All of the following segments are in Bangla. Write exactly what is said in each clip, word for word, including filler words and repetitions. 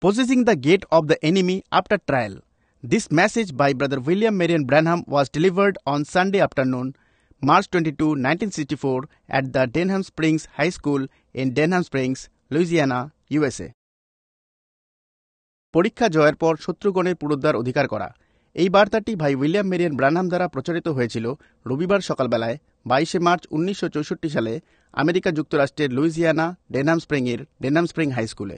Possessing the gate of the enemy after trial. This message by Brother William Marion Branham was delivered on Sunday afternoon, March twenty-second, nineteen sixty-four at the Denham Springs High School in Denham Springs, Louisiana, U S A. পরীক্ষা জয়ের পর শত্রুগণের পুনরুদ্ধার অধিকার করা। এই বার্তাটি ভাই উইলিয়াম মেরিয়ান ব্রানহাম দ্বারা প্রচারিত হয়েছিল রবিবার সকালবেলায় বাইশে মার্চ উনিশশো চৌষট্টি সালে আমেরিকা যুক্তরাষ্ট্রের লুইজিয়ানা ডেনহাম স্প্রিংয়ের ডেনহাম স্প্রিং হাই স্কুলে।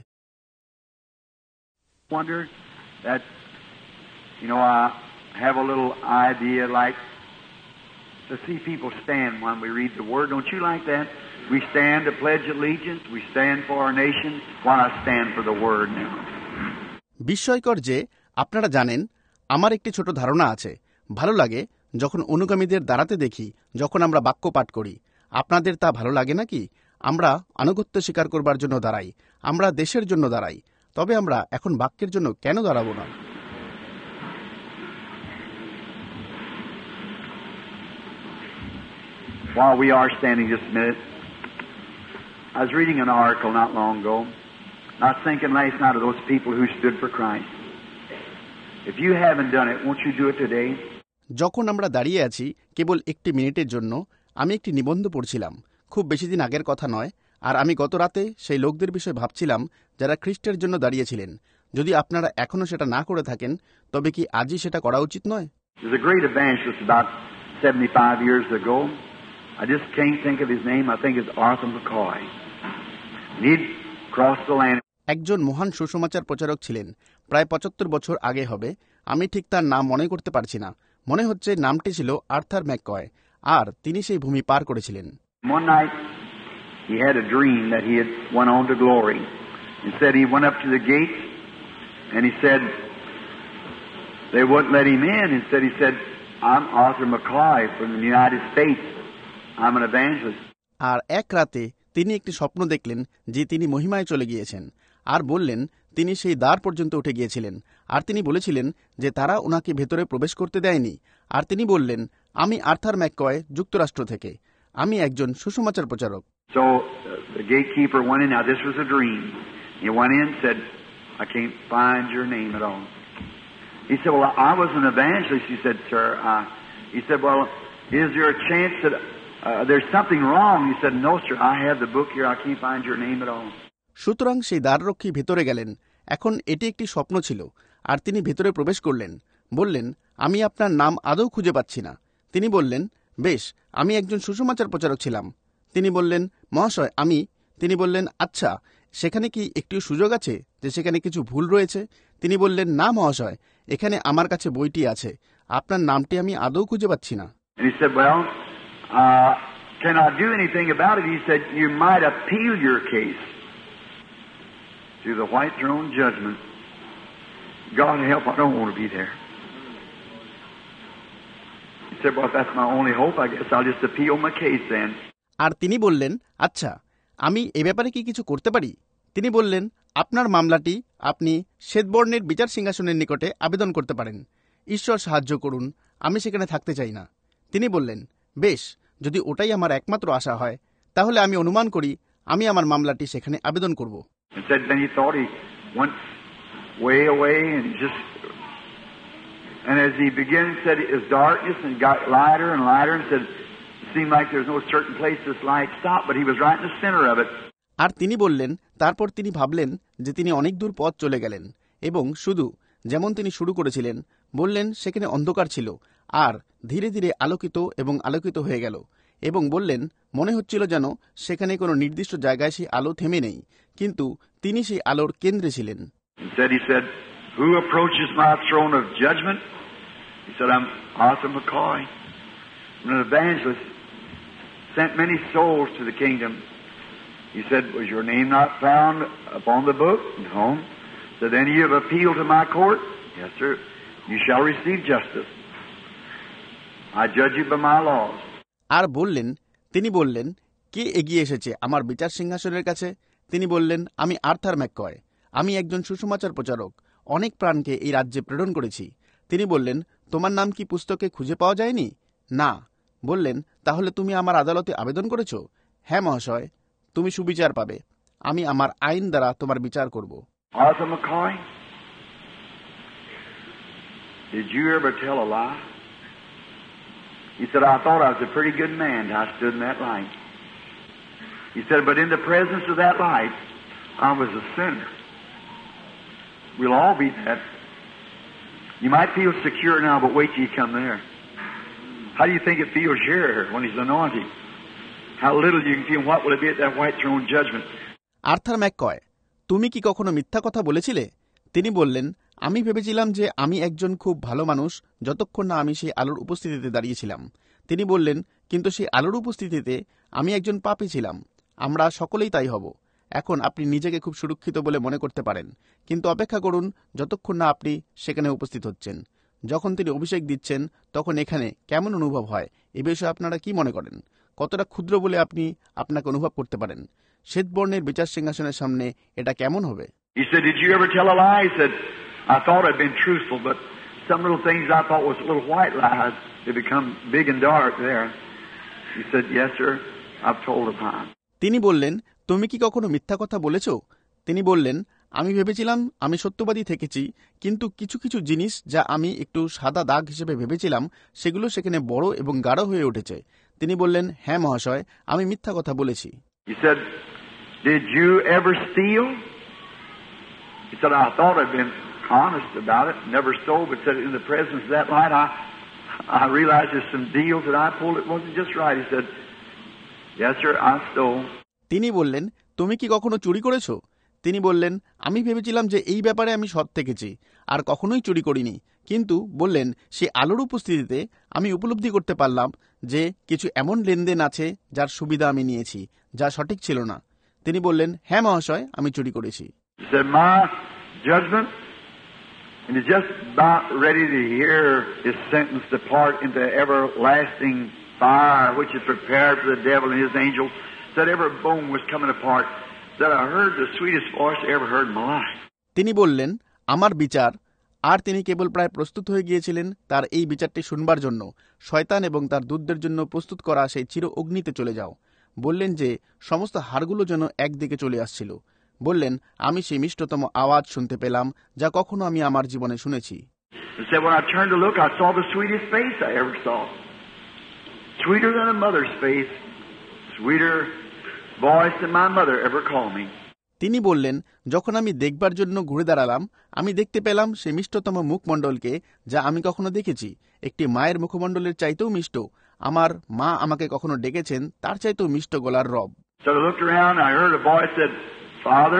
Wonder that, you know, I have a little idea like to see people stand when we read the Word. Don't you like that? We stand to pledge allegiance. We stand for our nation. Why I stand for the Word now. বিস্ময়কর যে আপনারা জানেন, আমার একটি ছোট ধারণা আছে। ভালো লাগে যখন অনুগামীদের দাঁড়াতে দেখি যখন আমরা বাক্য পাঠ করি। আপনাদের তা ভালো লাগে নাকি? আমরা আনুগত্য স্বীকার করবার জন্য দাঁড়াই, আমরা দেশের জন্য দাঁড়াই। তবে আমরা এখন বাক্যের জন্য কেন দাঁড়াবো না? While we are standing just a minute, I was reading an article not long ago. I was thinking last night of those people who stood for Christ. If you haven't done it, won't you do it today? যখন আমরা দাঁড়িয়ে আছি কেবল একটি মিনিটের জন্য, আমি একটি নিবন্ধ পড়ছিলাম, খুব বেশি দিন আগের কথা নয়, আর আমি গত রাতে সেই লোকদের বিষয়ে ভাবছিলাম যারা খ্রিস্টের জন্য দাঁড়িয়েছিলেন। যদি আপনারা এখনো সেটা না করে থাকেন, তবে কি আজই সেটা করা উচিত নয়? There's a great evangelist about seventy-five years ago. I just can't think of his name. I think it's Arthur McCoy. He'd crossed the land. একজন মহান সুসমাচার প্রচারক ছিলেন, প্রায় পঁচাত্তর বছর আগে হবে। আমি ঠিক তার নাম মনে করতে পারছি না। মনে হচ্ছে নামটি ছিল আর্থার ম্যাককয়, আর তিনি সেই ভূমি পার করেছিলেন। One night he had a dream that he had went on to glory. He said he went up to the gates and he said they wouldn't let him in. Instead he said, I'm Arthur McCoy from the United States. I'm an evangelist. আর এক রাতে তিনি একটি স্বপ্ন দেখলেন যে তিনি মহিমায় চলে গিয়েছেন, আর বললেন তিনি সেই দ্বার পর্যন্ত উঠে গিয়েছিলেন, আর তিনি বলেছিলেন যে তারা ওনাকে ভেতরে প্রবেশ করতে দেয়নি। আর তিনি বললেন, আমি আর্থার ম্যাককয়, যুক্তরাষ্ট্র থেকে, আমি একজন সুসমাচার প্রচারক। So uh, the gatekeeper went in. Now this was a dream. He went in and said, I can't find your name at all. He said, well, I was an evangelist. He said, sir. Uh, he said, well, is there a chance that uh, there's something wrong? He said, no, sir. I have the book here. I can't find your name at all. সুতরাং সেই দ্বাররক্ষী ভেতরে গেলেন। এখন এটি একটি স্বপ্ন ছিল, আর তিনি ভেতরে প্রবেশ করলেন। বললেন, আমি আপনার নাম আদৌ খুঁজে পাচ্ছি না। তিনি বললেন, বেশ, আমি একজন সুসমাচার প্রচারক ছিলাম। তিনি বললেন, মহাশয়, আমি। তিনি বললেন, আচ্ছা, সেখানে কি একটু সুযোগ আছে যে সেখানে কিছু ভুল রয়েছে? তিনি বললেন, না মহাশয়, এখানে আমার কাছে বইটি আছে, আপনার নামটি আমি আদৌ খুঁজে পাচ্ছি না। And he said, well, uh, can I do anything about it? He said, you might appeal your case to the white throne judgment. God help, I don't want to be there. He said, well, if that's my only hope, I guess I'll just appeal my case then. আর তিনি বললেন, আচ্ছা, আমি এ ব্যাপারে কি কিছু করতে পারি? তিনি বললেন, আপনার মামলাটি আপনি শ্বেতবর্ণের বিচার সিংহাসনের নিকটে আবেদন করতে পারেন। ঈশ্বর সাহায্য করুন, আমি সেখানে থাকতে চাই না। তিনি বললেন, বেশ, যদি ওটাই আমার একমাত্র আশা হয়, তাহলে আমি অনুমান করি আমি আমার মামলাটি সেখানে আবেদন করব। And said, then he thought he went way away and just, and as he began, said it was darkness and got lighter and lighter, and said it seemed like there was no certain place this light stopped, but he was right in the center of it. আর তিনি বললেন, তারপর তিনি ভাবলেন যে তিনি অনেক দূর পথ চলে গেলেন, এবং শুধু যেমন তিনি শুরু করেছিলেন, বললেন সেখানে অন্ধকার ছিল, আর ধীরে ধীরে আলোকিত এবং আলোকিত হয়ে গেল, এবং বললেন মনে হচ্ছিল যেন সেখানে কোনো নির্দিষ্ট জায়গায় সেই আলো থেমে নেই, কিন্তু তিনি সেই আলোর কেন্দ্রে ছিলেন। Instead he said, who approaches my throne of judgment? He said, I'm Arthur McCoy. I'm an evangelist. Sent many souls to the kingdom. He said, was your name not found upon the book? No. So then you have appealed to my court? Yes, sir. You shall receive justice. I judge you by my laws. আর বললেন, তিনি বললেন, কে এগিয়ে এসেছে আমার বিচার সিংহাসনের কাছে? তিনি বললেন, আমি আর্থার ম্যাককয়, আমি একজন সুসমাচার প্রচারক, অনেক প্রাণকে এই রাজ্যে প্রেরণ করেছি। তিনি বললেন, তোমার নাম কি পুস্তকে খুঁজে পাওয়া যায়নি? না। বললেন, তাহলে তুমি আমার আদালতে আবেদন করেছো? হ্যাঁ মহাশয়, তুমি সুবিচার পাবে, আমি আমার আইন দ্বারা তোমার বিচার করব। Arthur McCoy, did you ever tell a lie? He said, I thought I was a pretty good man till I stood in that light. He said, but in the presence of that light, I was a sinner. We'll all be that. You might feel secure now, but wait till you come there. How do you think it feels here when He's anointed? How little you can feel. What will it be at that white throne judgment? Arthur McCoy, তুমি কি কখনো মিথ্যা কথা বলেছিলে? তিনি বললেন, আমি ভেবেছিলাম যে আমি একজন খুব ভালো মানুষ যতক্ষণ না আমি সেই আলোর উপস্থিতিতে দাঁড়িয়েছিলাম। তিনি বললেন, কিন্তু সেই আলোর উপস্থিতিতে আমি একজন পাপী ছিলাম। আমরা সকলেই তাই হব। এখন আপনি নিজেকে খুব সুরক্ষিত বলে মনে করতে পারেন, কিন্তু অপেক্ষা করুন যতক্ষণ না আপনি সেখানে উপস্থিত হচ্ছেন। যখন তিনি অভিষেক দিচ্ছেন তখন এখানে কেমন অনুভব হয় এ বিষয়ে আপনারা কি মনে করেন? কতটা ক্ষুদ্র বলে আপনি আপনাকে অনুভব করতে পারেন? শ্বেতবর্ণের বিচার সিংহাসনের সামনে এটা কেমন হবে? He said, did you ever tell a lie? He said, I thought I'd been truthful, but some little things I thought was little white lies, they become big and dark there. He said, yes, sir, I've told a lie. তিনি বললেন, তুমি কি কখনো মিথ্যা কথা বলেছ? তিনি বললেন, আমি ভেবেছিলাম আমি সত্যবাদী থেকেছি, কিন্তু কিছু কিছু জিনিস যা আমি একটু সাদা দাগ হিসেবে ভেবেছিলাম সেগুলো সেখানে বড় এবং গাঢ় হয়ে উঠেছে। তিনি বললেন, হ্যাঁ মহাশয়, আমি মিথ্যা কথা বলেছি। He said, did you ever steal? He said, I thought I'd been honest about it, never stole, but said in the presence of that light, I I realized there's some deals that I pulled, it wasn't just right. He said, yes, sir, I stole. তিনি বললেন, তুমি কি কখনো চুরি করেছো? তিনি বললেন, আমি ভেবেছিলাম যে এই ব্যাপারে আমি সৎ থেকেছি, আর কখনোই চুরি করিনি। কিন্তু বললেন, সে আলোর উপস্থিতিতে আমি উপলব্ধি করতে পারলাম যে কিছু এমন লেনদেন আছে যার সুবিধা আমি নিয়েছি, যা সঠিক ছিল না। তিনি বললেন, হ্যাঁ মহাশয়, আমি চুরি করেছি। He said, my judgment, and he's just about ready to hear his sentence depart into everlasting fire, which is prepared for the devil and his angels. Said every bone was coming apart. Said I heard the sweetest voice I ever heard in my life. তিনি বললেন, আমার বিচার, আর তিনি কেবল প্রায় প্রস্তুত হয়ে গিয়েছিলেন তার এই বিচারটি শুনবার জন্য। শয়তান এবং তার দূতদের জন্য প্রস্তুত করা সেই চির অগ্নিতে চলে যাও। বললেন যে সমস্ত হাড়গুলো যেন একদিকে চলে আসছিল। বললেন, আমি সেই মিষ্টতম আওয়াজ শুনতে পেলাম যা কখনো আমি আমার জীবনে শুনেছি। He said when I turned to look, I saw the sweetest face I ever saw. Sweeter than a mother's face. Sweeter voice than my mother ever called me. তিনি বললেন, যখন আমি দেখবার জন্য ঘুরে দাঁড়ালাম, আমি দেখতে পেলাম সেই মিষ্টতম মুখমণ্ডলকে যা আমি কখনো দেখেছি। একটি মায়ের মুখমণ্ডলের চাইতেও মিষ্ট। আমার মা আমাকে কখনো ডেকেছেন তার চাইতেও মিষ্ট গলার রব। So I looked around and I heard a voice said, Father,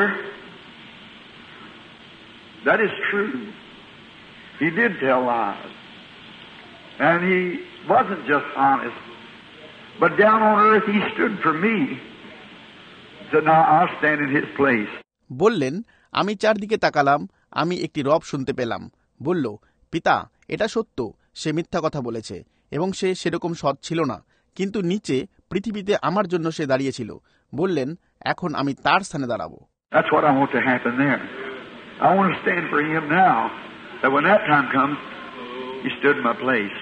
that is true. He did tell lies. And he wasn't just honest. But down on earth he stood for me. So now I'll stand in his place. বললেন, আমি চারদিকে তাকালাম, আমি একটি রব শুনতে পেলাম। বলল, পিতা, এটা সত্য, সে মিথ্যা কথা বলেছে এবং সে সেরকম সৎ ছিল না, কিন্তু নিচে পৃথিবীতে আমার জন্য সে দাঁড়িয়েছিল। বললেন, এখন আমি তার স্থানে দাঁড়াবো। That's what I want to happen there. I want to stand for him now. That when that time comes, he stood in my place.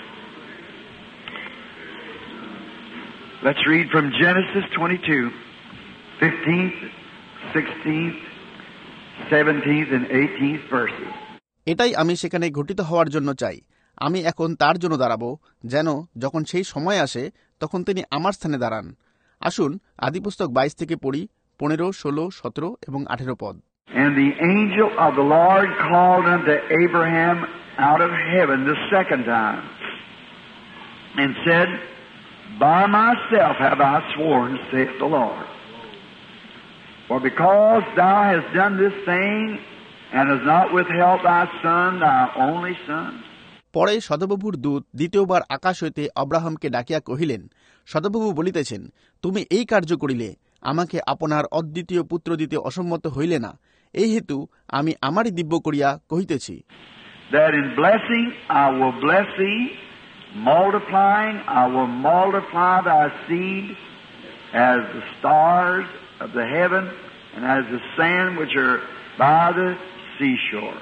Let's read from Genesis twenty-two, fifteenth, sixteenth, seventeenth and eighteenth verses. এটাই আমি সেখানে ঘটিত হওয়ার জন্য চাই। আমি এখন তার জন্য দাঁড়াবো, যেন যখন সেই সময় আসে তখন তিনি আমার স্থানে দাঁড়ান। আসুন আদিপুস্তক বাইশ থেকে পড়ি, পনেরো, ষোলো, সতেরো এবং আঠেরো পদ। And the angel of the Lord called unto Abraham out of heaven the second time, and said, By myself have I sworn, saith the Lord. For because thou hast done this thing, and hast not withheld thy son, thy only son. পরে সদপ্রভুর দূত দ্বিতীয়বার আকাশ হইতে আব্রাহামকে ডাকিয়া কহিলেন, সদপ্রভু বলিতেছেন, তুমি এই কার্য করিলে, আমাকে আপনার অদ্বিতীয় পুত্র দিতে অসম্মত হইলে না। এই হেতু আমি আমারই দিব্য করিয়া কহিতেছি, That in blessing I will bless thee, multiplying I will multiply thy seed as the stars of the heaven and as the sand which are by the seashore.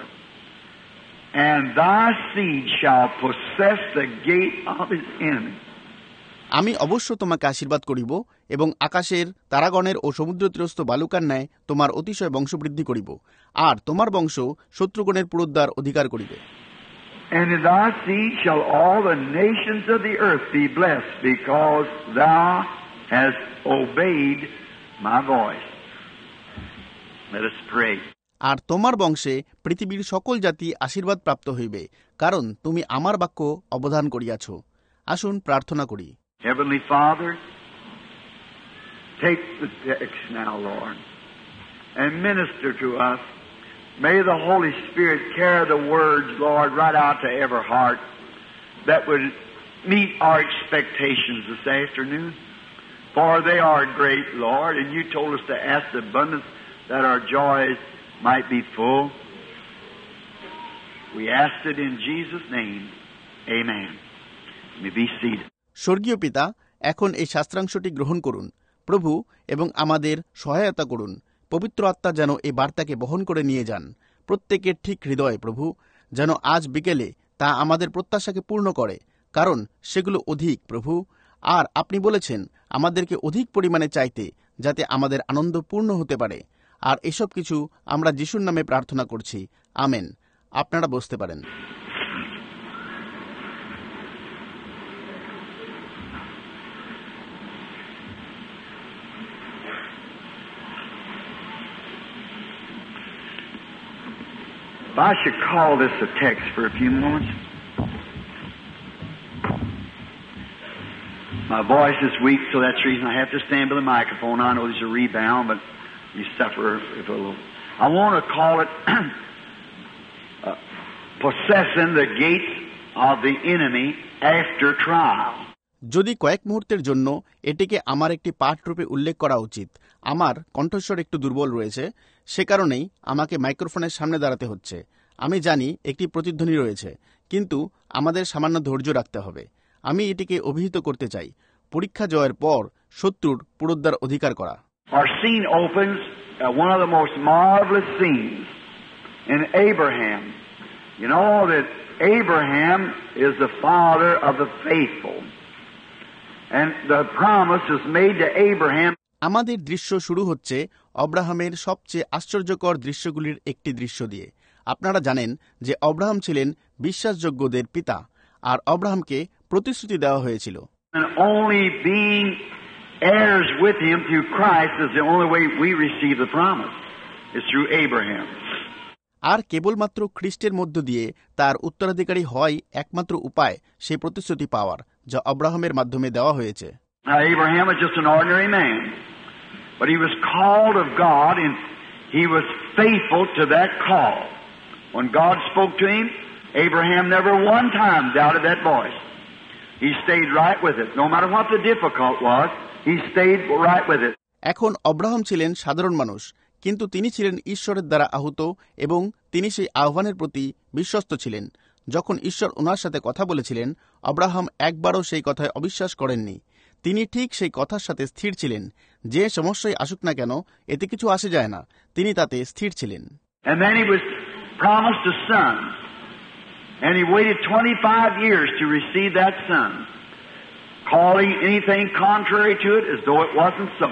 And thy seed shall possess the gate of his enemy. আমি অবশ্য তোমাকে আশীর্বাদ করিব এবং আকাশের তারাগণের ও সমুদ্রতীরস্থ বালুকার ন্যায় তোমার অতিশয় বংশবৃদ্ধি করিব, আর তোমার বংশ শত্রুগণের পুরুদ্বার অধিকার করিবে। And in thy seed shall all the nations of the earth be blessed, because thou hast obeyed my voice. Let us pray. আর তোমার বংশে পৃথিবীর সকল জাতি আশীর্বাদ প্রাপ্ত হইবে, কারণ তুমি আমার বাক্য অবধান করিয়াছ। আসুন প্রার্থনা করি। Heavenly Father, take the text now, Lord, and minister to us. May the Holy Spirit carry the words, Lord, right out to every heart that would meet our expectations this afternoon. For they are great, Lord, and you told us to ask the abundance that our joys might be full. We asked it in Jesus' name. Amen. You may be seated. স্বর্গীয় পিতা, এখন এই শাস্ত্রাংশটি গ্রহণ করুন প্রভু, এবং আমাদের সহায়তা করুন। পবিত্র আত্মা যেন এই বার্তাকে বহন করে নিয়ে যান প্রত্যেকের ঠিক হৃদয়, প্রভু, যেন আজ বিকেলে তা আমাদের প্রত্যাশাকে পূর্ণ করে, কারণ সেগুলো অধিক, প্রভু। আর আপনি বলেছেন আমাদেরকে অধিক পরিমাণে চাইতে, যাতে আমাদের আনন্দ পূর্ণ হতে পারে। আর এসব কিছু আমরা যিশুর নামে প্রার্থনা করছি, আমেন। আপনারা বসতে পারেন। If I should call this a text for a few moments. My voice is weak, so that's the reason I have to stand by the microphone. I know there's a rebound, but you suffer if a little. I want to call it uh, possessing the gates of the enemy after trial. যদি কয়েক মুহূর্তের জন্য এটিকে আমার একটি পাঠ রূপে উল্লেখ করা উচিত। আমার কণ্ঠস্বর একটু দুর্বল রয়েছে, সে কারণেই আমাকে মাইক্রোফোনের সামনে দাঁড়াতে হচ্ছে। আমি জানি একটি প্রতিধ্বনি রয়েছে, কিন্তু আমাদের সামান্য ধৈর্য রাখতে হবে। আমি এটিকে অভিহিত করতে চাই, পরীক্ষা জয়ের পর শত্রুর পুরুদ্বার অধিকার করা। Our scene opens at one of the most marvelous scenes in Abraham. You know that Abraham is the father of the faithful. And the promise is made to Abraham. আমাদের দৃশ্য শুরু হচ্ছে অব্রাহামের সবচেয়ে আশ্চর্যকর দৃশ্যগুলির একটি দৃশ্য দিয়ে। আপনারা জানেন যে অব্রাহাম ছিলেন বিশ্বাসযোগ্যদের পিতা, আর অব্রাহামকে প্রতিশ্রুতি দেওয়া হয়েছিল। And only being heirs with him through Christ is the only way we receive the promise. It's through Abraham. আর কেবলমাত্র খ্রিস্টের মধ্য দিয়ে তার উত্তরাধিকারী হয় একমাত্র উপায় সেই প্রতিশ্রুতি পাওয়ার, যা অব্রাহামের মাধ্যমে দেওয়া হয়েছে। Now Abraham was just an ordinary man, but he was called of God and he was faithful to that call. When God spoke to him, Abraham never one time doubted that voice. He stayed right with it. No matter what the difficult was, he stayed right with it. এখন অব্রাহাম ছিলেন সাধারণ মানুষ, কিন্তু তিনি ছিলেন ঈশ্বরের দ্বারা আহত এবং তিনি সেই আহ্বানের প্রতি বিশ্বস্ত ছিলেন। যখন ঈশ্বর ওনার সাথে কথা বলেছিলেন, অব্রাহাম একবারও সেই কথায় অবিশ্বাস করেননি। তিনি ঠিক সেই কথার সাথে স্থির ছিলেন। যে সমস্যাই আসুক না কেন, এতে কিছু আসে যায় না, তিনি তাতে স্থির ছিলেন। And then he was promised a son. And he waited twenty-five years to receive that son, calling anything contrary to it as though it wasn't so.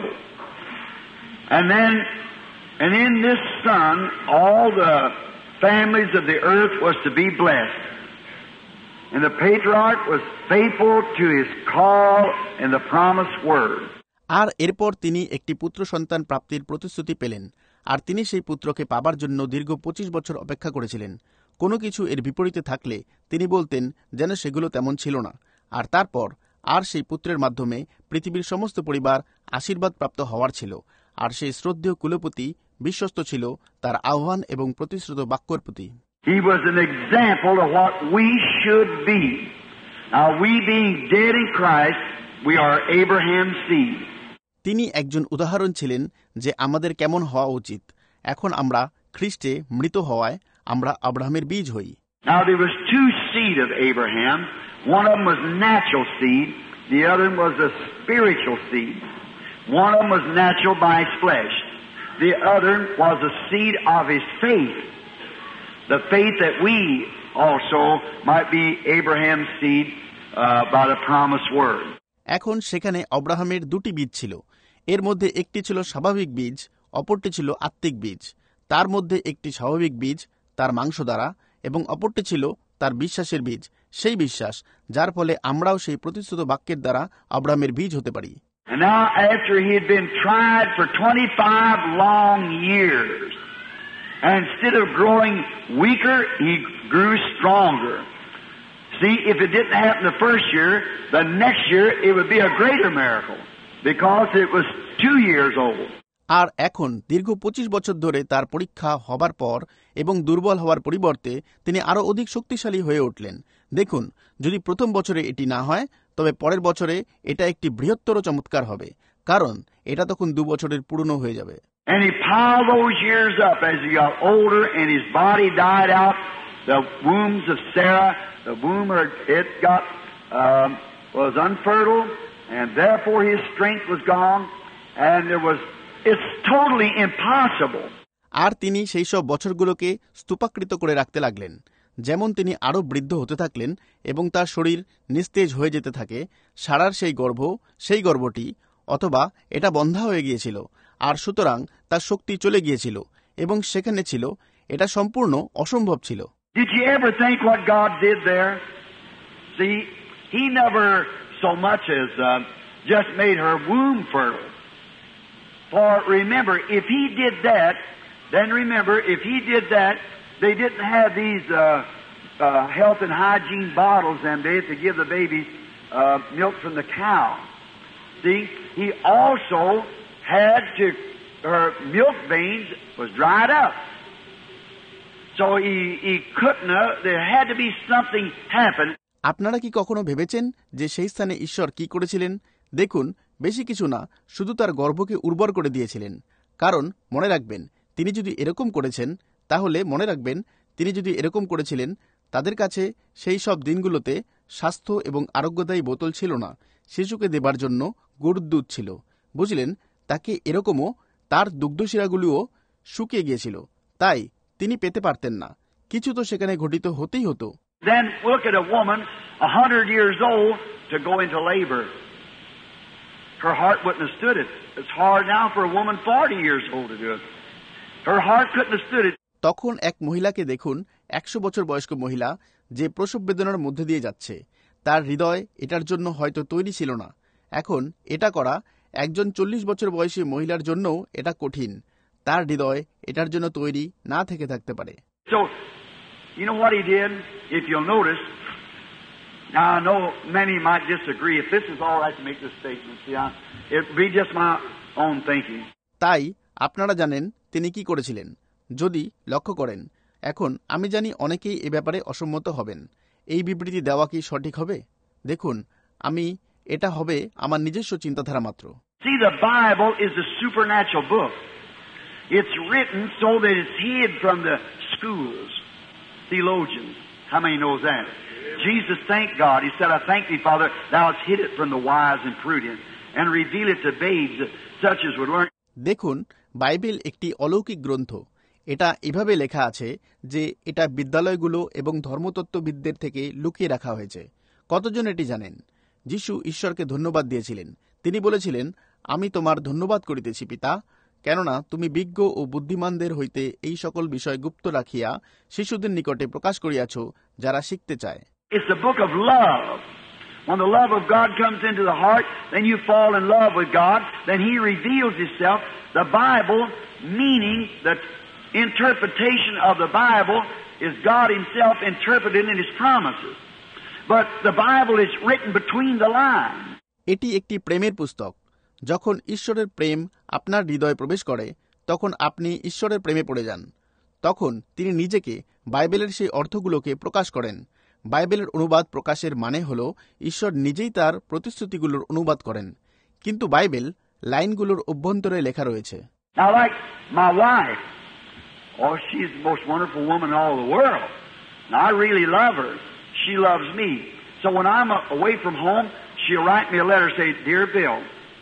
And then, and in this son, all the families of the earth was to be blessed. And the patriarch was faithful to his call and the promised word. আর এরপর তিনি একটি পুত্র সন্তান প্রাপ্তির প্রতিশ্রুতি পেলেন, আর তিনি সেই পুত্রকে পাবার জন্য দীর্ঘ পঁচিশ বছর অপেক্ষা করেছিলেন। কোনো কিছু এর বিপরীতে থাকলে তিনি বলতেন যেন সেগুলো তেমন ছিল না। আর তারপর আর সেই পুত্রের মাধ্যমে পৃথিবীর সমস্ত পরিবার আশীর্বাদ প্রাপ্ত হওয়ার ছিল। আর সেই শ্রদ্ধেয় কুলপতি বিশ্বস্ত ছিল তার আহ্বান এবং প্রতিশ্রুত বাক্যের প্রতি। He was an example of what we should be. Now we being dead in Christ, we are Abraham's seed. তিনি একজন উদাহরণ ছিলেন যে আমাদের কেমন হওয়া উচিত। এখন আমরা খ্রিস্টে মৃত হওয়ায় আমরা আব্রাহামের বীজ হই। Now there was two seed of Abraham. One of them was natural seed. The other was a spiritual seed. One of them was natural by his flesh. The other was a seed of his faith. The faith that we also might be Abraham's seed uh, by the promised word. এখন সেখানে অব্রাহামের দুটি বীজ ছিল। এর মধ্যে একটি ছিল স্বাভাবিক বীজ, অপরটি ছিল আত্মিক বীজ। তার মধ্যে একটি স্বাভাবিক বীজ তার মাংস দ্বারা, এবং অপরটি ছিল তার বিশ্বাসের বীজ, সেই বিশ্বাস যার ফলে আমরাও সেই প্রতিশ্রুত বাক্যের দ্বারা আব্রাহামের বীজ হতে পারি। And now after he had been tried for twenty-five long years, and instead of growing weaker, he grew stronger. See, if it didn't happen the first year, the next year it would be a greater miracle, because it was two years old. আর এখন দীর্ঘ পঁচিশ বছর ধরে তার পরীক্ষা হবার পর এবং দুর্বল হওয়ার পরিবর্তে তিনি আরও অধিক শক্তিশালী হয়ে উঠলেন। দেখুন, যদি প্রথম বছরে এটি না হয়, তবে পরের বছরে এটা একটি বৃহত্তর চমৎকার হবে, কারণ এটা তখন দু বছরের পুরনো হয়ে যাবে। And he piled those years up as he got older, and his body died out. The wombs of Sarah, the womb it got um, was unfertile, and therefore his strength was gone, and there was it's totally impossible. আর তিনি সেই সব বছরগুলোকে স্তূপাকৃত করে রাখতে লাগলেন। যেমন তিনি আরও বৃদ্ধ হতে থাকলেন এবং তার শরীর নিস্তেজ হয়ে যেতে থাকে, সারার সেই গর্ভ, সেই গর্ভটি অথবা এটা বন্ধা হয়ে গিয়েছিল, আর সুতরাং তার শক্তি চলে গিয়েছিল এবং সেখানে ছিল, এটা সম্পূর্ণ অসম্ভব ছিল। Did you ever think what God did there? See, he never so much as uh, just made her womb fertile. For remember, if he did that, then remember, if he did that, they didn't have these uh, uh, health and hygiene bottles them days to give the babies uh, milk from the cow. See, he also had to, her milk veins was dried up. So he, he couldn't, uh, there had to be something happen. আপনারা কি কখনো ভেবেছেন যে সেই স্থানে ঈশ্বর কি করেছিলেন? দেখুন, বেশি কিছু না, শুধু তার গর্ভকে উর্বর করে দিয়েছিলেন। কারণ মনে রাখবেন, তিনি যদি এরকম করেছেন, তাহলে মনে রাখবেন তিনি যদি এরকম করেছিলেন, তাদের কাছে সেই সব দিনগুলোতে স্বাস্থ্য এবং আরোগ্যদায়ী বোতল ছিল না, শিশুকে দেবার জন্য গরুর দুধ ছিল। বুঝলেন, তাকে এরকমও তার দুগ্ধশিরাগুলিও শুকিয়ে গিয়েছিল, তাই তিনি পেতে পারতেন না। কিছু তো সেখানে ঘটিত হতেই হতো। Then look at a woman a hundred years old to go into labor. Her heart wouldn't have stood it. It's hard now for a woman forty years old to do it. Her heart couldn't have stood it. তখন এক মহিলাকে দেখুন, একশো বছর বয়স্ক মহিলা, যে প্রসব বেদনার মধ্যে দিয়ে যাচ্ছে, তার হৃদয় এটার জন্য হয়তো তৈরি ছিল না। এখন এটা করা একজন চল্লিশ বছর বয়সী মহিলার জন্যও এটা কঠিন, তার হৃদয় এটার জন্য তৈরি না থেকে থাকতে পারে। So, you know what he did? If you'll notice, now I know many might disagree. If this is all right to make this statement, see, I, it'd be just my own thinking. তাই আপনারা জানেন তিনি কি করেছিলেন। যদি লক্ষ্য করেন, এখন আমি জানি অনেকেই এ ব্যাপারে অসম্মত হবেন। এই বিবৃতি দেওয়া কি সঠিক হবে? দেখুন, আমি এটা হবে আমার নিজস্ব চিন্তাধারা মাত্র। See, the Bible is a supernatural book. It's written so that it's hid from the schools, theologians. How many knows that? Jesus thanked God. He said, I thank thee, Father, thou hast hid it from the wise and prudent, and reveal it to babes such as would learn. দেখুন, বাইবেল একটি অলৌকিক গ্রন্থ। এটা এভাবে লেখা আছে যে এটা বিদ্যালয়গুলো এবং ধর্মতত্ত্ববিদদের থেকে লুকিয়ে রাখা হয়েছে। কতজন এটি জানেন? যিশু ঈশ্বরকে ধন্যবাদ দিয়েছিলেন। তিনি বলেছিলেন, আমি তোমার ধন্যবাদ করিতেছি পিতা, কেননা তুমি বিজ্ঞ ও বুদ্ধিমানদের হইতে এই সকল বিষয় গুপ্ত রাখিয়া শিশুদের নিকটে প্রকাশ করিয়াছ, যারা শিখতে চায়। It's the book of love. When the love of God comes into the heart, then you fall in love with God, then He reveals Himself. The Bible, meaning the interpretation of the Bible, is God Himself interpreted in His promises. But the Bible is written between the lines. এটি একটি প্রেমের পুস্তক। যখন ঈশ্বরের প্রেম আপনার হৃদয়ে প্রবেশ করে, তখন আপনি ঈশ্বরের প্রেমে পড়ে যান। তখন তিনি নিজেকে বাইবেলের সেই অর্থগুলোকে প্রকাশ করেন। বাইবেলের অনুবাদ প্রকাশের মানে হল ঈশ্বর নিজেই তার প্রতিশ্রুতিগুলোর অনুবাদ করেন, কিন্তু বাইবেল লাইনগুলোর অভ্যন্তরে লেখা রয়েছে। Now, like my wife, oh, she's the most wonderful woman in all the world. Now, I really love her. She loves me. So when I'm away from home, she'll write me a letter, say, Dear Bill,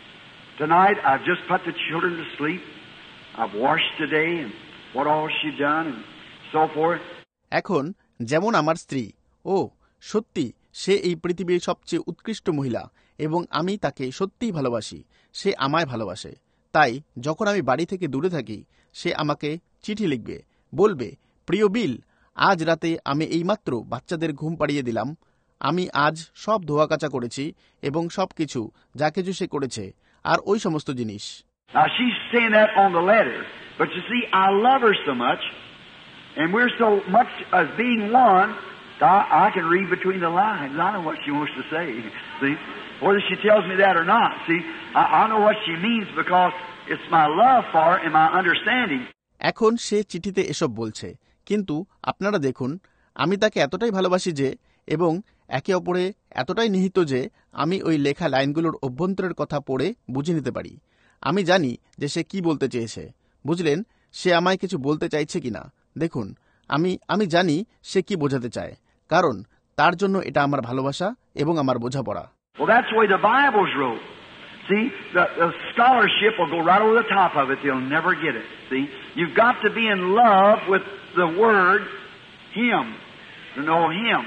tonight I've just put the children to sleep. I've washed today, and what all she done, and so forth. এখন যেমন আমার স্ত্রী, ও সত্যি সে এই পৃথিবীর সবচেয়ে উৎকৃষ্ট মহিলা, এবং আমি তাকে সত্যিই ভালোবাসি, সে আমায় ভালোবাসে। তাই যখন আমি বাড়ি থেকে দূরে থাকি, সে আমাকে চিঠি লিখবে, বলবে, প্রিয় বিল, আজ রাতে আমি এইমাত্র বাচ্চাদের ঘুম পাড়িয়ে দিলাম, আমি আজ সব ধোয়া কাচা করেছি এবং সব কিছু যা কিছু সে করেছে আর ওই সমস্ত জিনিস। Now she's saying that on the letter, but you see, I love her so much, and we're so much as being one, I, I can read between the lines. I know what she wants to say. See, whether she tells me that or not. See, I, I know what she means because it's my love for her and my understanding. এখন সে চিঠিতে এসব বলছে, কিন্তু আপনারা দেখুন, আমি তাকে এতটাই ভালোবাসি যে, এবং একে অপরে এতটাই নিহিত যে আমি ওই লেখা লাইনগুলোর অভ্যন্তরের কথা পড়ে বুঝে নিতে পারি। আমি জানি যে সে কি বলতে চেয়েছে। বুঝলেন, সে আমায় কিছু বলতে চাইছে কিনা। দেখুন, আমি আমি জানি সে কি বোঝাতে চায়, কারণ তার জন্য এটা আমার ভালোবাসা এবং আমার বোঝাপড়া। Well, that's the way the Bible's wrote. See, the, the scholarship will go right over the top of it. They'll never get it. See, you've got to be in love with the word Him, to know Him.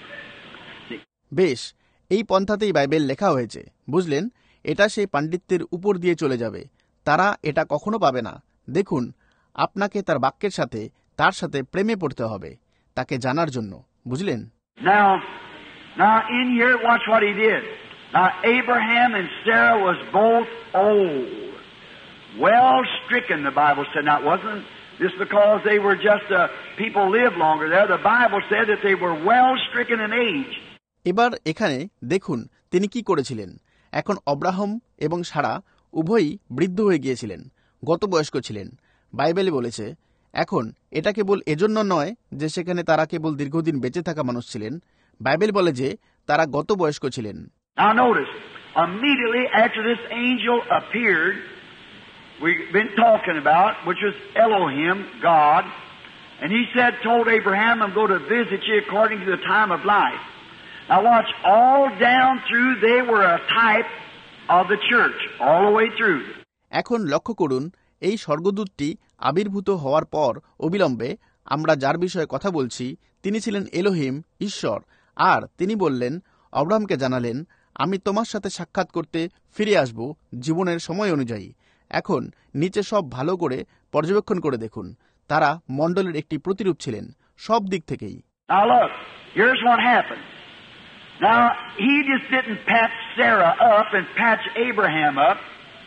বেশ, এই পন্থাতেই বাইবেল লেখা হয়েছে। বুঝলেন, এটা সেই পাণ্ডিত্যের উপর দিয়ে চলে যাবে, তারা এটা কখনো পাবে না। দেখুন, আপনাকে তার বাক্যের সাথে তার সাথে প্রেমে পড়তে হবে, তাকে জানার জন্য। বুঝলেন? Now, now in here, watch what he did. Now Abraham and Sarah was both old, well stricken. The Bible said. Now it wasn't just because they were just uh, people lived longer there. The Bible said that they were well stricken in age. এবার এখানে দেখুন তিনি কি করেছিলেন। এখন অব্রাহাম এবং সারা উভয়ই বৃদ্ধ হয়ে গিয়েছিলেন, গত বয়স্ক ছিলেন। বাইবেলে বলেছে, এখন এটা কেবল এজন্য নয় যে সেখানে তারা কেবল দীর্ঘদিন বেঁচে থাকা মানুষ ছিলেন। বাইবেল বলে যে তারা গত বয়স্ক ছিলেন। Now notice, immediately after this angel appeared, we've been talking about, which was Elohim, God, and he said, told Abraham, I'm going to visit you according to the time of life. Now watch, all down through, they were a type of the church, all the way through. এখন লক্ষ্য করুন, এই স্বর্গদূতটি আবির্ভূত হওয়ার পর অবিলম্বে আমরা যার বিষয়ে কথা বলছি তিনি ছিলেন এলোহিম, ঈশ্বর। আর তিনি বললেন, অব্রাহামকে জানালেন, আমি তোমার সাথে সাক্ষাৎ করতে ফিরে আসব জীবনের সময় অনুযায়ী। এখন নিচে সব ভালো করে পর্যবেক্ষণ করে দেখুন, তারা মণ্ডলের একটি প্রতিরূপ ছিলেন সব দিক থেকেই। Now look, here's what happened. Now, he just didn't patch Sarah up and patch Abraham up.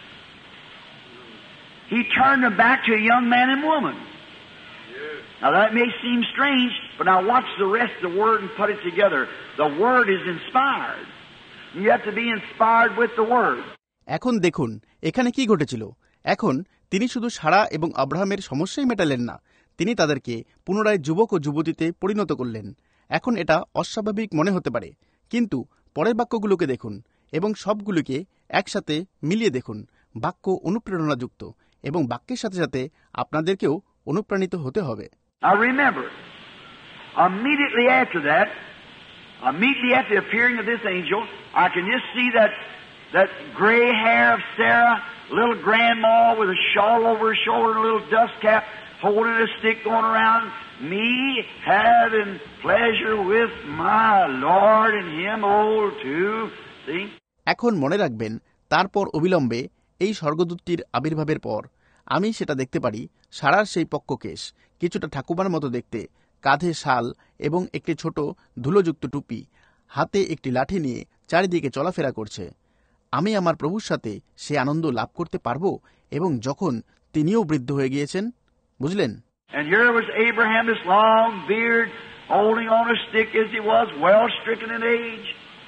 He turned them back to a young man and woman. Now that may seem strange, but now watch the rest of the Word and put it together. The Word is inspired. You have to be inspired with the Word. এখন দেখুন এখানে কি ঘটেছিল। এখন তিনি শুধু সারা এবং আব্রাহামের সমস্যাই মেটালেন না, তিনি তাদেরকে পুনরায় যুবক ও যুবতীতে পরিণত করলেন। এখন এটা অস্বাভাবিক মনে হতে পারে, কিন্তু পরের বাক্যগুলোকে দেখুন এবং সবগুলোকে একসাথে মিলিয়ে দেখুন। বাক্য অনুপ্রেরণাযুক্ত এবং বাক্যের সাথে সাথে আপনাদেরকেও অনুপ্রাণিত হতে হবে। Now remember, immediately after that, immediately after the appearing of this angel, I can just see that that gray hair of Sarah, little grandma with a shawl over her shoulder and a little dust cap, holding a stick going around, me having pleasure with my Lord and him old too. See? এখন মনে রাখবেন, তারপর অবিলম্বে এই স্বর্গদূতটির আবির্ভাবের পর আমি সেটা দেখতে পারি, সারার সেই পক্ককেশ কিছুটা ঠাকুমার মতো দেখতে, কাঁধে শাল এবং একটি ছোট ধুলোযুক্ত টুপি, হাতে একটি লাঠি নিয়ে চারিদিকে চলাফেরা করছে। আমি আমার প্রভুর সাথে সে আনন্দ লাভ করতে পারব এবং যখন তিনিও বৃদ্ধ হয়ে গিয়েছেন। বুঝলেন? And here was Abraham, this long beard, holding on a stick as he was, well stricken in age.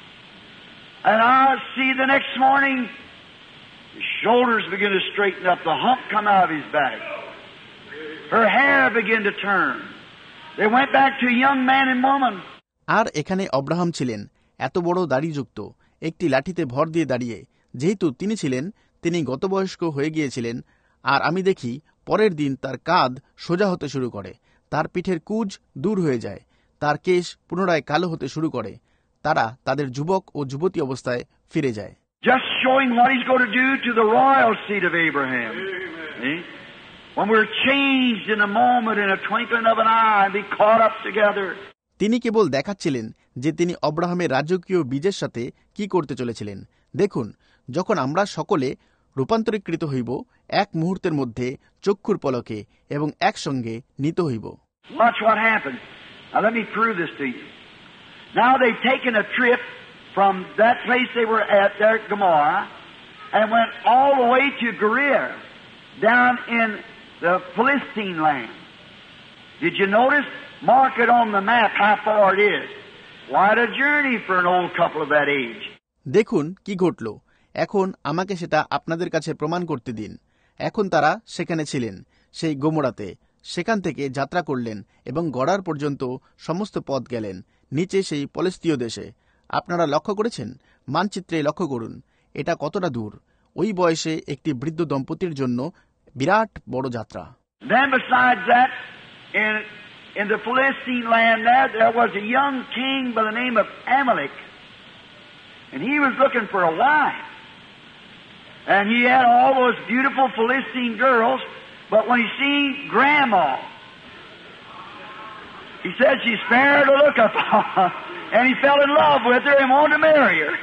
And I see the next morning, his shoulders begin to straighten up, the hump come out of his back. Her hair began to turn. They went back to a young man and woman. আর এখানে অব্রাহাম ছিলেন এত বড় দাড়িযুক্ত, একটি লাঠিতে ভর দিয়ে দাঁড়িয়ে। যেহেতু তিনি ছিলেন, তিনি গতবয়স্ক হয়ে গিয়েছিলেন। আর আমি দেখি পরের দিন তার কাঁধ সোজা হতে শুরু করে, তার পিঠের কুঁজ দূর হয়ে যায়, তার কেশ পুনরায় কালো হতে শুরু করে। তারা তাদের যুবক ও যুবতী অবস্থায় ফিরে যায়। Just showing what he's going to do to the royal seed of Abraham. See? When we're changed in a moment, in a twinkling of an eye, and be caught up together. তিনি কেবল দেখাচ্ছিলেন যে তিনি অব্রাহামের রাজকীয় বীজের সাথে কি করতে চলেছিলেন। দেখুন, যখন আমরা সকলে রূপান্তরীকৃত হইব এক মুহূর্তের মধ্যে চক্ষুর পলকে এবং একসঙ্গে নিত হইব। Watch what happens. Now let me prove this to you. Now they've taken a trip from that place they were at there at Gomorrah and went all the way to Gerar, down in the Philistine land. Did you notice? Mark it on the map how far it is. Quite a journey for an old couple of that age. দেখুন কি ঘটল। এখন আমাকে সেটা আপনাদের কাছে প্রমাণ করতে দিন। এখন তারা সেখানে ছিলেন, সেই গোমরাতে। সেখান থেকে যাত্রা করলেন এবং গড়ার পর্যন্ত সমস্ত পথ গেলেন, নিচে সেই পলেস্তীয় দেশে। আপনারা লক্ষ্য করেছেন? মানচিত্রে লক্ষ্য করুন এটা কতটা দূর। ওই বয়সে একটি বৃদ্ধ দম্পতির জন্য বিরাট বড় যাত্রা। Then besides that, in in the Philistine land there, there was a young king by the name of Amalek, and he was looking for a wife. And he had all those beautiful Philistine girls, but when he seen Grandma, he said she's fair to look upon, and he fell in love with her and wanted to marry her.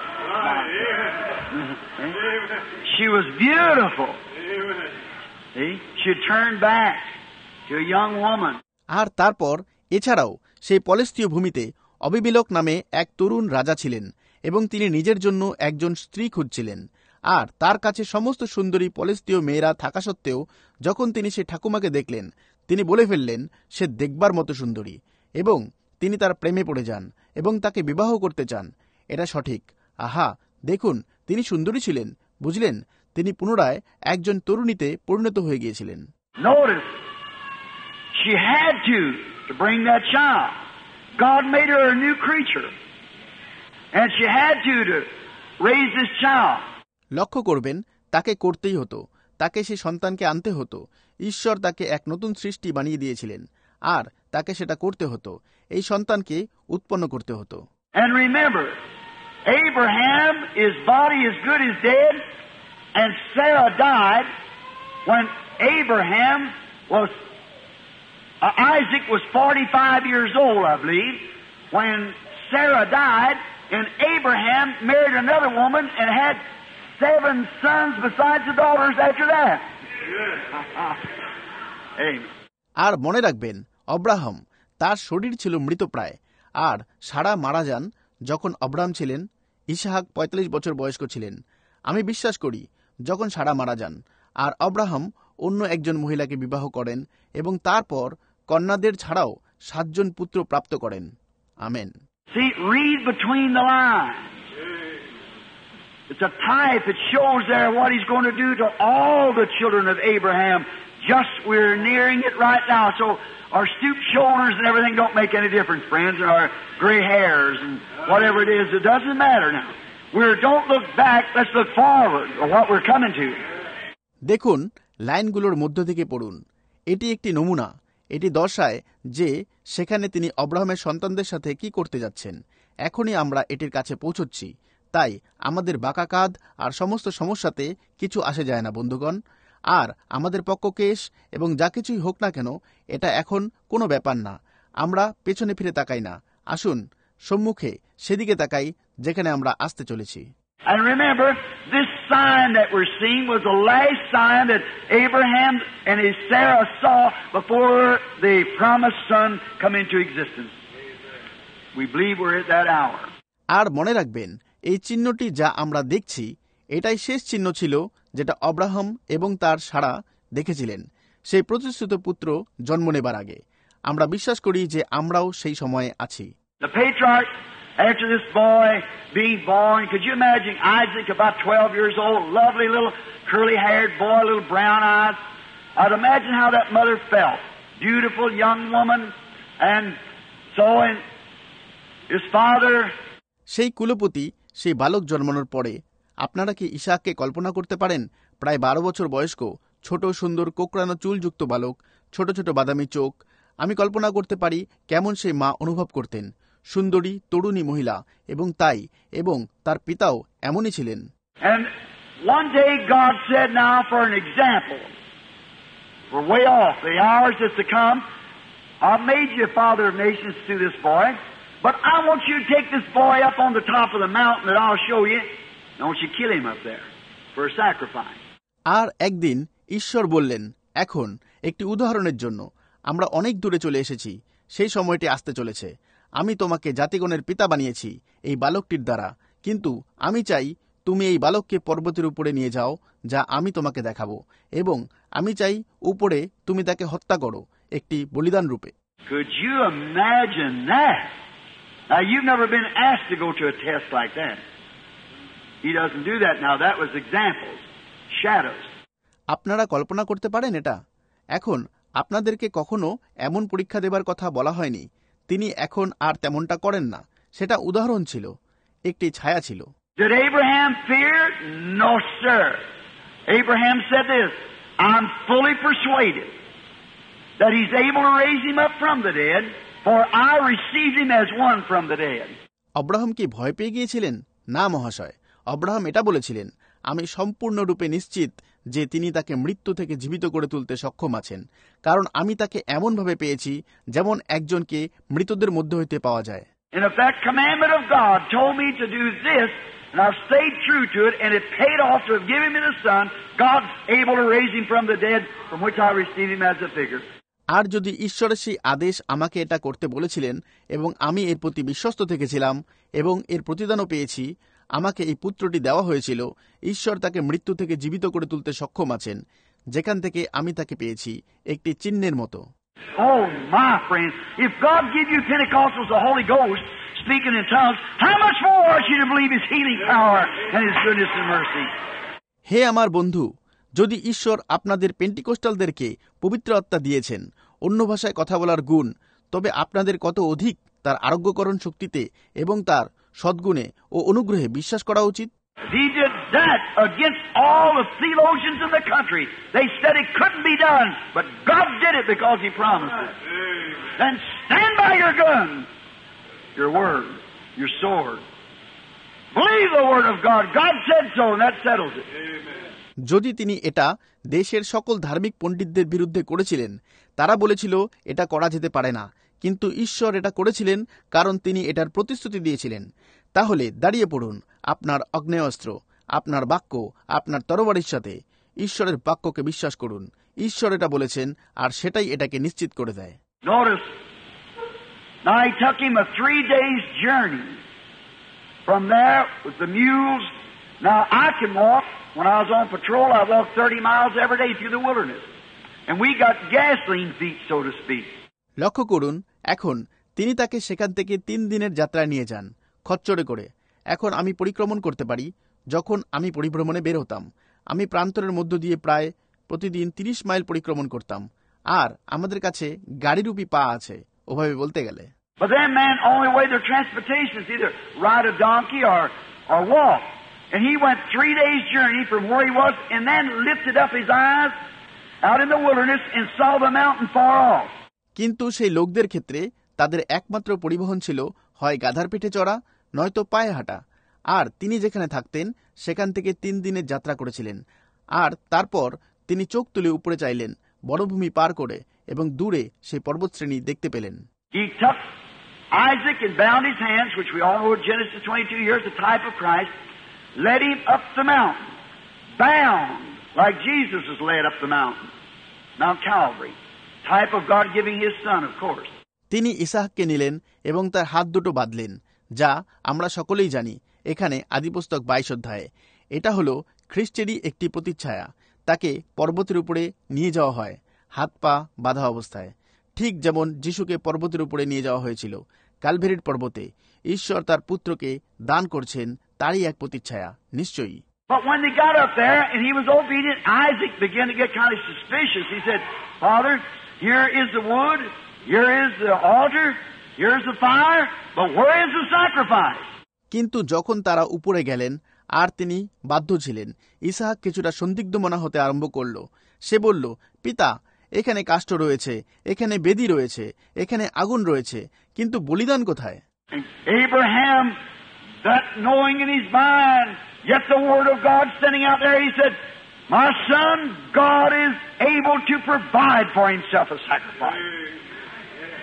She was beautiful. See? She turned back to a young woman. আর তারপর এছাড়াও সেই পলেস্তীয় ভূমিতে অবিবিলক নামে এক তরুণ রাজা ছিলেন এবং তিনি নিজের জন্য একজন স্ত্রী খুঁজছিলেন। আর তার কাছে সমস্ত সুন্দরী পলেস্তীয় মেয়েরা থাকা সত্ত্বেও যখন তিনি সে ঠাকুমাকে দেখলেন, তিনি বলে ফেললেন সে দেখবার মতো সুন্দরী এবং তিনি তার প্রেমে পড়ে যান এবং তাকে বিবাহ করতে চান। এটা সঠিক। আহা, দেখুন, তিনি সুন্দরী ছিলেন, বুঝলেন? তিনি পুনরায় একজন তরুণীতে পরিণত হয়ে গিয়েছিলেন। Notice, she had to to bring that child. God made her a new creature, and she had to to raise this child. লক্ষ্য করবেন, তাকে করতেই হতো, তাকে সেই সন্তানকে আনতে হতো। ঈশ্বর তাকে এক নতুন সৃষ্টি বানিয়ে দিয়েছিলেন আর তাকে সেটা করতে হতো, এই সন্তানকে উৎপন্ন করতে হতো। And remember, Abraham, his body is good as dead, and Sarah died when Abraham was, uh, Isaac was forty-five years old, I believe, when Sarah died, and Abraham married another woman and had seven sons besides the daughters after that. Amen. আর মনে রাখবেন, অব্রাহাম তার শরীর ছিল মৃতপ্রায়, আর সারা মারা যান যখন অব্রাহাম ছিলেন, ইসহাক পঁয়তাল্লিশ বছর বয়স্ক ছিলেন। আমি বিশ্বাস করি যখন সারা মারা যান, আর অব্রাহাম অন্য একজন মহিলাকে বিবাহ করেন এবং তারপর কন্যাদের ছাড়াও সাতজন পুত্র প্রাপ্ত করেন। Amen. See, read between the lines. It's a type. It shows there what he's going to do to all the children of Abraham. Just we're nearing it right now. So our stooped shoulders and everything don't make any difference, friends, and our gray hairs and whatever it is. It doesn't matter now. We don't look back. Let's look forward or what we're coming to. দেখুন, লাইনগুলোর মধ্য থেকে পড়ুন। এটি একটি নমুনা। এটি দর্শায় যে সেখানে তিনি অব্রাহামের সন্তানদের সাথে কি করতে যাচ্ছেন। এখনই আমরা এটির কাছে পৌঁছচ্ছি। তাই আমাদের বাঁকা কাঁধ আর সমস্ত সমস্যাতে কিছু আসে যায় না, বন্ধুগণ। আর আমাদের পক্ষকেশ এবং যা কিছুই হোক না কেন, এটা এখন কোনো ব্যাপার না। আমরা পেছনে ফিরে তাকাই না। আসুন সম্মুখে সেদিকে তাকাই যেখানে আমরা আসতে চলেছি। And remember, this sign that we're seeing was the last sign that Abraham and his Sarah saw before the promised son come into existence. We believe we're at that hour. আর মনে রাখবেন, এই চিহ্নটি যা আমরা দেখছি, এটাই শেষ চিহ্ন ছিল যেটা অব্রাহাম এবং তার সারা দেখেছিলেন সেই প্রতিশ্রুত পুত্র জন্ম নেবার আগে। আমরা বিশ্বাস করি যে আমরাও সেই সময়ে আছি। The patriarch, after this boy being born, could you imagine Isaac, about twelve years old, lovely little curly-haired boy, little brown eyes? I'd imagine how that mother felt. Beautiful young woman, and so and his father. সেই কুলপতি, সেই বালক জন্মানোর পরে আপনারা কি ইসাককে কল্পনা করতে পারেন? প্রায় বারো বছর বয়স্ক, ছোট সুন্দর কোকড়ানো চুলযুক্ত বালক, ছোট ছোট বাদামি চোখ। আমি কল্পনা করতে পারি কেমন সেই মা অনুভব করতেন। সুন্দরী তরুণী মহিলা, এবং তাই এবং তার পিতাও এমনই ছিলেন। And one day God said, now for an example, we're way off, the hours is to come, I've made you a father of nations through this boy, but I want you to take this boy up on the top of the mountain that I'll show you. I want you to kill him up there for a sacrifice. আর একদিন ঈশ্বর বললেন, এখন একটি উদাহরণের জন্য আমরা অনেক দূরে চলে এসেছি, সেই সময়টি আসতে চলেছে। আমি তোমাকে জাতিগণের পিতা বানিয়েছি এই বালকটির দ্বারা, কিন্তু আমি চাই তুমি এই বালককে পর্বতের উপরে নিয়ে যাও, যা আমি তোমাকে দেখাবো, এবং আমি চাই উপরে তুমি তাকে হত্যা করো একটি বলিদান রূপে। Could you imagine that? Now, you've never been asked to go to a test like that. He doesn't do that now. That was examples, shadows. আপনারা কল্পনা করতে পারেন এটা? এখন আপনাদেরকে কখনো এমন পরীক্ষা দেবার কথা বলা হয়নি। তিনি এখন আর তেমনটা করেন না। সেটা উদাহরণ ছিল, একটি ছায়া ছিল। Did Abraham fear? No, sir. Abraham said this, I'm fully persuaded that he's able to raise him up from the dead, for I received him as one from the dead. Abraham কি ভয় পেয়ে গিয়েছিলেন? না মহাশয়, আব্রাহাম এটা বলেছিলেন, আমি সম্পূর্ণরূপে নিশ্চিত যে তিনি তাকে মৃত্যু থেকে জীবিত করে তুলতে সক্ষম আছেন, কারণ আমি তাকে এমনভাবে পেয়েছি যেমন একজনকে মৃতদের মধ্যে হইতে পাওয়া যায়। And if that commandment of God told me to do this, and I've stayed true to it, and it paid off to have given me the Son, God's able to raise him from the dead, from which I received him as a figure. আর যদি ঈশ্বরের সেই আদেশ আমাকে এটা করতে বলেছিলেন এবং আমি এর প্রতি বিশ্বস্ত থেকেছিলাম এবং এর প্রতিদানও পেয়েছি, আমাকে এই পুত্রটি দেওয়া হয়েছিল, ঈশ্বর তাকে মৃত্যু থেকে জীবিত করে তুলতে সক্ষম আছেন, যেখান থেকে আমি তাকে পেয়েছি একটি চিহ্নের মতো। Oh, my friend, if God give you Pentecostals the Holy Ghost speaking in tongues, how much more ought you to believe His healing power and His goodness and mercy? হে আমার বন্ধু, যদি ঈশ্বর আপনাদের পেন্টিকোস্টালদেরকে পবিত্র আত্মা দিয়েছেন, অন্য ভাষায় কথা বলার গুণ, তবে আপনাদের কত অধিক তার আরোগ্যকরণ শক্তিতে এবং তার সদ্গুণে ও অনুগ্রহে বিশ্বাস করা উচিত। He did that against all the theologians in the country. They said it couldn't be done, but God did it because He promised it. Then stand by your gun, your word, your sword. Believe the word of God. God said so, and that settles it. যদি তিনি এটা দেশের সকল ধার্মিক পণ্ডিতদের বিরুদ্ধে করেছিলেন, তারা বলেছিল এটা করা যেতে পারে না, কিন্তু ঈশ্বর এটা করেছিলেন কারণ তিনি এটার প্রতিশ্রুতি দিয়েছিলেন। তাহলে দাঁড়িয়ে পড়ুন আপনার আগ্নেয়াস্ত্র, আপনার বাক্য, আপনার তরবারির সাথে। ঈশ্বরের বাক্যকে বিশ্বাস করুন। ঈশ্বর এটা বলেছেন, আর সেটাই এটাকে নিশ্চিত করে দেয়। Notice, now he took him a three days journey from there with the mules. Now I can walk. When I was on patrol, I walked thirty miles every day through the wilderness. And we got gasoline feet, so to speak. লক্ষ্য করুন, এখন তিনি তাকে সেখান থেকে তিন দিনের যাত্রায় নিয়ে যান খচ্চরে করে। এখন আমি পরিক্রমণ করতে পারি। যখন আমি পরিভ্রমণে বের হতাম, আমি প্রান্তরের মধ্য দিয়ে প্রায় প্রতিদিন তিরিশ মাইল পরিক্রমণ করতাম, আর আমাদের কাছে গাড়িরূপী পা আছে, ওভাবে বলতে গেলে। But then, man, only way their transportation is either ride a donkey or or walk. And he went three days' journey from where he was, and then lifted up his eyes out in the wilderness and saw the mountain far off. কিন্তু সেই লোকদের ক্ষেত্রে তাদের একমাত্র পরিবহন ছিল হয় গাধার পিঠে চড়া, নয়তো পায়ে হাঁটা। আর তিনি যেখানে থাকতেন সেখান থেকে তিন দিনের যাত্রা করেছিলেন, আর তারপর তিনি চোখ তুলে উপরে চাইলেন, বনভূমি পার করে, এবং দূরে সেই পর্বতশ্রেণী দেখতে পেলেন। He took Isaac and bound his hands, which we all know in Genesis twenty-two, here's the type of Christ, led him up the mountain, bound, like Jesus was led up the mountain, Mount Calvary, type of God giving His Son, of course. তিনি ইসাহাককে নিলেন এবং তার হাত দুটো বাঁধলেন, যা আমরা সকলেই জানি এখানে আদিপুস্তক বাইশ অধ্যায়ে। এটা হলো খ্রিস্টেরই একটি প্রতিচ্ছায়া। তাকে পর্বতের উপরে নিয়ে যাওয়া হয় হাত পা বাঁধা অবস্থায়, ঠিক যেমন যিশুকে পর্বতের উপরে নিয়ে যাওয়া হয়েছিল ক্যালভেরির পর্বতে। ঈশ্বর তার পুত্রকে দান করছেন তারই এক প্রতিচ্ছায়া, নিশ্চয়ই। But when they got up there and he was obedient, Isaac began to get kind of suspicious. He said, Father, here is the wood, here is the altar, here is the fire, but where is the sacrifice? কিন্তু যখন তারা উপরে গেলেন আর তিনি বাধ্য ছিলেন, ইসাহাক কিছুটা সন্দিগ্ধ মনে হতে আরম্ভ করল। সে বলল, পিতা, এখানে কাষ্ঠ রয়েছে, এখানে বেদী রয়েছে, এখানে আগুন রয়েছে, কিন্তু বলিদান কোথায়? Abraham, that knowing in his mind, yet the word of God standing out there, he said, my son, God is able to provide for himself a sacrifice.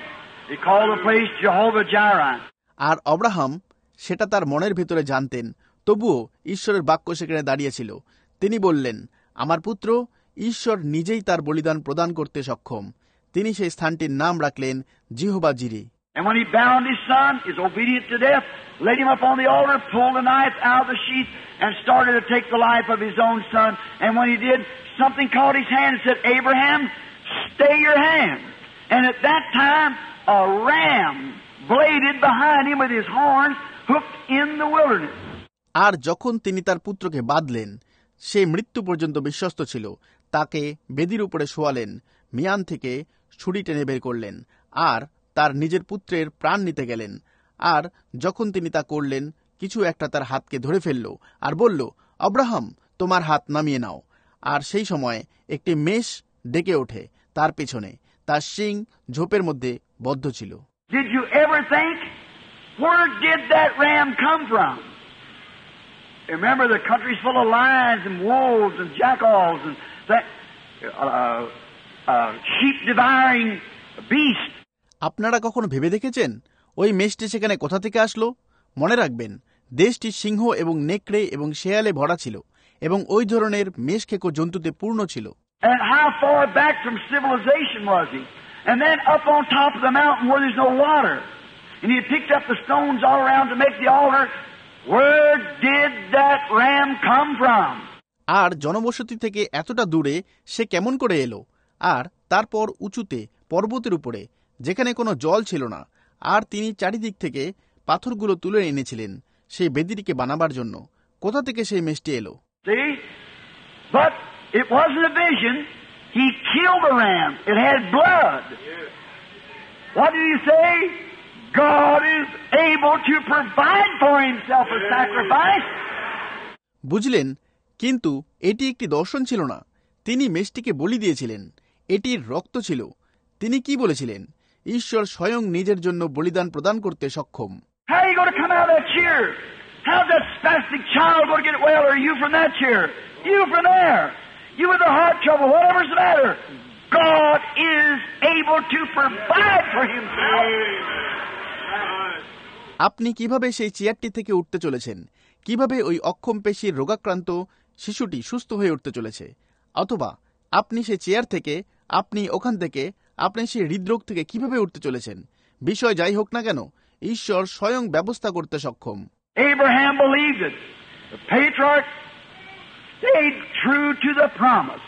He called the place Jehovah Jireh. আর অব্রাহাম সেটা তার মনের ভেতরে জানতেন, তবুও ঈশ্বরের বাক্য সেখানে দাঁড়িয়েছিল। তিনি বললেন, আমার পুত্র, ঈশ্বর নিজেই তার বলিদান প্রদান করতে সক্ষম। তিনি সেই স্থানটির নাম রাখলেন Jehovah Jiri. And when he bound his son, is obedient to death, laid him up on the altar, pulled the knife out of the sheath, and started to take the life of his own son. And when he did, something caught his hand and said, Abraham, stay your hand. And at that time, a ram bladed behind him with his horns, hooked in the wilderness. আর যখন তিনি তার পুত্রকে বাঁধলেন, সে মৃত্যু পর্যন্ত বিশ্বস্ত ছিল, তাকে বেদির উপরে শোয়ালেন, মিয়ান থেকে ছুরি টেনে বের করলেন, আর তার নিজের পুত্রের প্রাণ নিতে গেলেন। আর যখন তিনি তা করলেন, কিছু একটা তার হাতকে ধরে ফেলল আর বলল, আব্রাহাম, তোমার হাত নামিয়ে নাও। আর সেই সময় একটি মেষ ডেকে ওঠে তার পেছনে, তার শিং ঝোপের মধ্যে বদ্ধ ছিল। Did you ever think, where did that ram come from? Remember, the country's full of lions and wolves and jackals and that, uh, uh, sheep-devouring beasts. আপনারা কখনো ভেবে দেখেছেন ওই মেষটি সেখানে কোথা থেকে আসলো? মনে রাখবেন, দেশটি সিংহ এবং নেকড়ে এবং শেয়ালে ভরা ছিল এবং ওই ধরনের মেষ খেকো জন্তুতে পূর্ণ ছিল। And how far back from civilization was he? And then up on top of the mountain where there's no water. And he had picked up the stones all around to make the altar. Where did that ram come from? আর জনবসতি থেকে এতটা দূরে সে কেমন করে এলো? আর তারপর উঁচুতে পর্বতের উপরে, যেখানে কোনো জল ছিল না, আর তিনি চারিদিক থেকে পাথরগুলো তুলে এনেছিলেন সেই বেদিটিকে বানাবার জন্য। কোথা থেকে সেই মেষটি এলো? See? But it wasn't a vision. He killed the ram. It had blood. What did he say? God is able to provide for himself a sacrifice. বুঝলেন, কিন্তু এটি একটি দর্শন ছিল না। তিনি মেষটিকে বলি দিয়েছিলেন, এটির রক্ত ছিল। তিনি কি বলেছিলেন? ঈশ্বর স্বয়ং নিজের জন্য বলিদান প্রদান করতে সক্ষম। How are you going to come out of that chair? How's that spastic child going to get well? Or you from that chair? You from there? You with the heart trouble? Whatever's the matter? God is able to provide for himself. আপনি কিভাবে সেই চেয়ারটি থেকে উঠতে চলেছেন? কিভাবে ওই অক্ষম পেশির রোগাক্রান্ত শিশুটি সুস্থ হয়ে উঠতে চলেছে? অথবা আপনি সেই চেয়ার থেকে, আপনি ওখান থেকে, আপনি সেই হৃদরোগ থেকে কিভাবে উঠতে চলেছেন? বিষয় যাই হোক না কেন, ঈশ্বর স্বয়ং ব্যবস্থা করতে সক্ষম। Abraham believed it. The patriarch stayed true to the promise.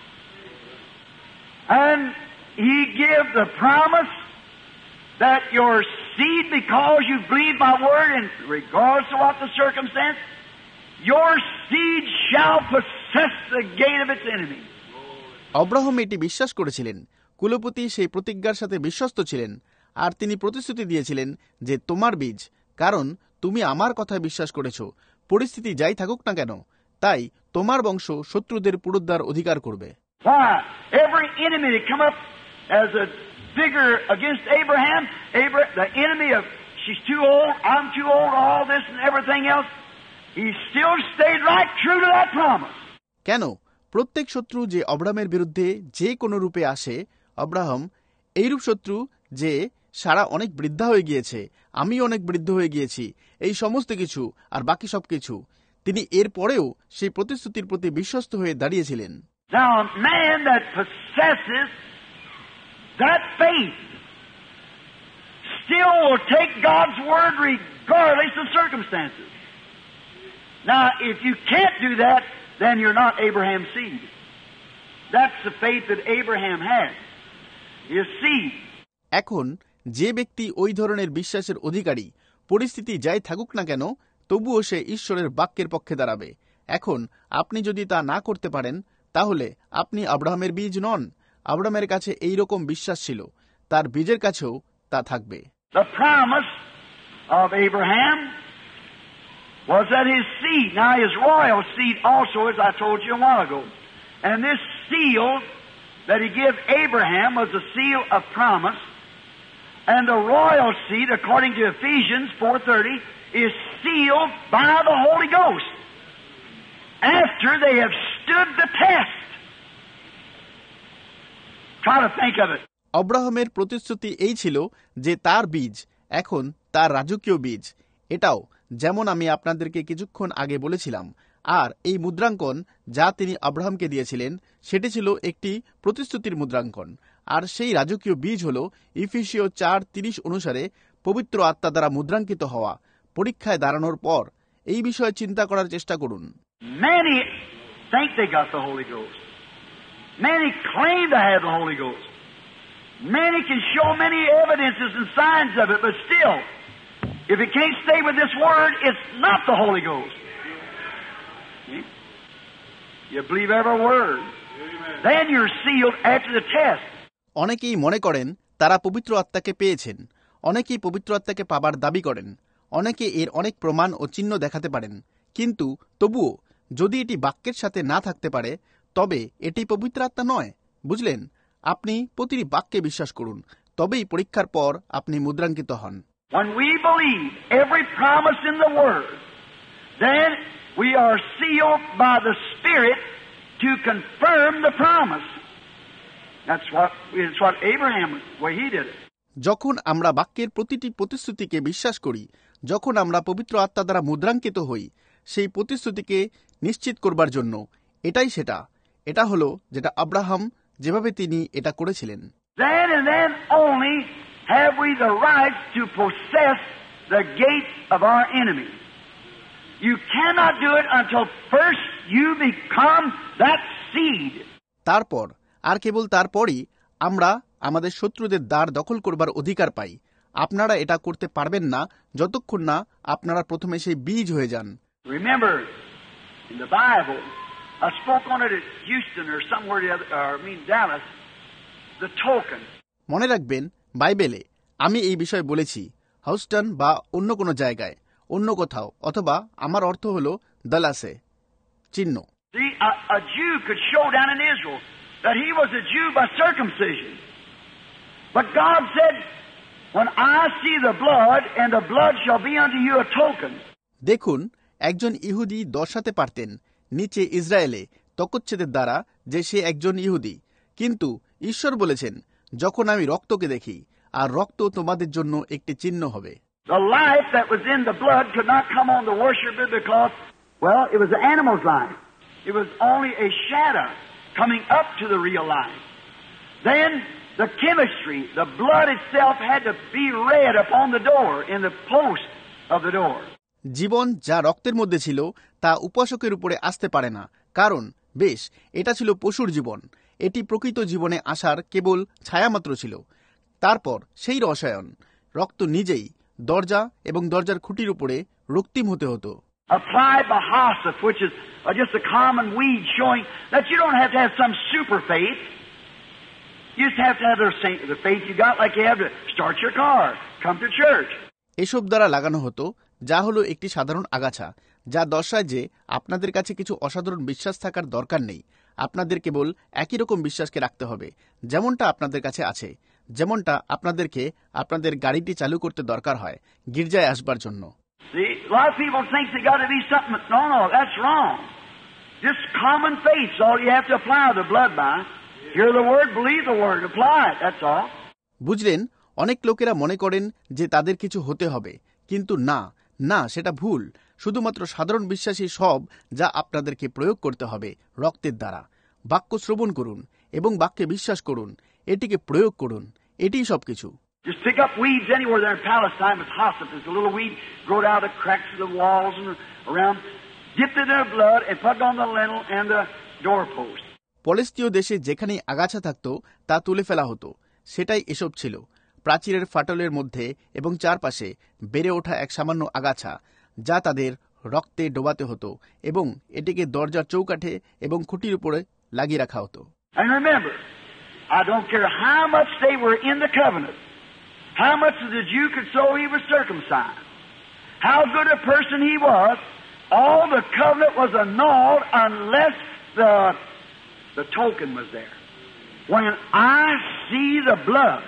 And he gave the promise that your seed, because you believe my word, and regardless of what the circumstance, your seed shall possess the gate of its enemy. Abraham এটি বিশ্বাস করেছিলেন। কুলপতি সেই প্রতিজ্ঞার সাথে বিশ্বস্ত ছিলেন, আর তিনি প্রতিশ্রুতি দিয়েছিলেন যে তোমার বীজ, কারণ তুমি আমার কথায় বিশ্বাস করেছ, পরিস্থিতি যাই থাকুক না কেন, তাই তোমার বংশ শত্রুদের পুরুদ্ধার অধিকার করবে। Why? Every enemy that come up as a figure against Abraham, Abraham, the enemy of, she's too old, I'm too old, all this and everything else, he still stayed right true to that promise. কেন? প্রত্যেক শত্রু যে অব্রাহামের বিরুদ্ধে যে কোনো রূপে আসে, অব্রাহাম এইরূপ শত্রু যে সারা অনেক বৃদ্ধা হয়ে গিয়েছে, আমি অনেক বৃদ্ধ হয়ে গিয়েছি, এই সমস্ত কিছু আর বাকি সব কিছু, তিনি এর পরেও সেই প্রতিশ্রুতির প্রতি বিশ্বস্ত হয়ে দাঁড়িয়েছিলেন। Now, a man that possesses that faith still will take God's word regardless of circumstances. Now, if you can't do that, then you're not Abraham's seed. That's the faith that Abraham had, his seed. এখন যে ব্যক্তি ওই ধরনের বিশ্বাসের অধিকারী, পরিস্থিতি যাই থাকুক না কেন, তবুও সে ঈশ্বরের বাক্যের পক্ষে দাঁড়াবে। এখন আপনি যদি তা না করতে পারেন, তাহলে আপনি আব্রাহামের বীজ নন। আব্রাহামের কাছে এই রকম বিশ্বাস ছিল, তার বীজের কাছেও তা থাকবে। The promise of Abraham was that his seed, now his royal seed also, as I told you a while ago, and this seal that he gave Abraham was a seal of promise, and the royal seed, according to Ephesians four thirty, is sealed by the Holy Ghost after they have stood the test. Try to think of it. অব্রাহামের প্রতিশ্রুতি এই ছিল যে তার বীজ এখন তার রাজকীয় বীজ। এটাও যেমন আমি আপনাদেরকে কিছুক্ষণ আগে বলেছিলাম। আর এই মুদ্রাঙ্কন যা তিনি আব্রাহামকে দিয়েছিলেন সেটি ছিল একটি প্রতিশ্রুতির মুদ্রাঙ্কন। আর সেই রাজকীয় বীজ হল ইফিসীয় চার তিরিশ অনুসারে পবিত্র আত্মা দ্বারা মুদ্রাঙ্কিত হওয়া। পরীক্ষায় দাঁড়ানোর পর এই বিষয়ে চিন্তা করার চেষ্টা করুন। Many think they got the Holy Ghost. Many claim to have the Holy Ghost. Many can show many evidences and signs of it, but still, if it can't stay with this Word, it's not the Holy Ghost. See? You believe every word. Then you're sealed after the test. অনেকেই মনে করেন তারা পবিত্র আত্মাকে পেয়েছেন। অনেকেই পবিত্র আত্মাকে পাবার দাবি করেন। অনেকে এর অনেক প্রমাণ ও চিহ্ন দেখাতে পারেন। কিন্তু তবুও যদি এটি বাক্যের সাথে না থাকতে পারে তবে এটি পবিত্র আত্মা নয়। বুঝলেন? আপনি প্রতিটি বাক্যে বিশ্বাস করুন, তবেই পরীক্ষার পর আপনি মুদ্রাঙ্কিত হন। When we believe every promise in the Word, then we are sealed by the Spirit to confirm the promise. That's what it's what Abraham, what he did it. যখন আমরা বাক্যের প্রতিটি প্রতিশ্রুতিকে বিশ্বাস করি, যখন আমরা পবিত্র আত্মা দ্বারা মুদ্রাঙ্কিত হই সেই প্রতিশ্রুতিকে নিশ্চিত করবার জন্য, এটাই সেটা। এটা হলো যেটা আব্রাহাম যেভাবে তিনি এটা করেছিলেন। Then and then only have we the right to possess the gate of our enemy. You cannot do it until first you become that seed. তারপর আর কেবল তারপরই আমরা আমাদের শত্রুদের দ্বার দখল করবার অধিকার পাই। আপনারা এটা করতে পারবেন না যতক্ষণ না আপনারা প্রথমে সেই বীজ হয়ে যান। Remember, in the Bible, I spoke on it at Houston or somewhere the other, or I mean Dallas, the token. মনে রাখবেন, বাইবেলে আমি এই বিষয়ে বলেছি হাউস্টন বা অন্য কোনো জায়গায়, অন্য কোথাও, অথবা আমার অর্থ হলো দালাসে, চিহ্ন। See, a, a Jew could show down in Israel that he was a Jew by circumcision. But God said, when I see the blood, and the blood shall be unto you a token. দেখুন, একজন ইহুদি দর্শাতে পারতেন নিচে ইসরায়েলে তকচ্ছেদের দ্বারা যে সে একজন ইহুদি। কিন্তু ঈশ্বর বলেছেন, যখন আমি রক্তকে দেখি, আর রক্ত তোমাদের জন্য একটি চিহ্ন হবে। The life that was in the blood could not come on the worshiper because, well, it was the animal's life. It was only a shadow coming up to the real life. Then the chemistry, the blood itself had to be read upon the door, in the post of the door. জীবন যা রক্তের মধ্যে ছিল তা উপাসকের উপরে আসতে পারে না, কারণ বেশ এটা ছিল পশুর জীবন। এটি প্রকৃত জীবনে আসার কেবল ছায়ামাত্র ছিল। তারপর সেই রসায়ন রক্ত নিজেই দরজা এবং দরজার খুঁটির উপরে রক্তিম হতে হতো। Applied by hyssop, which is just a common weed, showing that you don't have to have some super faith. You just have to have the faith you got, like you have to start your car, come to church. এসব দ্বারা লাগানো হতো, যা হলো একটি সাধারণ আগাছা, যা দর্শায় যে আপনাদের কাছে কিছু অসাধারণ বিশ্বাস থাকার দরকার নেই। আপনাদের কেবল একই রকম বিশ্বাসকে রাখতে হবে, যেমনটা আপনাদের কাছে আছে, যেমনটা আপনাদেরকে আপনাদের গাড়িটি চালু করতে দরকার হয় গির্জায় আসবার জন্য। See, a lot of people think they got to be something. No, no, that's wrong. Just common faith is all you have to apply the blood by. Hear the word, believe the word, apply it. That's all. বুঝলেন, অনেক লোকেরা মনে করেন যে তাদের কিছু হতে হবে, কিন্তু না না সেটা ভুল। শুধুমাত্র সাধারণ বিশ্বাসী সব যা আপনাদেরকে প্রয়োগ করতে হবে রক্তের দ্বারা। বাক্য শ্রবণ করুন এবং বাক্যে বিশ্বাস করুন, এটিকে প্রয়োগ করুন, এটিই সবকিছু। Just pick up weeds anywhere there in Palestine with hyssop. There's a little weed growed out of the cracks of the walls and around. Dip it in their blood and put it on the lintel and the doorpost. পলেস্তীয় দেশে যেখানেই আগাছা থাকত তা তুলে ফেলা হতো। সেটাই এসব ছিল, প্রাচীরের ফাটলের মধ্যে এবং চারপাশে বেড়ে ওঠা এক সামান্য আগাছা, যা তাদের রক্তে ডোবাতে হতো এবং এটিকে দরজার চৌকাঠে এবং খুঁটির উপরে লাগিয়ে রাখা হতো। And remember, I don't care how much they were in the covenant, how much the Jew could show he was circumcised, how good a person he was, all the covenant was annulled unless the the token was there. When I see the blood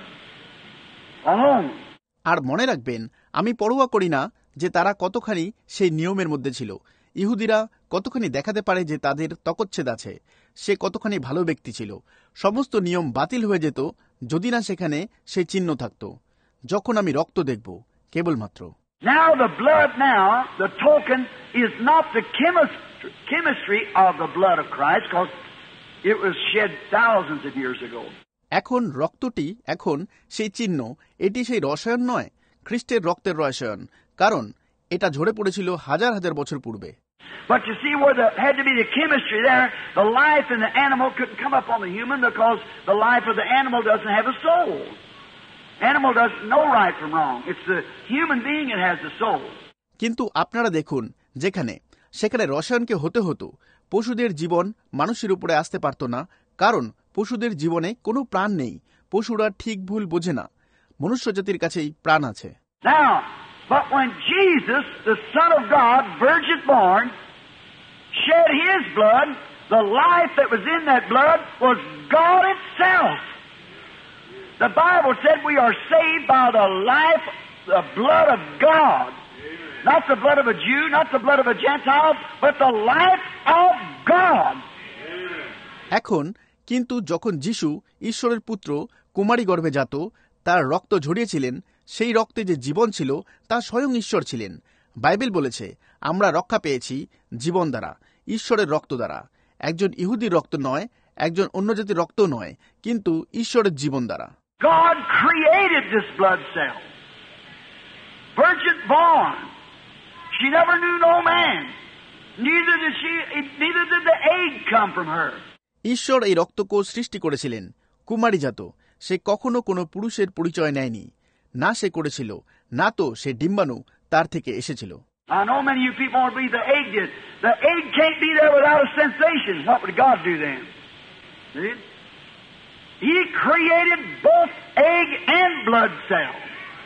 alone. আর মনে রাখবেন, আমি পরোয়া করি না যে তারা কতখানি সেই নিয়মের মধ্যে ছিল। ইহুদিরা কতখানি দেখাতে পারে যে তাদের তকচ্ছেদ আছে, সে কতখানি ভালো ব্যক্তি ছিল। সমস্ত নিয়ম বাতিল হয়ে যেত যদি না সেখানে সেই চিহ্ন থাকত। যখন আমি রক্ত দেখব কেবলমাত্র। Now the blood now, the token is not the chemistry, chemistry of the blood of Christ, because it was shed thousands of years ago. এখন রক্তটি এখন সেই চিহ্ন, এটি সেই রসায়ন নয়, খ্রিস্টের রক্তের রসায়ন, কারণ এটা ঝরে পড়েছিল হাজার হাজার বছর পূর্বে। But you see where there had to be the chemistry there, the life in the animal couldn't come up on the human because the life of the animal doesn't have a soul. Animal doesn't know right from wrong. It's the human being that has the soul. কিন্তু আপনারা দেখুন, যেখানে সেখানে রসায়নকে হতে হতো, পশুদের জীবন মানুষের উপরে আসতে পারত না, কারণ পশুদের জীবনে কোনো প্রাণ নেই, পশুরা ঠিক ভুল বোঝে না, মনুষ্য জাতির কাছেই প্রাণ আছে। Now, but when Jesus, the Son of God, virgin born, shed His blood, the life that was in that blood was God itself. The Bible said we are saved by the life, the blood of God. Not the blood of a Jew, not the blood of a Gentile, but the life of God. এখন কিন্তু যখন যিশু ঈশ্বরের পুত্র কুমারী গর্ভে জাত, তার রক্ত ঝরিয়েছিলেন, সেই রক্তে যে জীবন ছিল তা স্বয়ং ঈশ্বর ছিলেন। বাইবেল বলেছে আমরা রক্ষা পেয়েছি জীবন দ্বারা, ঈশ্বরের রক্ত দ্বারা, একজন ইহুদির রক্ত নয়, একজন অন্য জাতির রক্ত নয়, কিন্তু ঈশ্বরের জীবন দ্বারা। God created this blood cell. Virgin born. She never knew no man. Neither did she, neither did the egg come from her. ঈশ্বর এই রক্তকোষ সৃষ্টি করেছিলেন, কুমারী জাত, সে কখনো কোনো পুরুষের পরিচয় নেয়নি, না সে করেছিল, না তো সে ডিম্বাণু তার থেকে এসেছিল। I know many of you people won't believe the egg did. The egg can't be there without a sensation. What would God do then? See? He created both egg and blood cells.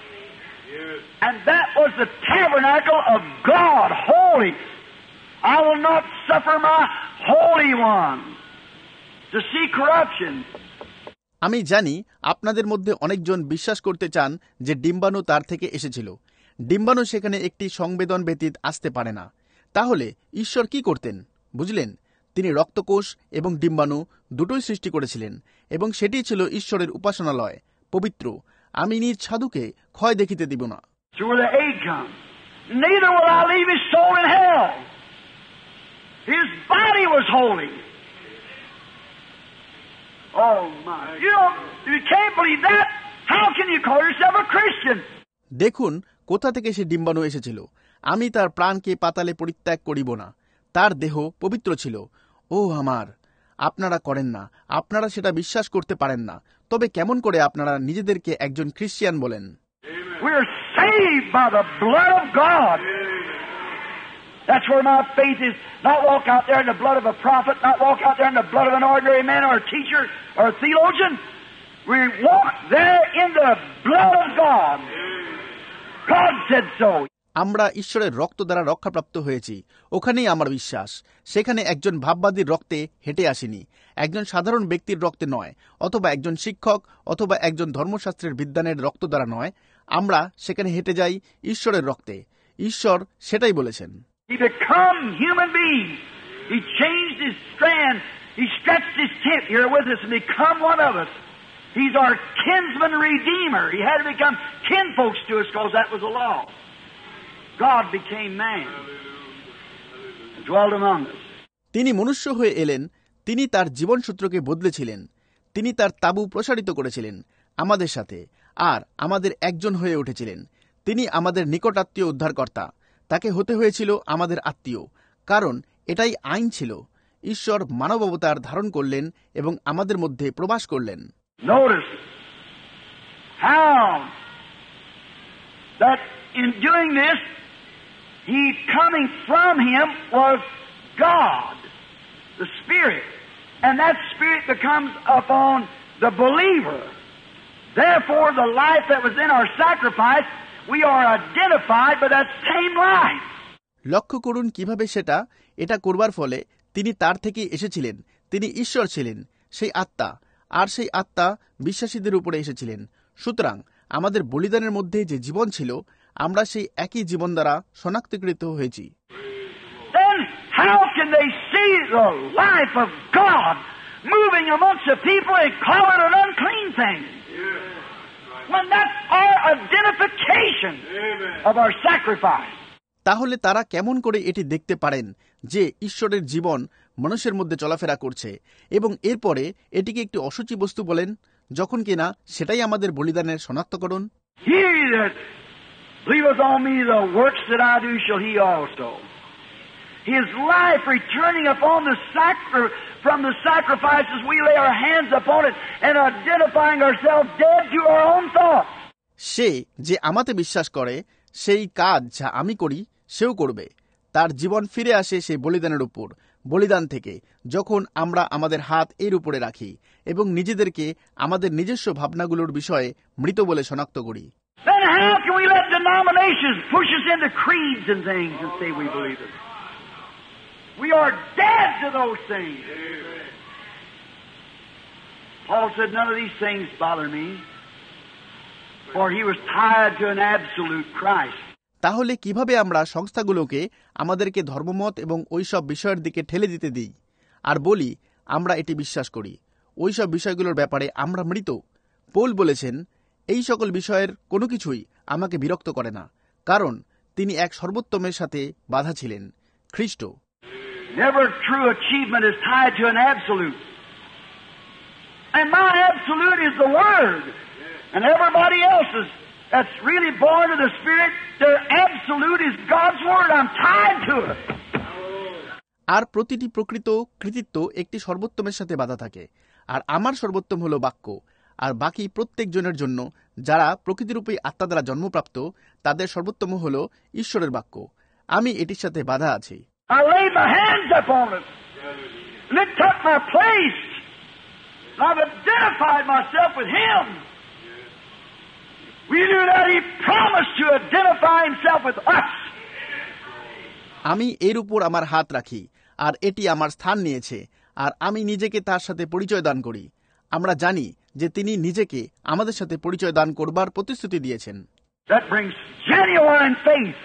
And that was the tabernacle of God, holy. I will not suffer my Holy One to see corruption. আমি জানি আপনাদের মধ্যে অনেকজন বিশ্বাস করতে চান যে ডিম্বাণু তার থেকে এসেছিল। ডিম্বাণু সেখানে একটি সংবেদন ব্যতীত আসতে পারে না। তাহলে ঈশ্বর কি করতেন? বুঝলেন, তিনি রক্তকোষ এবং ডিম্বাণু দুটোই সৃষ্টি করেছিলেন, এবং সেটি ছিল ঈশ্বরের উপাসনালয়, পবিত্র। আমি নিজ সাধুকে ক্ষয় দেখিতে দিব না। So where the egg comes, neither will I leave his soul in hell. His body was holy. Oh my! You don't, you can't believe that. How can you call yourself a Christian? দেখুন কোথা থেকে সে ডিম্বাণু এসেছিল। আমি তার প্রাণকে পাতালে পরিত্যাগ করিব না। তার দেহ পবিত্র ছিল। ও আমার, আপনারা করেন না, আপনারা সেটা বিশ্বাস করতে পারেন না। তবে কেমন করে আপনারা নিজেদেরকে একজন খ্রিস্টিয়ান বলেন? We're saved by the blood of God. That's where my faith is. Not walk out there in the blood of a prophet, not walk out there in the blood of an ordinary man or a teacher or a theologian. We walk there in the blood of God. God said so. আমরা ঈশ্বরের রক্ত দ্বারা রক্ষাপ্রাপ্ত হয়েছি, ওখানেই আমার বিশ্বাস। সেখানে একজন ভাববাদীর রক্তে হেঁটে আসিনি, একজন সাধারণ ব্যক্তির রক্তে নয়, অথবা একজন শিক্ষক অথবা একজন ধর্মশাস্ত্রের বিদ্বানের রক্ত দ্বারা নয়। আমরা সেখানে হেঁটে যাই ঈশ্বরের রক্তে। ঈশ্বর সেটাই বলেছেন। He become human being. He changed his strand. He stretched his tent here with us and become one of us. He's our kinsman redeemer. He had to become kinfolks to us because that was the law. God became man and dwelt among us. তিনি মনুষ্য হয়ে এলেন, তিনি তার জীবনসূত্রকে বদলেছিলেন, তিনি তার তাবু প্রসারিত করেছিলেন আমাদের সাথে, আর আমাদের একজন হয়ে উঠেছিলেন। তিনি আমাদের নিকটাত্মীয় উদ্ধারকর্তা। তাকে হতে হয়েছিল আমাদের আত্মীয়, কারণ এটাই আইন ছিল। ঈশ্বর মানব অবতার ধারণ করলেন এবং আমাদের মধ্যে প্রবাস করলেন। Notice how that in doing this, he coming from him was God, the Spirit, and that Spirit becomes upon the believer. Therefore, the life that was in our sacrifice, we are identified by that same life. লক্ষ্য করুন কিভাবে সেটা এটা করবার ফলে তিনি তার থেকে এসেছিলেন, তিনি ঈশ্বর ছিলেন, সেই আত্মা, আর সেই আত্মা বিশ্বাসীদের উপরে এসেছিলেন। সুতরাং আমাদের বলিদানের মধ্যে যে জীবন ছিল, আমরা সেই একই জীবন দ্বারা শনাক্তকৃত হয়েছি। Then how can they see the life of God moving amongst the people and call it an unclean thing? When that's our identification of our sacrifice. তাহলে তারা কেমন করে এটি দেখতে পারেন যে ঈশ্বরের জীবন মানুষের মধ্যে চলাফেরা করছে এবং এরপরে এটিকে একটি অসুচি বস্তু বলেন, যখন কিনা সেটাই আমাদের বলিদানের শনাক্তকরণ? He that believeth on me, the works that I do shall he also. His life returning upon the sacri- from the sacrifices, we lay our hands upon it and identifying ourselves dead to our own thoughts. সে যে আমাতে বিশ্বাস করে সেই কাজ যা আমি করি সেও করবে। তার জীবন ফিরে আসে সেই বলিদানের উপর, বলিদান থেকে, যখন আমরা আমাদের হাত এর উপরে রাখি এবং নিজেদেরকে আমাদের নিজস্ব ভাবনাগুলোর বিষয়ে মৃত বলে শনাক্ত করি। Then how can we let denominations push us into creeds and things and say we believe it? We are dead to those things. Paul said, none of these things bother me, for he was tied to an absolute Christ. তাহলে কিভাবে আমরা সংস্থাগুলোকে আমাদেরকে ধর্মমত এবং ওইসব বিষয়ের দিকে ঠেলে দিতে দিই আর বলি আমরা এটি বিশ্বাস করি, ওইসব বিষয়গুলোর ব্যাপারে আমরা মৃত? পৌল বলেছেন, এই সকল বিষয়ের কোনো কিছুই আমাকে বিরক্ত করে না, কারণ তিনি এক সর্বোত্তমের সাথে বাধা ছিলেন, খ্রিস্ট। Never true achievement is tied to an absolute. And my absolute is the Word. And everybody else's that's really born of the Spirit, their absolute is God's Word. I'm tied to it. আর প্রতিটি প্রকৃত কৃতিত্ব একটি সর্বোত্তমের সাথে বাধা থাকে, আর আমার সর্বোত্তম হলো বাক্য, আর বাকি প্রত্যেকজনের জন্য যারা প্রকৃতিরূপী আত্মা দ্বারা জন্মপ্রাপ্ত তাদের সর্বোত্তম হলো ঈশ্বরের বাক্য। আমি এটির সাথে বাধা আছি। I laid my hands upon it, and it took my place. I've identified myself with Him. We knew that He promised to identify Himself with us. আমি এর উপর আমার হাত রাখি, আর এটি আমার স্থান নিয়েছে, আর আমি নিজেকে তার সাথে পরিচয় দান করি। আমরা জানি যে তিনি নিজেকে আমাদের সাথে পরিচয় দান করবার প্রতিশ্রুতি দিয়েছেন। That brings genuine faith.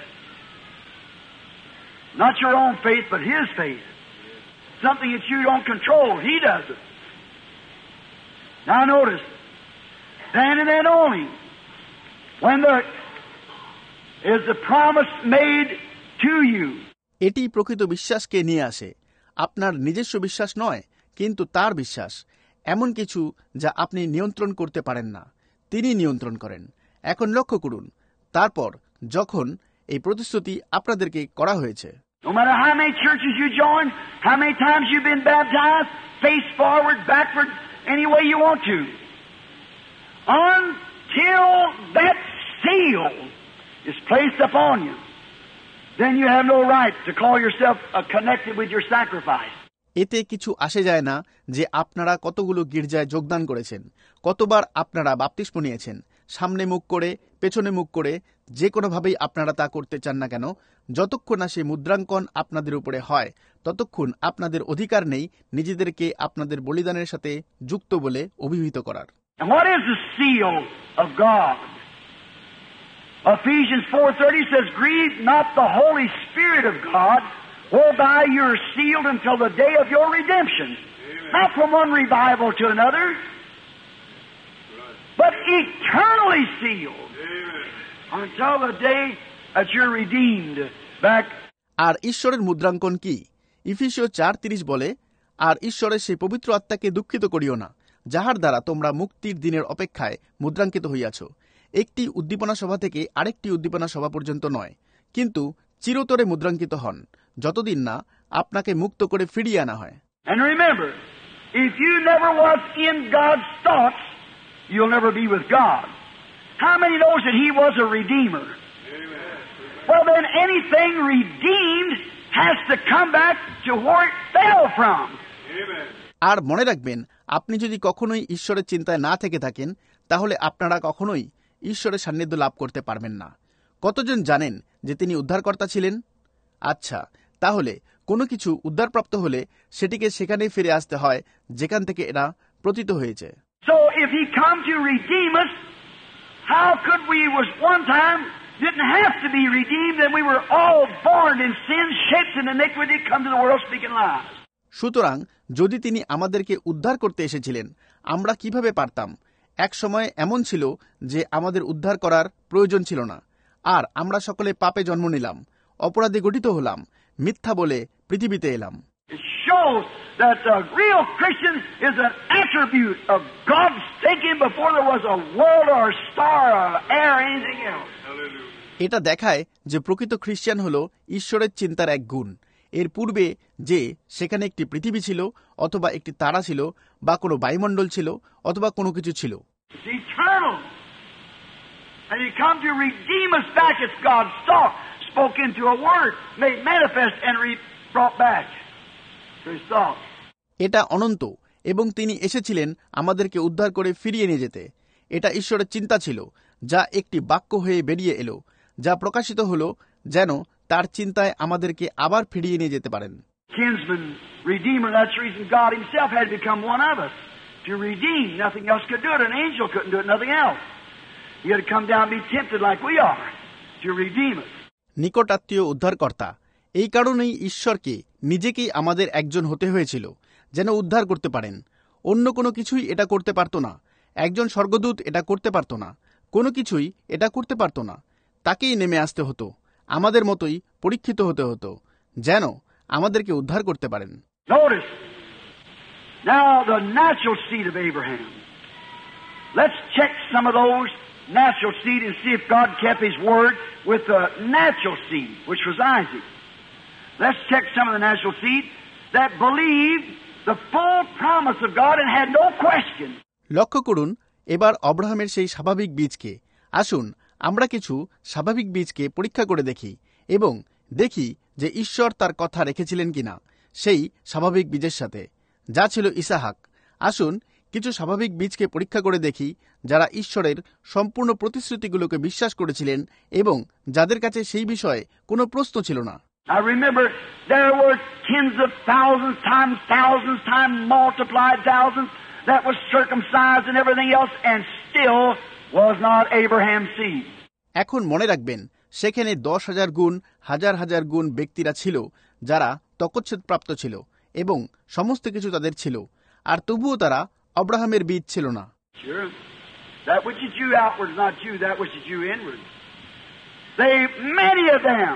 Not your own faith, but His faith. Something that you don't control. He does it. Now notice, then and then only, when there is the promise made to you. এটি প্রকৃত বিশ্বাসকে নিয়ে আসে, আপনার নিজস্ব বিশ্বাস নয়, কিন্তু তার বিশ্বাস, এমন কিছু যা আপনি নিয়ন্ত্রণ করতে পারেন না, তিনি নিয়ন্ত্রণ করেন। এখন লক্ষ্য করুন, তারপর যখন এই প্রতিশ্রুতি আপনাদেরকে করা হয়েছে, No matter how many churches you join, how many times you've been baptized, face forward, backward, any way you want to, until that seal is placed upon you, then you have no right to call yourself uh, connected with your sacrifice. এতে কিছু আসে যায় না যে আপনারা কতগুলো গির্জায় যোগদান করেছেন, কতবার আপনারা বাপ্তিস্ম নিয়েছেন, সামনে মুখ করে, পেছনে মুখ করে, যে কোনোভাবেই আপনারা তা করতে চান না কেন, যতক্ষণ না সেই মুদ্রাঙ্কন আপনাদের উপরে হয়, ততক্ষণ আপনাদের অধিকার নেই নিজেদেরকে আপনাদের বলিদানের সাথে যুক্ত বলে অভিহিত করার। And what is the seal of God? Ephesians four thirty says, grieve not the Holy Spirit of God, whereby you are sealed until the day of your redemption. Amen. Not from one revival to another, but eternally sealed. Amen. Until the day that you're redeemed back. আর ঈশ্বরের মুদ্রাঙ্কন কি? ইফিসীয় চার তিরিশ বলে, আর ঈশ্বরের সেই পবিত্র আত্মাকে দুঃখিত করিও না, যাহার দ্বারা তোমরা মুক্তির দিনের অপেক্ষায় মুদ্রাঙ্কিত হইয়াছ, একটি উদ্দীপনা সভা থেকে আরেকটি উদ্দীপনা সভা পর্যন্ত নয়, কিন্তু চিরতরে মুদ্রাঙ্কিত হন, যতদিন না আপনাকে মুক্ত করে ফিরিয়ে আনা হয়। And remember, if you never was in God's thoughts, you'll never be with God. How many knows that He was a redeemer? Amen. Well, then anything redeemed has to come back to where it fell from. Amen. আর মনে রাখবেন, আপনি যদি কখনোই ঈশ্বরের চিন্তায় না থেকে থাকেন, তাহলে আপনারা কখনোই ঈশ্বরের সান্নিধ্য লাভ করতে পারবেন না। কতজন জানেন যে তিনি উদ্ধারকর্তা ছিলেন? আচ্ছা, তাহলে কোনো কিছু উদ্ধারপ্রাপ্ত হলে সেটিকে সেখানেই ফিরে আসতে হয় যেখান থেকে এরা প্রতীত হয়েছে। So if He come to redeem us, how could we was one time didn't have to be redeemed and we were all born in sin, shaped in iniquity, come to the world speaking lies. সুতরাং যদি তিনি আমাদেরকে উদ্ধার করতে এসেছিলেন, আমরা কিভাবে পারতাম? এক সময় এমন ছিল যে আমাদের উদ্ধার করার প্রয়োজন ছিল না, আর আমরা সকলে পাপে জন্ম নিলাম, অপরাধে গঠিত হলাম, মিথ্যা বলে পৃথিবীতে এলাম। It shows that the real Christian is an attribute of God's thinking before there was a world or a star or air or anything else. এটা দেখায় যে প্রকৃত খ্রিস্টান হল ঈশ্বরের চিন্তার এক গুণ। এর পূর্বে যে সেখানে একটি পৃথিবী ছিল, অথবা একটি তারা ছিল, বা কোনো বায়ুমণ্ডল ছিল, অথবা কোনো কিছু ছিল। It's eternal. And He come to redeem us back. It's God's thought spoke into a word, made manifest and re- brought back to His thought. এটা অনন্ত, এবং তিনি এসেছিলেন আমাদেরকে উদ্ধার করে ফিরিয়ে নিয়ে যেতে। এটা ঈশ্বরের চিন্তা ছিল, যা একটি বাক্য হয়ে বেরিয়ে এলো, যা প্রকাশিত হলো, যেন তার চিন্তায় আমাদেরকে আবার ফিরিয়ে নিয়ে যেতে পারেন। Kinsman, Redeemer, that's the reason God Himself had to become one of us. To redeem. Nothing else could do it. An angel couldn't do it, nothing else. He had to come down and be tempted like we are to redeem us. নিকট আত্মীয় উদ্ধারকর্তা, এই কারণেই ঈশ্বরকে নিজেকেই আমাদের একজন হতে হয়েছিল, যেন উদ্ধার করতে পারেন। অন্য কোনো কিছুই এটা করতে পারত না। একজন স্বর্গদূত এটা করতে পারত না। কোনো কিছুই এটা করতে পারত না। তাকেই নেমে আসতে হতো, আমাদের মতোই পরীক্ষিত হতে হতো, যেন আমাদেরকে উদ্ধার করতে পারেন। Notice, now the natural seed of Abraham. Let's check some of those natural seed and see if God kept His word with the natural seed, which was Isaac. Let's check some of the natural seed that believed the full promise of God and had no question. লক্ষ্য করুন এবার অব্রাহামের সেই স্বাভাবিক বীজকে। আসুন আমরা কিছু স্বাভাবিক বীজকে পরীক্ষা করে দেখি এবং দেখি যে ঈশ্বর তার কথা রেখেছিলেন কিনা সেই স্বাভাবিক বীজের সাথে, যা ছিল ইসাহাক। আসুন কিছু স্বাভাবিক বীজকে পরীক্ষা করে দেখি যারা ঈশ্বরের সম্পূর্ণ প্রতিশ্রুতিগুলোকে বিশ্বাস করেছিলেন এবং যাদের কাছে সেই বিষয়ে কোনো প্রশ্ন ছিল না। I remember there were tens of thousands times thousands times multiplied thousands that was circumcised and everything else and still was not Abraham's seed. এখন মনে রাখবেন সেখানে দশ হাজার গুণ হাজার হাজার গুণ ব্যক্তিরা ছিল যারা তকচ্ছেদ প্রাপ্ত ছিল এবং সমস্ত কিছু তাদের ছিল, আর তবুও তারা অব্রাহামের বীজ ছিল না। Sure. That which is Jew outward is not Jew, that which is Jew inward. They, many of them,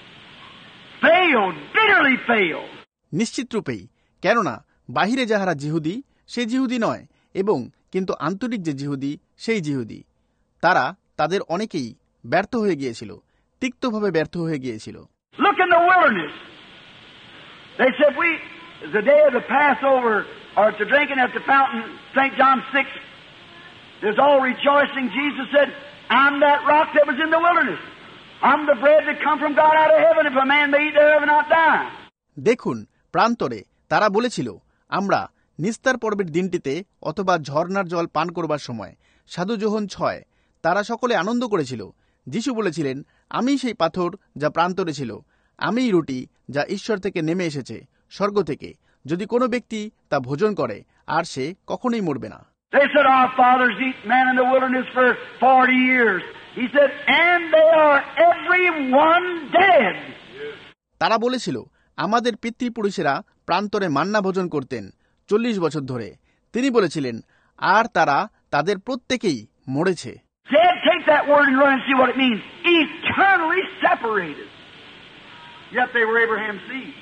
failed, bitterly failed. নিশ্চিত রূপেই, কেননা বাহিরে যাহারা জিহুদি সে জিহুদি নয়, এবং কিন্তু আন্তরিক যে জিহুদি সেই জিহুদি। তারা তাদের অনেকেই ব্যর্থ হয়ে গিয়েছিল, তিক্তভাবে ব্যর্থ হয়ে গিয়েছিল। Look in the wilderness. They said, we, the day of the Passover, or to drinking at the fountain, Saint John six, there's all rejoicing. Jesus said, I'm that rock that was in the wilderness. I'm the bread that come from God out of heaven. If a man may eat thereof and not die. দেখুন প্রান্তরে তারা বলেছিল, আমরা নিস্তার পর্বের দিনটিতে অথবা ঝর্ণার জল পান করবার সময়, সাধু যোহন ছয়, তারা সকলে আনন্দ করেছিল। যিশু বলেছিলেন, আমি সেই পাথর যা প্রান্তরে ছিল, আমিই রুটি যা ঈশ্বর থেকে নেমে এসেছে স্বর্গ থেকে, যদি কোনো ব্যক্তি তা ভোজন করে আর সে কখনোই মরবে না। They said, our fathers eat man in the wilderness for forty years. He said, and they are every one dead. তারা বলেছিল, আমাদের পিতৃপুরুষেরা প্রান্তরে মান্না ভোজন করতেন চল্লিশ বছর ধরে। তিনি বলেছিলেন, আর তারা তাদের প্রত্যেকেই মরেছে। Dad, take that word and run and see what it means. Eternally separated. Yet they were Abraham's seed.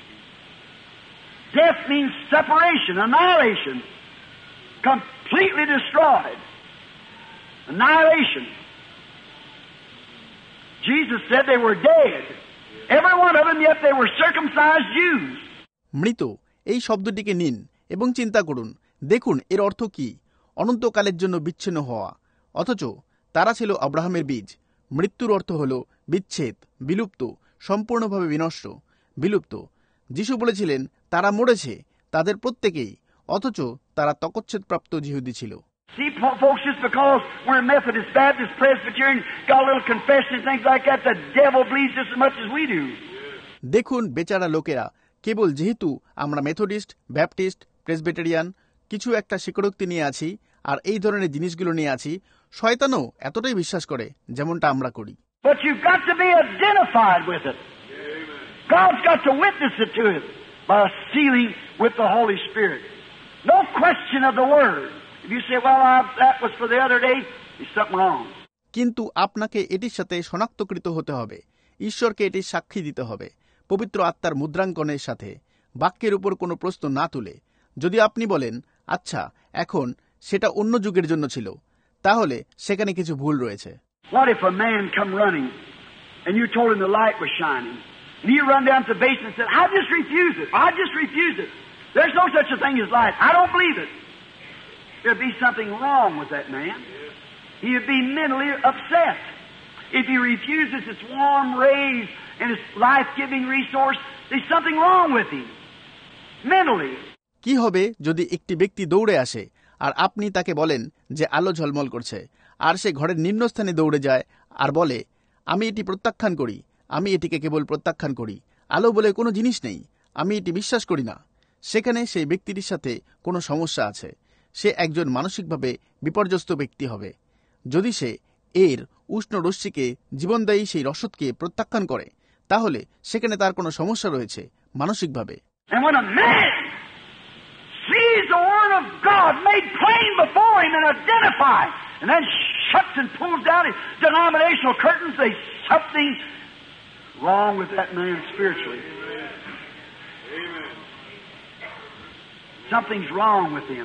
Death means separation, annihilation. Completely destroyed. Annihilation. Jesus said they were dead. Every one of them, yet they were circumcised Jews. মৃত এই শব্দটিকে নিন এবং চিন্তা করুন, দেখুন এর অর্থ কি। অনন্তকালের জন্য বিচ্ছিন্ন হওয়া, অথচ তারা ছিল আব্রাহামের বীজ। মৃত্যুর অর্থ হল বিচ্ছেদ, বিলুপ্ত, সম্পূর্ণভাবে বিনষ্ট, বিলুপ্ত। যিশু বলেছিলেন তারা মরেছে, তাদের প্রত্যেকেই, অথচ তারা তকচ্ছেদপ্রাপ্ত জিহুদি ছিল। See, folks, just because we're Methodist, Baptist, Presbyterian, got a little confession and things like that, the devil bleeds just as much as we do. দেখুন বেচারা লোকেরা, কেবল যেহেতু আমরা মেথডিস্ট, ব্যাপটিস্ট, প্রেসবিটেরিয়ান কিছু একটা স্বীকারোক্তি নিয়ে আছি আর এই ধরনের জিনিসগুলো নিয়ে আছি, শয়তানও এতটাই বিশ্বাস করে যেমনটা আমরা করি। But you've got to be identified with it. God's got to witness it to it by sealing with the Holy Spirit. No question of the Word. If you say, well, I, that was for the other day, there's something wrong. কিন্তু আপনাকে এটির সাথে শনাক্তকৃত হতে হবে, ঈশ্বরকে এটির সাক্ষী দিতে হবে, পবিত্র আত্মার মুদ্রাঙ্কনের সাথে, বাক্যের উপর কোনো প্রশ্ন না তুলে। যদি আপনি বলেন, আচ্ছা এখন সেটা অন্য যুগের জন্য ছিল, তাহলে সেখানে কিছু ভুল রয়েছে। What if a man come running and you told him the light was shining and he run down to the basement and said, I just refuse it, I just refuse it. There's no such a thing as light. I don't believe it. There'd be something wrong with that man. He'd be mentally upset. If he refuses its warm rays and its life-giving resource, there's something wrong with him. Mentally. কি হবে যদি একটি ব্যক্তি দৌড়ে আসে আর আপনি তাকে বলেন যে আলো ঝলমল করছে, আর সে ঘরের নিম্নস্থানে দৌড়ে যায় আর বলে, আমি এটি প্রত্যাখ্যান করি, আমি এটিকে কেবল প্রত্যাখ্যান করি, আলো বলে কোনো জিনিস নেই, আমি এটি বিশ্বাস করি না। সেখানে সেই ব্যক্তিটির সাথে কোনো সমস্যা আছে, সে একজন মানসিকভাবে বিপর্যস্ত ব্যক্তি হবে। যদি সে এর উষ্ণ রশ্মিকে, জীবনদায়ী সেই রসদকে প্রত্যাখ্যান করে, তাহলে সেখানে তার কোনো সমস্যা রয়েছে মানসিকভাবে। And when a man sees the Word of God made plain before him and identified, and then shuts and pulls down his denominational curtains, there's something wrong with that man spiritually. Amen. Something's wrong with him.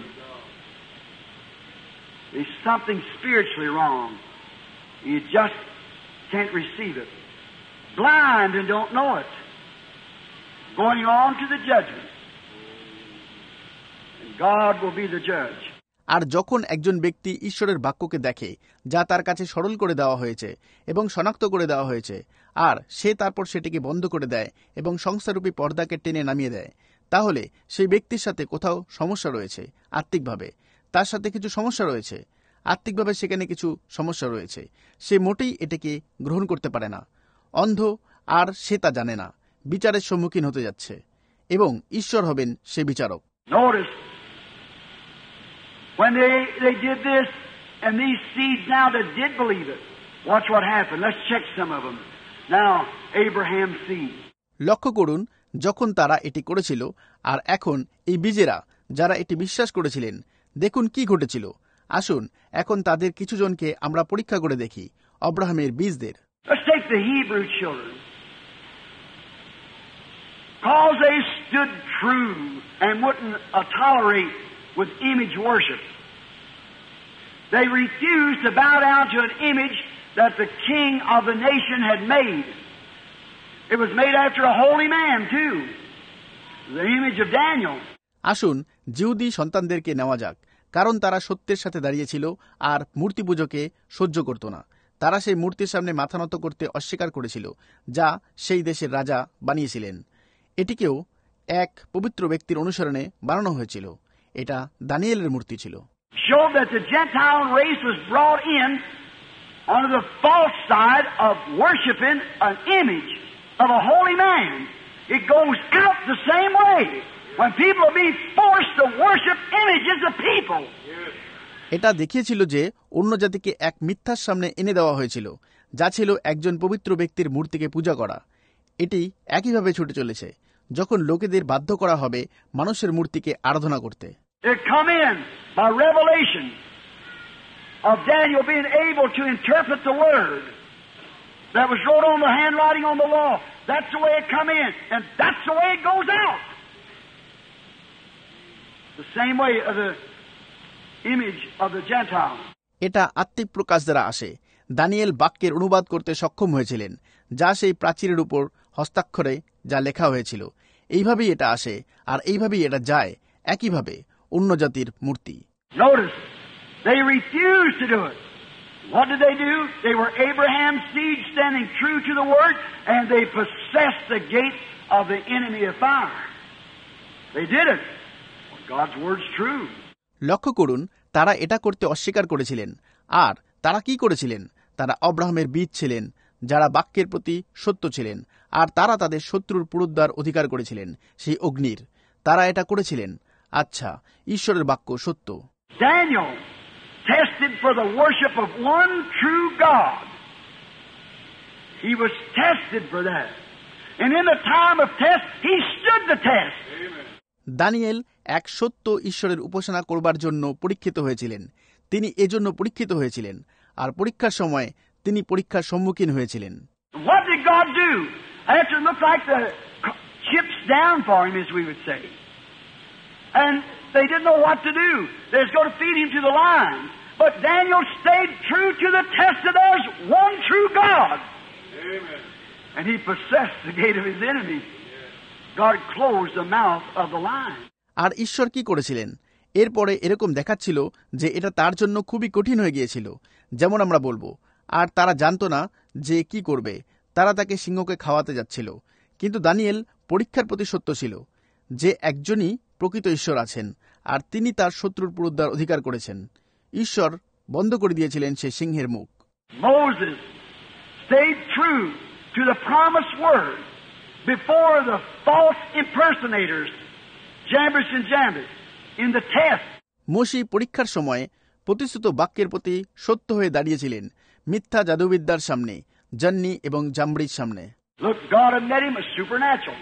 There's something spiritually wrong. You just can't receive it. Blind and don't know it. Going on to the judgment. And God will be the judge. আর যখন একজন ব্যক্তি ঈশ্বরের বাক্যকে দেখে, যা তার কাছে সরল করে দেওয়া হয়েছে এবং শনাক্ত করে দেওয়া হয়েছে, আর সে তারপর সেটিকে বন্ধ করে দেয় এবং সংস্থারূপী পর্দাকে টেনে নামিয়ে দেয়, তাহলে সেই ব্যক্তির সাথে কোথাও সমস্যা রয়েছে। আত্মিকভাবে তার সাথে কিছু সমস্যা রয়েছে, আত্মিকভাবে সেখানে কিছু সমস্যা রয়েছে। সে মোটেই এটাকে গ্রহণ করতে পারে না, অন্ধ, আর সে তা জানে না, বিচারের সম্মুখীন হতে যাচ্ছে এবং ঈশ্বর হবেন সে বিচারক। Notice, when they, they did this, and these seeds now that did believe it, watch what happened. Let's check some of them. Now, Abraham's seed. লক্ষ্য করুন, যখন তারা এটি করেছিল, আর এখন এই বীজেরা যারা এটি বিশ্বাস করেছিলেন, দেখুন কি ঘটেছিল। আসুন এখন তাদের কিছু জনকে আমরা পরীক্ষা করে দেখি, অব্রাহামের বীজদের। Let's take the Hebrew children. Because they stood true and wouldn't uh, tolerate with image worship. They refused to bow down to an image that the king of the nation had made. It was made after a holy man too. The image of Daniel. আসুন জিহুদি সন্তানদেরকে নেওয়া যাক, কারণ তারা সত্যের সাথে দাঁড়িয়েছিল আর মূর্তি পূজাকে সহ্য করত না। তারা সেই মূর্তির সামনে মাথা নত করতে অস্বীকার করেছিল, যা সেই দেশের রাজা বানিয়েছিলেন। এটিকেও এক পবিত্র ব্যক্তির অনুসরণে বানানো হয়েছিল। এটা দানিয়েলের মূর্তি ছিল। Showed that the Gentile race was brought in on the false side of worshiping an image of a holy man. It goes out the same way when people are being forced to worship images of people. এটা দেখিয়েছিল যে অন্য জাতিকে এক মিথ্যার সামনে এনে দেওয়া হয়েছিল, যা ছিল একজন পবিত্র ব্যক্তির মূর্তিকে পূজা করা। এটি একইভাবে ছুটে চলেছে যখন লোকেদের বাধ্য করা হবে মানুষের মূর্তিকে আরাধনা করতে। It come in by revelation of Daniel being able to interpret the word that was wrote on the handwriting on the wall. That's the way it come in, and that's the way it goes out. The same way of the image of the Gentile. এটা আত্মিক প্রকাশ দ্বারা আসে। দানিয়েল বাক্যের অনুবাদ করতে সক্ষম হয়েছিলেন, যা সেই প্রাচীরের উপর হস্তাক্ষরে যা লেখা হয়েছিল। এইভাবেই এটা আসে, আর এইভাবেই এটা যায়, একইভাবে অন্য জাতির মূর্তি। Notice, they refused to do it. What did they do? They were Abraham's seed standing true to the word, and they possessed the gate of the enemy of fire. They did it. Well, God's word's true. লক্ষ্য করুন, তারা এটা করতে অস্বীকার করেছিলেন। আর তারা কি করেছিলেন? তারা অব্রাহামের বীজ ছিলেন, যারা বাক্যের প্রতি সত্য ছিলেন, আর তারা তাদের শত্রুর পুরুদ্বার অধিকার করেছিলেন সেই অগ্নির। তারা এটা করেছিলেন। আচ্ছা, ঈশ্বরের বাক্য সত্য। Daniel tested for the worship of one true God. He was tested for that. And in the time of test, he stood the test. Daniel এক সত্য ঈশ্বরের উপাসনা করবার জন্য পরীক্ষিত হয়েছিলেন। তিনি এজন্য পরীক্ষিত হয়েছিলেন, আর পরীক্ষার সময় তিনি পরীক্ষার সম্মুখীন হয়েছিলেন। What did God do? After it looked like the chips down for him, as we would say. And they didn't know what to do. They was going to feed him to the lions. But Daniel stayed true to the test that there's one true God. Amen. And he possessed the gate of his enemy. God closed the mouth of the lion. আর ঈশ্বর কি করেছিলেন? এরপরে এরকম দেখাচ্ছিল যে এটা তার জন্য খুবই কঠিন হয়ে গিয়েছিল, যেমন আমরা বলবো। আর তারা জানতো না যে কি করবে। তারা তাকে সিংহকে খাওয়াতে যাচ্ছিল। কিন্তু দানিয়েল পরীক্ষার প্রতি সত্য ছিল যে একজনই প্রকৃত ঈশ্বর আছেন, আর তিনি তার শত্রুর পুরুদ্ধার অধিকার করেছেন। ঈশ্বর বন্ধ করে দিয়েছিলেন সে সিংহের মুখ। Moses stayed true to the promised word before the false impersonators, Jambres and Jambres, in the test. মোশি পরীক্ষার সময় প্রতিশ্রুত বাক্যের প্রতি সত্য হয়ে দাঁড়িয়েছিলেন মিথ্যা জাদুবিদ্যার সামনে, জান্নি এবং জাম্বরির সামনে। Look, God had met him as supernatural.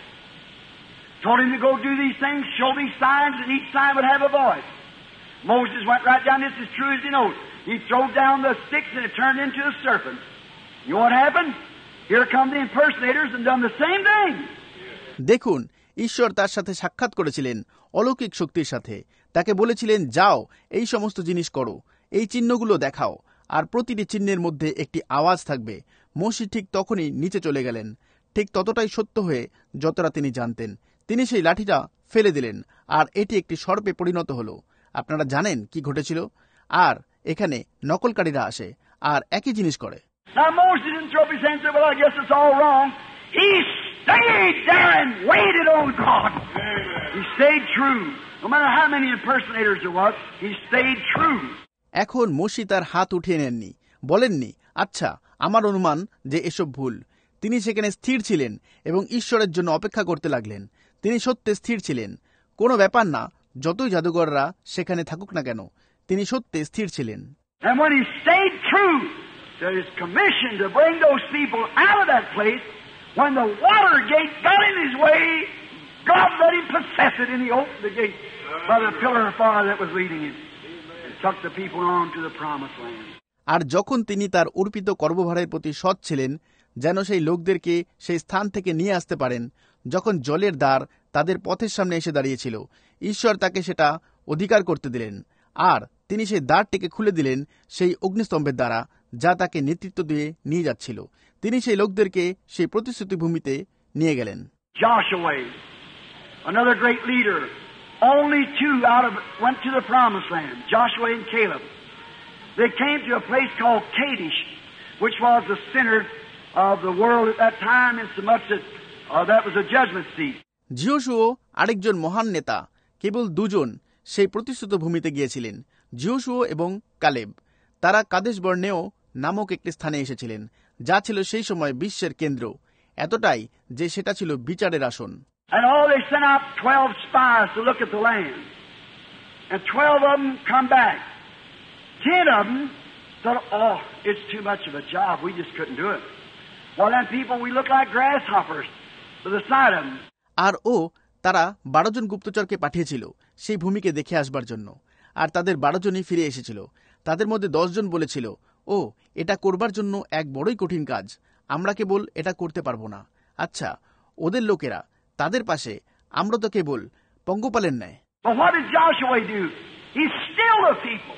Told him to go do these things, show these signs, and each sign would have a voice. Moses went right down, this as true as he knows. He threw down the sticks and it turned into a serpent. You know what happened? Here come the impersonators and done the same thing. দেখুন, ঈশ্বর তার সাথে সাক্ষাৎ করেছিলেন অলৌকিক শক্তির সাথে। তাকে বলেছিলেন, যাও এই সমস্ত জিনিস করো, এই চিহ্নগুলো দেখাও, আর প্রতিটি চিহ্নের মধ্যে একটি আওয়াজ থাকবে। মোশি ঠিক তখনই নিচে চলে গেলেন, ঠিক ততটাই সত্য হয়ে যতটা তিনি জানতেন। তিনি সেই লাঠিটা ফেলে দিলেন, আর এটি একটি সর্পে পরিণত হলো। আপনারা জানেন কি ঘটেছিল? আর এখানে নকলকারীরা আসে আর একই জিনিস করে। Now Moses didn't throw up his hands and say, well, I guess it's all wrong. He stayed there and waited on God. He stayed true. No matter how many impersonators there was, he stayed true. এখন মোশি তার হাত উঠিয়ে নেননি, বলেননি, আচ্ছা আমার অনুমান যে এসব ভুল। তিনি সেখানে স্থির ছিলেন এবং ঈশ্বরের জন্য অপেক্ষা করতে লাগলেন। তিনি সত্যে স্থির ছিলেন। কোনো ব্যাপার না, যতই জাদুঘররা সেখানে থাকুক না কেন, তিনি সত্যে স্থির ছিলেন। And when he stayed true to his commission to bring those people out of that place, when the water gate got in his way, God let him possess it, and he opened the gate by the pillar of fire that was leading him and took the people on to the promised land. আর যখন তিনি তার অর্পিত কর্মভারের প্রতি সৎ ছিলেন, যেন সেই লোকদেরকে সেই স্থান থেকে নিয়ে আসতে পারেন, যখন জলের দ্বার তাদের পথের সামনে এসে দাঁড়িয়েছিল, ঈশ্বর তাকে সেটা অধিকার করতে দিলেন। আর তিনি সেই দ্বারটিকে খুলে দিলেন সেই অগ্নিস্তম্ভের দ্বারা, যা তাকে নেতৃত্ব দিয়ে নিয়ে যাচ্ছিল। তিনি সেই লোকদেরকে সেই প্রতিশ্রুতি ভূমিতে নিয়ে গেলেন। Joshua, another great leader, only two out of went to the promised land, Joshua and Caleb. They came to a place called Kadesh, which was the center of the world at that time, in so much that uh, that was a judgment seat. জিওশুও আরেকজন মহান নেতা, কেবল দুজন সেই প্রতিশ্রুত ভূমিতে গিয়েছিলেন, জিওশুও এবং কালেব। তারা কাদেশ বর্নেও নামক একটি স্থানে এসেছিলেন, যা ছিল সেই সময় বিশ্বের কেন্দ্র, এতটাই যে সেটা ছিল বিচারের আসন। And all they sent out twelve spies to look at the land, and twelve of them come back. Ten of them thought, "Oh, it's too much of a job. We just couldn't do it." Well, then people, we look like grasshoppers to the side of them. আর ও তারা বারো জন গুপ্তচরকে পাঠিয়েছিল সেই ভূমিকে দেখে আসবার জন্য, আর তাদের বারো জনই ফিরে এসেছিল। তাদের মধ্যে দশ জন বলেছিল, ও এটা করবার জন্য এক বড়ই কঠিন কাজ, আমরা কেবল এটা করতে পারবো না। আচ্ছা, ওদের লোকেরা তাদের পাশে, আমরা তো কেবল পঙ্গপালের ন্যায়। But what did Joshua do? He stilled the people.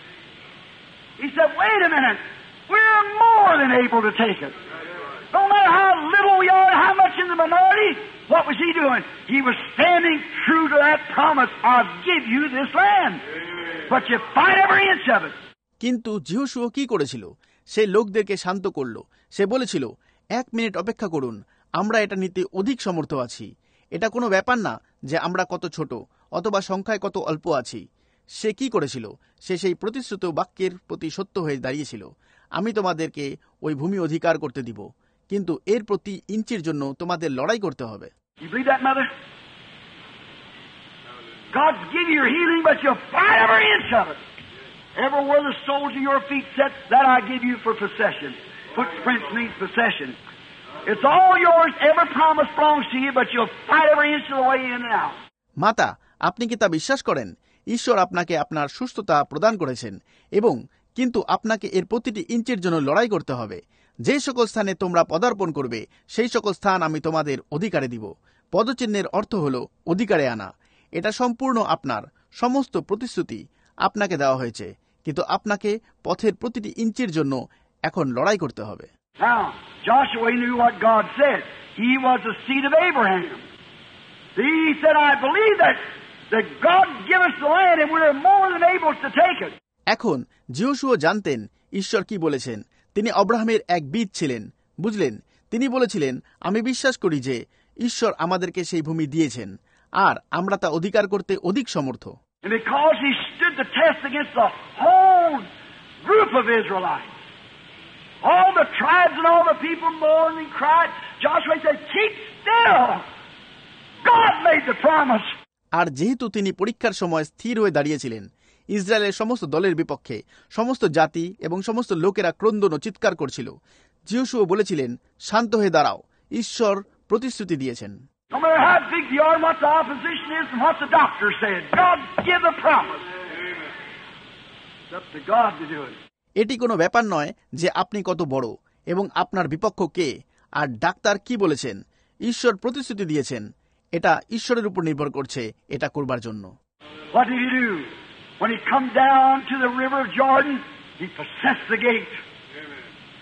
He said, wait a minute, we're more than able to take it. No matter how little we are, how much in the minority, what was he doing? He was standing true to that promise, I'll give you this land. But you fight every inch of it. কিন্তু জিহোশুয়া কি করেছিল? সে লোকদেরকে শান্ত করল। সে বলেছিল, এক মিনিট অপেক্ষা করুন, আমরা এটা নিতে অধিক সমর্থ আছি। এটা কোনো ব্যাপার না যে আমরা কত ছোট অথবা সংখ্যায় কত অল্প আছি। সে কি করেছিল? সে সেই প্রতিশ্রুত বাক্যের প্রতি সত্য হয়ে দাঁড়িয়েছিল। আমি তোমাদেরকে ওই ভূমি অধিকার করতে দিব, কিন্তু এর প্রতি ইঞ্চির জন্য তোমাদের লড়াই করতে হবে। You believe that, Mother? God's give you your healing, but you'll fight every inch of it. Everywhere the soles of your feet set, that I give you for possession. Footprints means possession. It's all yours. Every promise belongs to you, but you'll fight every inch of the way in and out. মাতা, আপনি কি তা বিশ্বাস করেন? ঈশ্বর আপনাকে আপনার সুস্থতা প্রদান করেছেন, এবং কিন্তু আপনাকে এর প্রতিটি ইঞ্চির জন্য লড়াই করতে হবে। যে সকল স্থানে তোমরা পদার্পণ করবে সেই সকল স্থান আমি তোমাদের অধিকারে দিব। পদচিহ্নের অর্থ হল অধিকারে আনা। এটা সম্পূর্ণ আপনার। সমস্ত প্রতিশ্রুতি আপনাকে দেওয়া হয়েছে, কিন্তু আপনাকে পথের প্রতিটি ইঞ্চির জন্য এখন লড়াই করতে হবে। Now, Joshua knew what God said. He was the seed of Abraham. He said, I believe that, that God give us the land and we're more than able to take it. এখন যিশোশুয়া জানতেন ঈশ্বর কি বলেছেন। তিনি আব্রাহামের এক বীজ ছিলেন, বুঝলেন? তিনি বলেছিলেন, আমি বিশ্বাস করি যে ঈশ্বর আমাদেরকে সেই ভূমি দিয়েছেন, আর আমরা তা অধিকার করতে অধিক সমর্থ। And because he stood the test against the whole group of Israelites, all the tribes and all the people mourned and cried, Joshua said, keep still. God made the promise. আর যেহেতু তিনি পরীক্ষার সময় স্থির হয়ে দাঁড়িয়েছিলেন, ইসরায়েলের সমস্ত দলের বিপক্ষে সমস্ত জাতি এবং সমস্ত লোকেরা ক্রন্দন ও চিৎকার করছিল, যিশোশুয়া বলেছিলেন, শান্ত হয়ে দাঁড়াও, ঈশ্বর প্রতিশ্রুতি দিয়েছেন। No matter how big you are and what the opposition is and what the doctor said, God give the promise. It's up to God to do it. এটি কোনো ব্যাপার নয় যে আপনি কত বড় এবং আপনার বিপক্ষ কে আর ডাক্তার কি বলেছেন। ঈশ্বর প্রতিশ্রুতি দিয়েছেন। এটা ঈশ্বরের উপর নির্ভর করছে এটা করবার জন্য। What did he do? When he come down to the river of Jordan, he possessed the gate. Amen.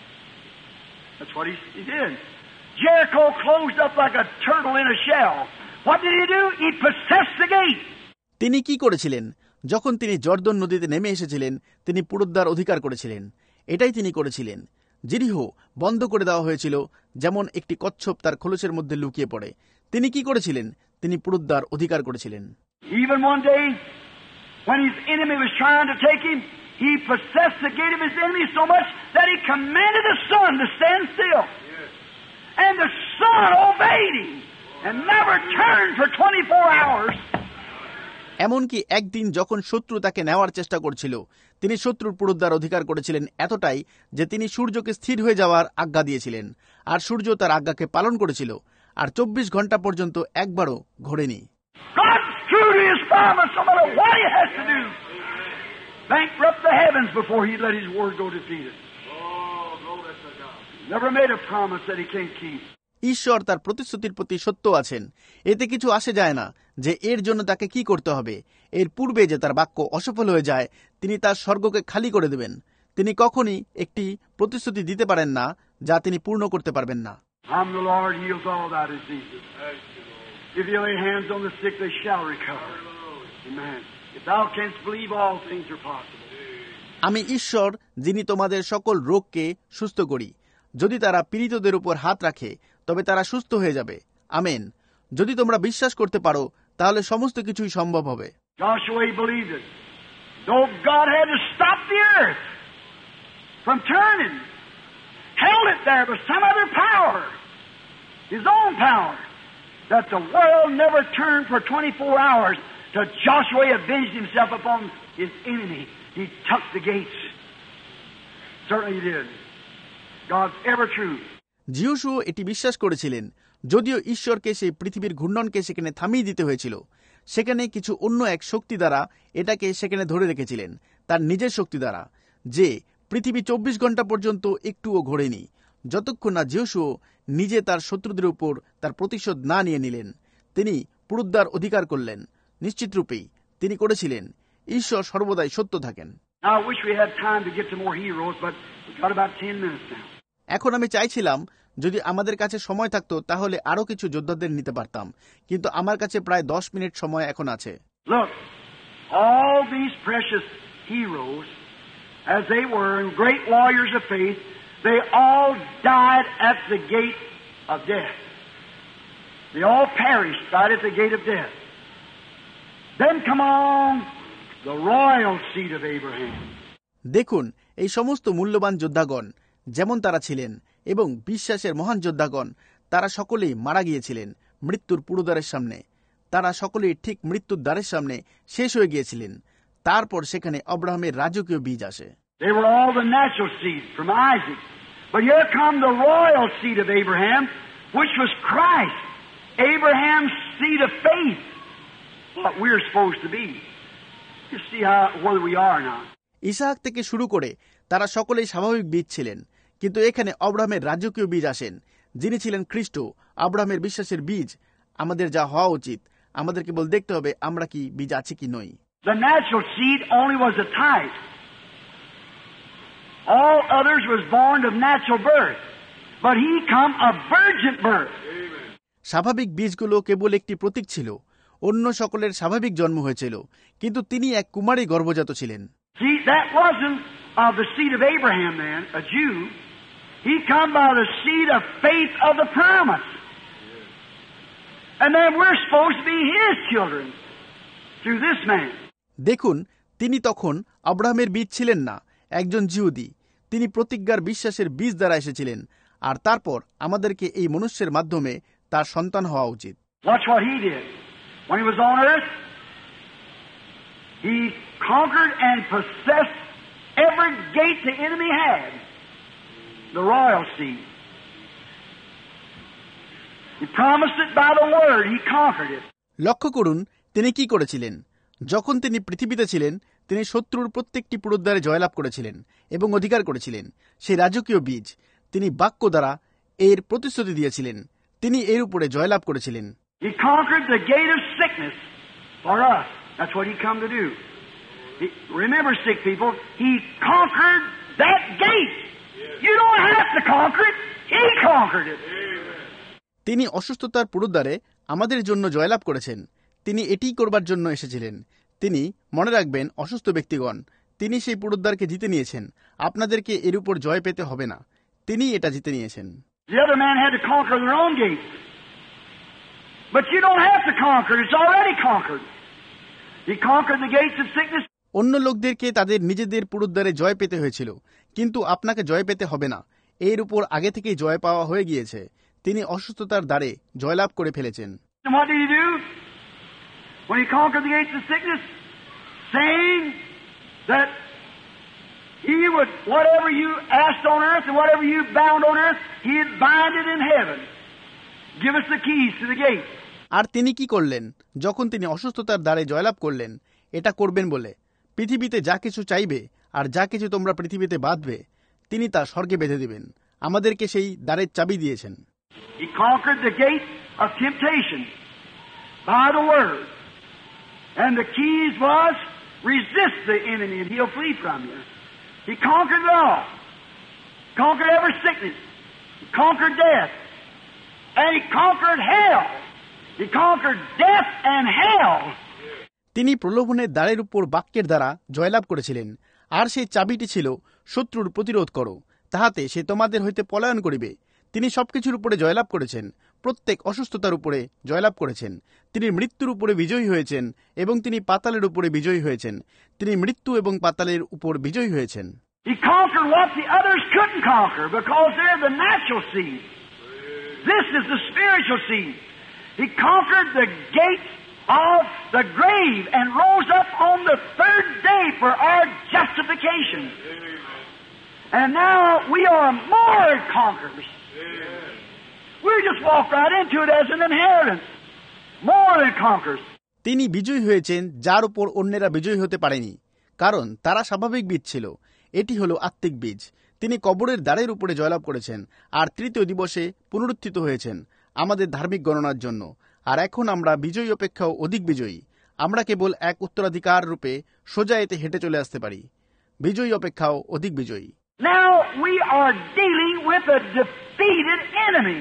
That's what he, he did. Jericho closed up like a turtle in a shell. What did he do? He possessed the gate. তিনি কি করেছিলেন? যখন তিনি জর্দন নদীতে নেমে এসেছিলেন, তিনি পুরুদ্বার অধিকার করেছিলেন। এটাই তিনি করেছিলেন। জিরিহো বন্ধ করে দেওয়া হয়েছিল, যেমন একটি কচ্ছপ তার খোলসের মধ্যে লুকিয়ে পড়ে। তিনি কি করেছিলেন? তিনি পুরুদ্বার অধিকার করেছিলেন। Even one day, when his enemy was trying to take him, he possessed the gate of his enemy so much that he commanded the sun to stand still. Yes. And the sun obeyed him and never turned for twenty-four hours. এমনকি একদিন যখন শত্রু তাকে নেওয়ার চেষ্টা করছিল, তিনি শত্রুর পুরুদ্বার অধিকার করেছিলেন এতটাই যে তিনি সূর্যকে স্থির হয়ে যাওয়ার আজ্ঞা দিয়েছিলেন, আর সূর্য তার আজ্ঞাকে পালন করেছিল, আর চব্বিশ ঘন্টা পর্যন্ত একবারও ঘোরেনি। God's true to his promise no matter what he has to do. Bankrupt the heavens before he let his word go defeated. Oh, glory to God. Never made a promise that he can't keep. ঈশ্বর তার প্রতিশ্রুতির প্রতি সত্য আছেন। এতে কিছু আসে যায় না যে এর জন্য তাকে কি করতে হবে। এর পূর্বে যে তার বাক্য অসফল হয়ে যায়, তিনি তার স্বর্গকে খালি করে দেবেন। তিনি কখনই একটি প্রতিশ্রুতি দিতে পারেন না যা তিনি পূর্ণ করতে পারবেন না। I'm the Lord, heals all thy diseases. If you lay hands on the sick, they shall recover. Amen. If thou canst believe, all things are possible. আমি ঈশ্বর, যিনি তোমাদের সকল রোগকে সুস্থ করি। যদি তারা পীড়িতদের উপর হাত রাখে তবে তারা সুস্থ হয়ে যাবে। আমেন। যদি তোমরা বিশ্বাস করতে পারো তাহলে সমস্ত কিছুই সম্ভব হবে। Joshua believed it. Though God had to stop the earth from turning, held it there with some other power, his own power, that the world never turned for twenty-four hours till Joshua avenged himself upon his enemy. He took the gates. Certainly he did. God's ever true. যিশোশুয়া এটি বিশ্বাস করেছিলেন, যদিও ঈশ্বরকে সেই পৃথিবীর ঘূর্ণনকে সেখানে থামিয়ে দিতে হয়েছিল। সেখানে কিছু অন্য এক শক্তি দ্বারা এটাকে সেখানে ধরে রেখেছিলেন, তার নিজের শক্তি দ্বারা, যে পৃথিবী চব্বিশ ঘন্টা পর্যন্ত একটুও ঘোরেনি, যতক্ষণ না যিশোশুয়া নিজে তার শত্রুদের উপর তার প্রতিশোধ না নিয়ে নিলেন। তিনি পুরুদ্বার অধিকার করলেন। নিশ্চিতরূপেই তিনি করেছিলেন। ঈশ্বর সর্বদাই সত্য থাকেন। I wish we had time to get to more heroes, but we've got about ten minutes now. এখন আমি চাইছিলাম যদি আমাদের কাছে সময় থাকতো তাহলে আরো কিছু যোদ্ধাদের নিতে পারতাম, কিন্তু আমার কাছে প্রায় দশ মিনিট সময় এখন আছে। Look, all these precious heroes, as they were, and great warriors of faith, they all died at the gate of death. They all perished right at the gate of death. Then come on, the royal seed of Abraham. দেখুন, এই সমস্ত মূল্যবান যোদ্ধাগণ যেমন তারা ছিলেন এবং বিশ্বাসের মহান যোদ্ধাগণ, তারা সকলেই মারা গিয়েছিলেন মৃত্যুর পুরোদ্বারের সামনে। তারা সকলেই ঠিক মৃত্যুর দ্বারের সামনে শেষ হয়ে গিয়েছিলেন। তারপর সেখানে আব্রাহামের রাজকীয় বীজ আসে। They were all the natural seed from Isaac. But here come the royal seed of Abraham, which was Christ, Abraham's seed of faith. what we're supposed to be. You see how whether we are or not. Isahak থেকে শুরু করে তারা সকলেই স্বাভাবিক বীজ ছিলেন, কিন্তু এখানে আব্রাহামের রাজকীয় বীজ আসেন, যিনি ছিলেন খ্রিস্ট, আব্রাহামের বিশ্বাসের বীজ। আমাদের যা হওয়া উচিত, আমাদের কেবল দেখতে হবে আমরা কি বীজ আছি কি নই। The natural seed only was a type. All others was born of natural birth, but he come of virgin birth. স্বাভাবিক বীজগুলো কেবল একটি প্রতীক ছিল, অন্য সকলের স্বাভাবিক জন্ম হয়েছিল, কিন্তু তিনি এক কুমারী গর্ভজাত ছিলেন। See, that wasn't of the seed of Abraham then, a Jew. He come by the seed of faith of the promise. And then we're supposed to be his children through this man. দেখুন, তিনি তখন আব্রাহামের বীজ ছিলেন না, একজন জিহুদি। তিনি প্রতিজ্ঞার বিশ্বাসের বীজ দ্বারা এসেছিলেন, আর তারপর আমাদেরকে এই মনুষ্যের মাধ্যমে তার সন্তান হওয়া উচিত। Watch what he did. When he was on earth, he conquered and possessed every gate the enemy had. The royal seed. He promised it by the word. He conquered it. লক্ষ্য করুন তিনি কি করেছিলেন। যখন তিনি পৃথিবীতে ছিলেন, তিনি শত্রুর প্রত্যেকটি পুরুদ্বারে জয়লাভ করেছিলেন এবং অধিকার করেছিলেন সেই রাজকীয় বীজ। তিনি বাক্য দ্বারা এর প্রতিশ্রুতি দিয়েছিলেন, তিনি এর উপরে জয়লাভ করেছিলেন। He conquered the gate of sickness for us. That's what he come to do. He, remember, sick people, he conquered that gate. You don't have to conquer it. He conquered it. তিনি অসুস্থতার পুরুদ্বারে আমাদের জন্য জয়লাভ করেছেন। তিনি এটিই করবার জন্য এসেছিলেন। তিনি মনে রাখবেন, অসুস্থ ব্যক্তিগণ, তিনি সেই পুরুদ্বারকে জিতে নিয়েছেন। আপনাদেরকে এর উপর জয় পেতে হবে না, তিনি এটা জিতে নিয়েছেন। The other man had to conquer their own gates. But you don't have to conquer it. It's already conquered. He conquered the gates of sickness. অন্য লোকদেরকে তাদের নিজেদের পুরুদ্বারে জয় পেতে হয়েছিল, কিন্তু আপনাকে জয় পেতে হবে না, এর উপর আগে থেকেই জয় পাওয়া হয়ে গিয়েছে। তিনি অসুস্থতার দ্বারে জয়লাভ করে ফেলেছেন। And what did he do? When he conquered the gates of sickness, saying that he would, whatever you asked on earth and whatever you bound on earth, he'd bind it in heaven. Give us the keys to the gate. আর তিনি কি করলেন? যখন তিনি অসুস্থতার দ্বারে জয়লাভ করলেন, এটা করবেন বলে, পৃথিবীতে যা কিছু চাইবে আর যা কিছু তোমরা পৃথিবীতে বাঁধবে, তিনি তা স্বর্গে বেঁধে দিবেন। আমাদেরকে সেই দ্বারের চাবি দিয়েছেন। He conquered the gate of temptation by the word. And the keys was, resist the enemy and he'll flee from you. He conquered it all. Conquered every sickness. He conquered death. And he conquered hell. He conquered death and hell. তিনি প্রলোভনের দ্বারের উপর বাক্যের দ্বারা জয়লাভ করেছিলেন, আর সেই চাবিটি ছিল শত্রুর প্রতিরোধ করো, তাহাতে সে তোমাদের হইতে পলায়ন করিবে। তিনি সবকিছুর উপরে জয়লাভ করেছেন, প্রত্যেক অসুস্থতার উপরে জয়লাভ করেছেন। তিনি মৃত্যুর উপরে বিজয়ী হয়েছেন এবং তিনি পাতালের উপরে বিজয়ী হয়েছেন। তিনি মৃত্যু এবং পাতালের উপর বিজয়ী হয়েছেন। He conquered what the others couldn't conquer because they're the natural seed. This is the spiritual seed. He conquered the gate of the grave and rose up on the third day for our justification. And now we are more conquerors. We just walk right into it as an inheritance. More than conquerors. তিনি বিজয়ী হয়েছেন যার উপর অন্যেরা বিজয়ী হতে পারেনি, কারণ তারা স্বাভাবিক বীজ ছিল। এটি হলো আত্মিক বীজ। তিনি কবরের দ্বারের উপরে জয়লাভ করেছেন আর তৃতীয় দিবসে পুনরুত্থিত হয়েছেন আমাদের ধার্মিক গণনার জন্য। আর এখন আমরা বিজয়ী অপেক্ষাও অধিক বিজয়ী। আমরা কেবল এক উত্তরাধিকার রূপে সোজা এতে হেঁটে চলে আসতে পারি। বিজয়ী অপেক্ষাও অধিক বিজয়ী। Now we are dealing with a defeated enemy.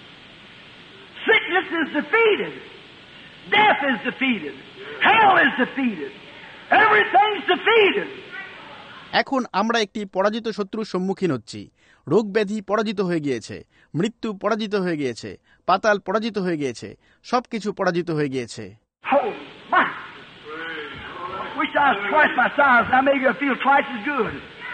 Sickness is defeated. Death is defeated. Hell is defeated. Everything's defeated. এখন আমরা একটি পরাজিত শত্রুর সম্মুখীন হচ্ছি। রোগ ব্যাধি পরাজিত হয়ে গিয়েছে, মৃত্যু পরাজিত হয়ে গিয়েছে, পাতাল পরাজিত হয়ে গিয়েছে, সবকিছু পরাজিত হয়ে গিয়েছে। Oh my! Wish I was twice my size. Now maybe I feel twice as good.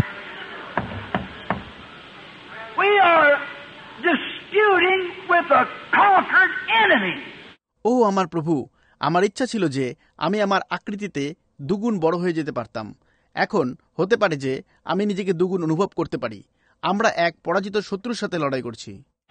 We are disputing with a conquered enemy. ও আমার প্রভু, আমার ইচ্ছা ছিল যে আমি আমার আকৃতিতে দুগুণ বড় হয়ে যেতে পারতাম। এখন হতে পারে যে আমি নিজেকে দুগুণ অনুভব করতে পারি। আমরা এক পরাজিত শত্রুর সাথে লড়াই করছি। No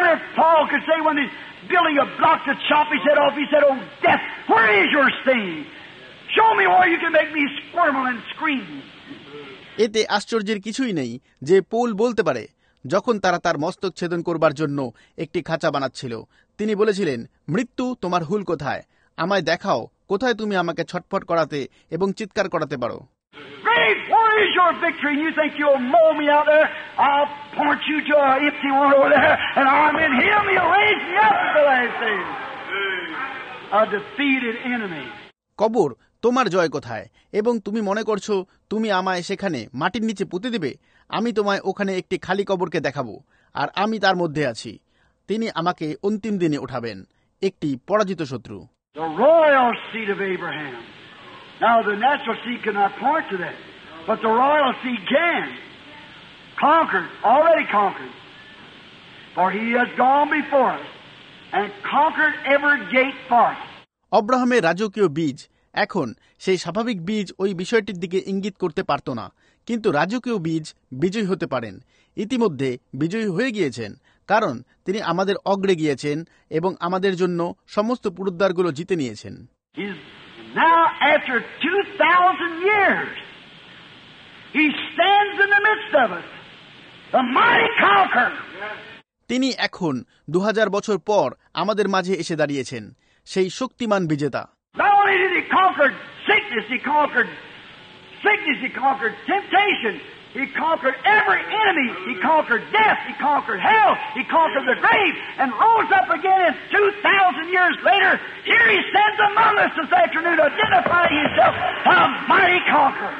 wonder if Paul could say when he's building a block to chop his head off, he said, "Oh, death, where is your sting? Show me where you can make me squirm and scream." এতে আশ্চর্যের কিছুই নেই যে পৌল বলতে পারে, যখন তারা তার মস্তক ছেদন করবার জন্য একটি খাঁচা বানাচ্ছিল, তিনি বলেছিলেন, মৃত্যু, তোমার হুল কোথায়? আমায় দেখাও কোথায় তুমি আমাকে ছটফট করাতে এবং চিৎকার করাতে পারো। Grave, where is your victory? And you think you'll mow me out there? I'll point you to an empty one over there, and I'm in Him. He'll raise me up at the last day. A defeated enemy. কবর, তোমার জয় কোথায়? এবং তুমি মনে করছো তুমি আমায় সেখানে মাটির নিচে পুঁতে দেবে? আমি তোমায় ওখানে একটি খালি কবরকে দেখাবো, আর আমি তার মধ্যে আছি। তিনি আমাকে অন্তিম দিনে উঠাবেন, একটি পরাজিত শত্রু। The royal seed of Abraham. Now the natural seed cannot point to that, but the royal seed can. Conquered, already conquered. For He has gone before us and conquered every gate for us. অব্রাহামের রাজকীয় বীজ, এখন সেই স্বাভাবিক বীজ ওই বিষয়টির দিকে ইঙ্গিত করতে পারত না, কিন্তু রাজকীয় বীজ বিজয়ী হতে পারেন। ইতিমধ্যে বিজয়ী হয়ে গিয়েছেন, কারণ তিনি আমাদের অগ্রে গিয়েছেন এবং আমাদের জন্য সমস্ত পুরুদ্বারগুলো জিতে নিয়েছেন। Now after two thousand years, He stands in the midst of us, the mighty conqueror. তিনি এখন দু হাজার বছর পর আমাদের মাঝে এসে দাঁড়িয়েছেন, সেই শক্তিমান বিজেতা। Not only did He conquer sickness, He conquered sickness, He conquered temptation, He conquered every enemy, He conquered death, He conquered hell, He conquered the grave, and rose up again, and two thousand years later, here He stands among us this afternoon, identifying Himself a mighty conqueror.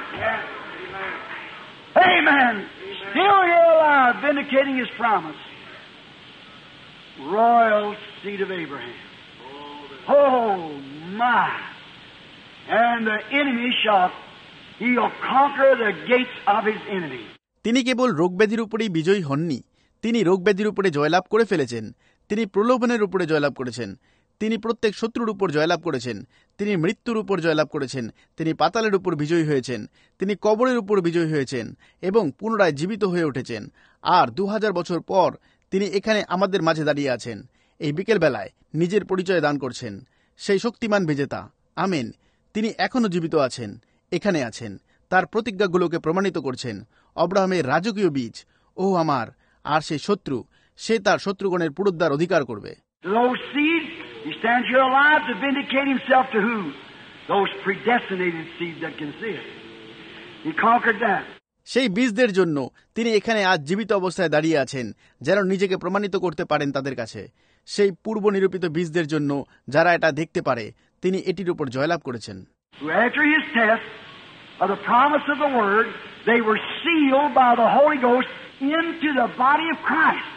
Amen. Still here alive, vindicating His promise. Royal seed of Abraham. Oh my! And the enemy shall, he'll conquer the gates of his enemy. তিনি কেবল রোগব্যাধির উপরেই বিজয়ী হননি, তিনি রোগব্যাধির উপরে জয়লাভ করে ফেলেছেন। তিনি প্রলোভনের উপরে জয়লাভ করেছেন, তিনি প্রত্যেক শত্রুর উপর জয়লাভ করেছেন, তিনি মৃত্যুর উপর জয়লাভ করেছেন, তিনি পাতালের উপর বিজয়ী হয়েছেন, তিনি কবরের উপর বিজয়ী হয়েছেন এবং পুনরায় জীবিত হয়ে উঠেছেন। আর দু হাজার বছর পর তিনি এখানে আমাদের মাঝে দাঁড়িয়ে আছেন, এই বিকেলবেলায় নিজের পরিচয় দান করছেন, সেই শক্তিমান বিজেতা। আমেন। তিনি এখনো জীবিত আছেন, এখানে আছেন, তার প্রতিজ্ঞাগুলোকে প্রমাণিত করছেন। অব্রাহামের রাজকীয় বীজ, ও আমার, আর সেই শত্রু, সে তার শত্রুগণের পুরুদ্বার অধিকার করবে। Those seeds, He stands here alive to vindicate Himself to who? Those predestinated seeds that can see it. He conquered that. সেই বীজদের জন্য তিনি এখানে আজ জীবিত অবস্থায় দাঁড়িয়ে আছেন, যেন নিজেকে প্রমাণিত করতে পারেন তাদের কাছে। সেই পূর্ব নিরূপিত বীজদের জন্য, যারা এটা দেখতে পারে, তিনি এটির উপর জয়লাভ করেছেন। After His test of the promise of the Word, they were sealed by the Holy Ghost into the body of Christ.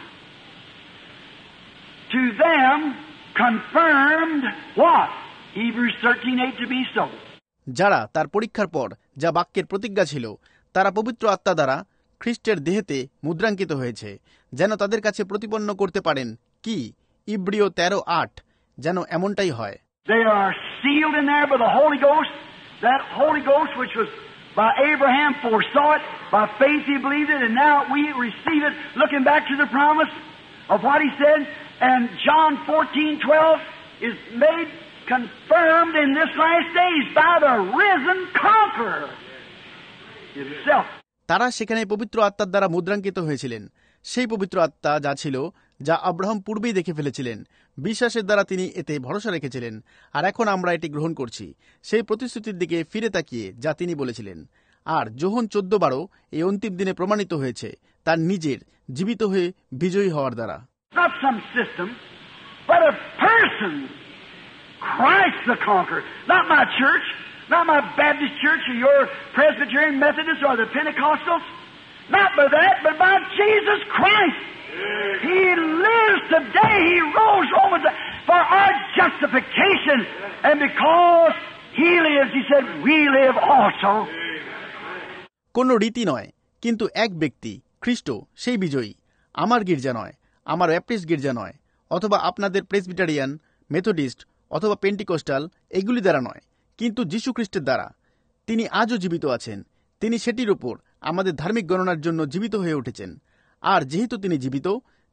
To them, confirmed what? Hebrews thirteen eight to be so. যারা তার পরীক্ষার পর যা বাক্যের প্রতিজ্ঞা ছিল, তারা পবিত্র আত্মা দ্বারা খ্রিস্টের দেহেতে মুদ্রাঙ্কিত হয়েছে, যেন তাদের কাছে প্রতিপন্ন করতে পারেন কি? ইব্রিয় তেরো আট, যেন এমনটাই হয়। They are sealed in there by the Holy Ghost. That Holy Ghost which was by Abraham foresaw it, by faith he believed it, and now we receive it, looking back to the promise of what he said. And John fourteen twelve is made confirmed in this last days by the risen conqueror himself. তারা সেখানে পবিত্র আত্মার দ্বারা মুদ্রাঙ্কিত হয়েছিলেন, সেই পবিত্র আত্মা যা ছিল, যা আব্রাহাম পূর্বেই দেখে ফেলেছিলেন। বিশ্বাসের দ্বারা তিনি এতে ভরসা রেখেছিলেন, আর এখন আমরা এটি গ্রহণ করছি, সেই প্রতিশ্রুতির দিকে ফিরে তাকিয়ে যা তিনি বলেছিলেন। আর যোহন চোদ্দ বারো এই অন্তিম দিনে প্রমাণিত হয়েছে তার নিজের জীবিত হয়ে বিজয়ী হওয়ার দ্বারা। Not some system, but a person. Christ the conqueror. Not my church, not my Baptist church or your Presbyterian Methodist or the Pentecostals. Not by that, but by Jesus Christ. He lives today. He rose Romans for our justification. And because He lives, He said, we live also. কোনো রীতি নয়, কিন্তু এক ব্যক্তি, খ্রিস্ট, সেই বিজয়ী। আমার গির্জা নয়, আমার ব্যাপটিস্ট গির্জা নয়, অথবা আপনাদের প্রেসবিটারিয়ান, মেথডিস্ট অথবা পেন্টিকোস্টাল, এগুলি দ্বারা নয়, কিন্তু যীশু খ্রিস্টের দ্বারা। তিনি আজও জীবিত আছেন, তিনি সেটির উপর আমাদের ধার্মিক গণনার জন্য জীবিত হয়ে উঠেছেন। আর যেহেতু তিনি জীবিত,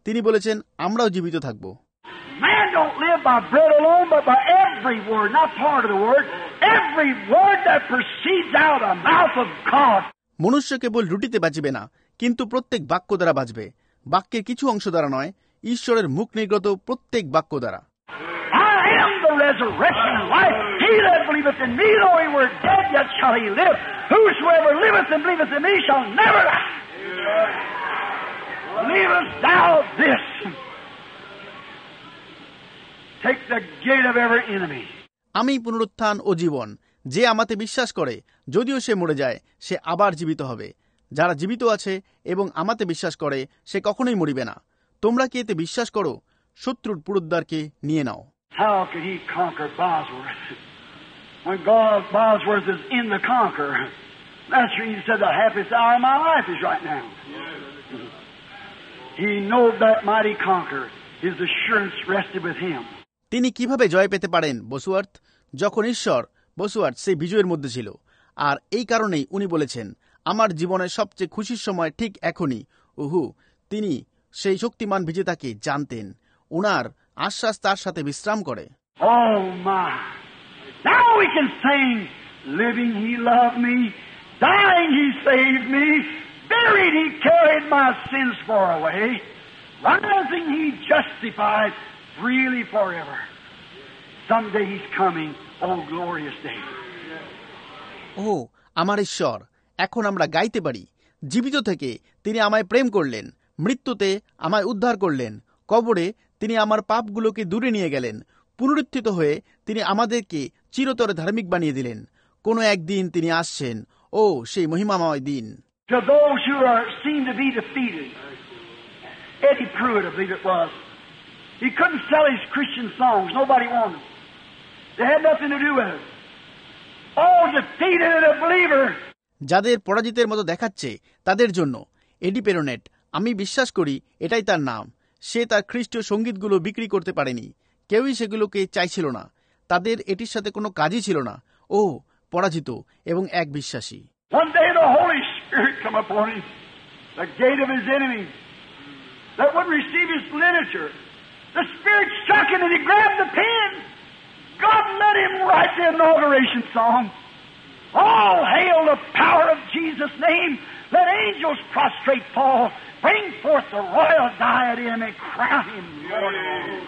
তিনি বলেছেন আমরাও জীবিত থাকব। Man don't live by bread alone, but by every word, not part of the word, every word that proceeds out of the mouth of God. মনুষ্য কেবল রুটিতে বাঁচবে না, কিন্তু প্রত্যেক বাক্য দ্বারা বাঁচবে। বাক্যের কিছু অংশ দ্বারা নয়, ঈশ্বরের মুখ নির্গত প্রত্যেক বাক্য দ্বারা। I am the resurrection and life. He that believeth in me, though he were dead, yet shall he live. Whosoever liveth and believeth in me shall never die. Believest thou this? Take the gate of every enemy. আমি পুনরুত্থান ও জীবন, যে আমাতে বিশ্বাস করে যদিও সে মরে যায় সে আবার জীবিত হবে। যারা জীবিত আছে এবং আমাতে বিশ্বাস করে সে কখনোই মরিবে না। তোমরা কি এতে বিশ্বাস করো? শত্রুর পুরুদ্বারকে নিয়ে নাও। How could he conquer Bosworth? When God Bosworth is in the conquer, that's where he said the happiest hour of my life is right now. He knowed that mighty conquer. His assurance rested with him. তিনি কিভাবে জয় পেতে পারেন বসুয়ার্থ, যখন ঈশ্বর বসুয়ার্থ সেই বিজয়ের মধ্যে ছিল। আর এই কারণেই উনি বলেছেন আমার জীবনের সবচেয়ে খুশির সময় ঠিক এখনই। উহু, তিনি সেই শক্তিমান বিজেতাকে জানতেন। উনার আশ্বাস তার সাথে বিশ্রাম করে। Oh my! Now we can sing, living he loved me, dying he saved me, buried he carried my sins far away, rising he justified freely forever. Someday he's coming, oh glorious day. ও আমার ঈশ্বর, এখন আমরা গাইতে পারি, জীবিত থেকে তিনি আমায় প্রেম করলেন, মৃত্যুতে আমায় উদ্ধার করলেন, কবরে তিনি আমার পাপগুলোকে দূরে নিয়ে গেলেন, পুনরুত্থিত হয়ে তিনি আমাদেরকে চিরতরে ধার্মিক বানিয়ে দিলেন। কোনো একদিন তিনি আসছেন, ও সেই মহিমাময় দিন। To those who are seem to be defeated, Eddie Pruitt, I believe it was, he couldn't sell his Christian songs. Nobody wanted them. They had nothing to do with it. Oh, defeated a believer. যাদের পরাজিতের মতো দেখাচ্ছে তাদের জন্য এডি পেরোনেট, আমি বিশ্বাস করি এটাই তার নাম, সে তার খ্রিস্টীয় সঙ্গীতগুলো বিক্রি করতে পারেনি। কেউই সেগুলোকে চাইছিল না, তাদের এটির সাথে কোনো কাজই ছিল না। ও পরাজিত এবং এক বিশ্বাসী। One day the Holy Spirit come upon him, the gate of his enemies that wouldn't receive his literature. The Spirit struck him and he grabbed the pen. God let him write the inauguration song. All hail the power of Jesus' name. Let angels prostrate fall. Bring forth the royal diadem and crown him Lord.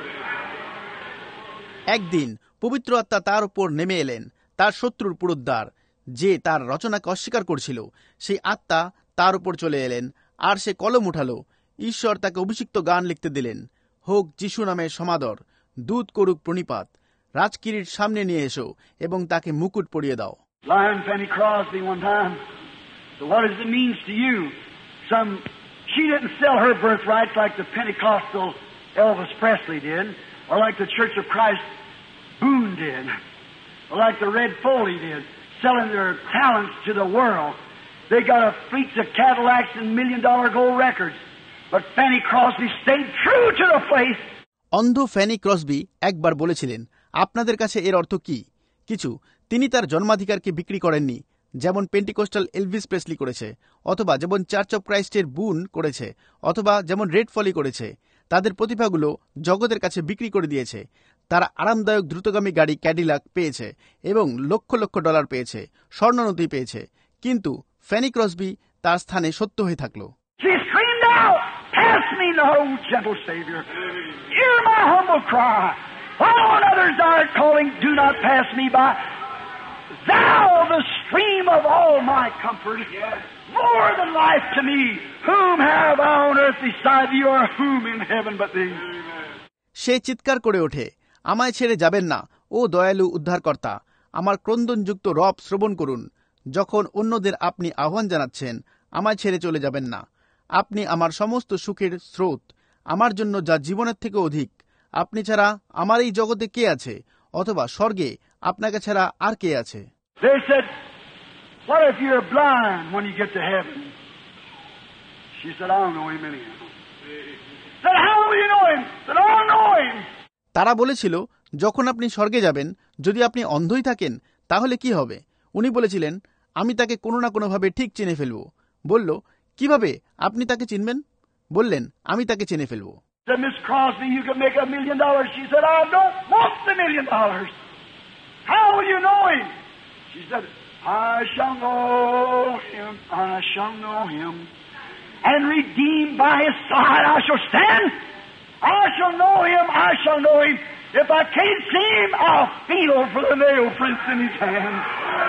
একদিন পবিত্র আত্মা তার উপর নেমে এলেন, তার শত্রুর পুরুদ্বার, যে তার রচনাকে অস্বীকার করছিল, সেই আত্মা তার উপর চলে এলেন আর সে কলম উঠালো। ঈশ্বর তাকে অভিষিক্ত গান লিখতে দিলেন। হোক যিশু নামে সমাদর, দূত করুক প্রণিপাত, রাজকিরীট সামনে নিয়ে এসো এবং তাকে মুকুট পরিয়ে দাও। Lion Fanny Crosby one time. So what does it mean to you? Some she didn't sell her birthright like the Pentecostal Elvis Presley did, or like the Church of Christ Boone did, or like the Red Foley did, selling their talents to the world. They got a fleet of Cadillacs and million dollar gold records. But Fanny Crosby stayed true to the faith. অন্ধ ফ্যানি ক্রসবি একবার বলেছিলেন, আপনাদের কাছে এর অর্থ কি? কিছু, তিনি তার জন্মাধিকারকে বিক্রি করেননি, যেমন পেন্টিকোস্টাল এলভিস প্রেসলি করেছে, অথবা যেমন চার্চ অফ ক্রাইস্টের বুন করেছে, অথবা যেমন রেড ফলি করেছে। তাদের প্রতিভাগুলো জগতের কাছে বিক্রি করে দিয়েছে। তারা আরামদায়ক দ্রুতগামী গাড়ি ক্যাডিলাক পেয়েছে এবং লক্ষ লক্ষ ডলার পেয়েছে, স্বর্ণনথি পেয়েছে, কিন্তু ফ্যানি ক্রসবি তার স্থানে সত্য হয়ে থাকল। She screamed out, "Pass me not, O gentle Savior. Hear my humble cry. While others are calling, do not pass me by. Thou, the stream of all my comfort, more than life to me. Whom have I on earth beside thee, or whom in heaven but thee?" সে চিৎকার করে ওঠে, আমায় ছেড়ে যাবেন না, ও দয়ালু উদ্ধারকর্তা, আমার ক্রন্দনযুক্ত রব শ্রবণ করুন। যখন অন্যদের আপনি আহ্বান জানাচ্ছেন, আমায় ছেড়ে চলে যাবেন না। আপনি আমার সমস্ত সুখের স্রোত, আমার জন্য যা জীবনের থেকে অধিক। আপনি ছাড়া আমার এই জগতে কে আছে, অথবা স্বর্গে আপনাকে ছাড়া আর কে আছে? They said, "What if you're blind when you get to heaven?" She said, "I don't know him anyhow." Said, "How will you know him?" Said, "I don't know him." তারা বলেছিল, যখন আপনি স্বর্গে যাবেন, যদি আপনি অন্ধই থাকেন তাহলে কি হবে? উনি বলেছিলেন, আমি তাকে কোনো না কোনোভাবে ঠিক চিনে ফেলব। বলল, কিভাবে আপনি তাকে চিনবেন? বললেন, আমি তাকে চিনে ফেলব। Said, Miss Crosby, you can make a million dollars. She said, I don't want the million dollars. How will you know him? She said, I shall know him, I shall know him. And redeemed by his side I shall stand. I shall know him, I shall know him. If I can't see him, I'll feel for the nail prints in his hand.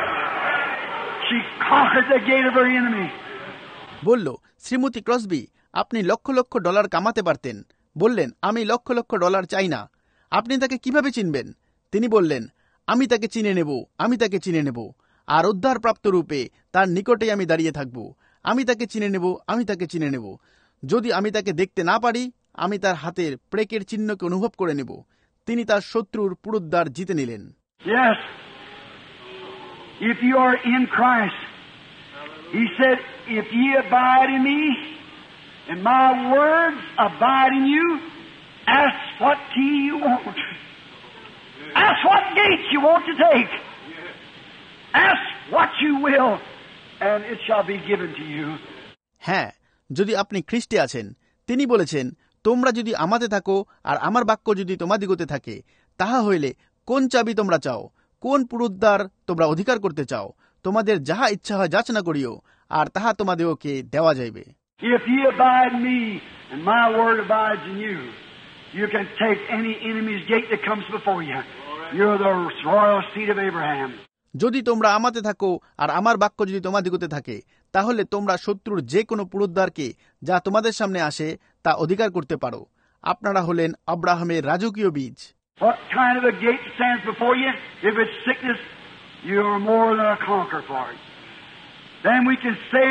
She conquered the gate of her enemy. বলল, শ্রীমতী ক্রসবি, আপনি লক্ষ লক্ষ ডলার কামাতে পারতেন। বললেন, আমি লক্ষ লক্ষ ডলার চাই না। আপনি তাকে কিভাবে চিনবেন? তিনি বললেন, আমি তাকে চিনে নেব, আমি তাকে চিনে নেব, আর উদ্ধারপ্রাপ্ত রূপে তার নিকটেই আমি দাঁড়িয়ে থাকব। আমি তাকে চিনে নেব, আমি তাকে চিনে নেব। যদি আমি তাকে দেখতে না পারি, আমি তার হাতের প্রেকের চিহ্নকে অনুভব করে নেব। তিনি তার শত্রুর পুরুদ্বার জিতে নিলেন। Yes. If you are in Christ, he said, if ye abide in me, and my words abide in you, ask what ye want. Ask what gate you want to take. Ask what you will, and it shall be given to you. হ্যাঁ, যদি আপনি খ্রিস্টে আছেন, তিনি বলেছেন, তোমরা যদি আমাতে থাকো আর আমার বাক্য যদি তোমাদিগতে থাকে, তাহা হইলে কোন চাবি তোমরা চাও, কোন পুরুদ্বার তোমরা অধিকার করতে চাও, তোমাদের যাহা ইচ্ছা হয় যাচনা করিও, আর তাহা তোমাদেরকে দেওয়া যাইবে। If ye abide in me, and my word abides in you, you can take any enemy's gate that comes before you. You're the royal seed of Abraham. যদি তোমরা আমাতে থাকো আর আমার বাক্য যদি তোমাদিগতে থাকে, তাহলে তোমরা শত্রুর যে কোনো পুরুদ্বারকে যা তোমাদের সামনে আসে তা অধিকার করতে পারো। আপনারা হলেন আব্রাহামের রাজকীয় বীজ। What kind of a gate stands before you? If it's sickness, you're more than a conqueror for it. Then we can say,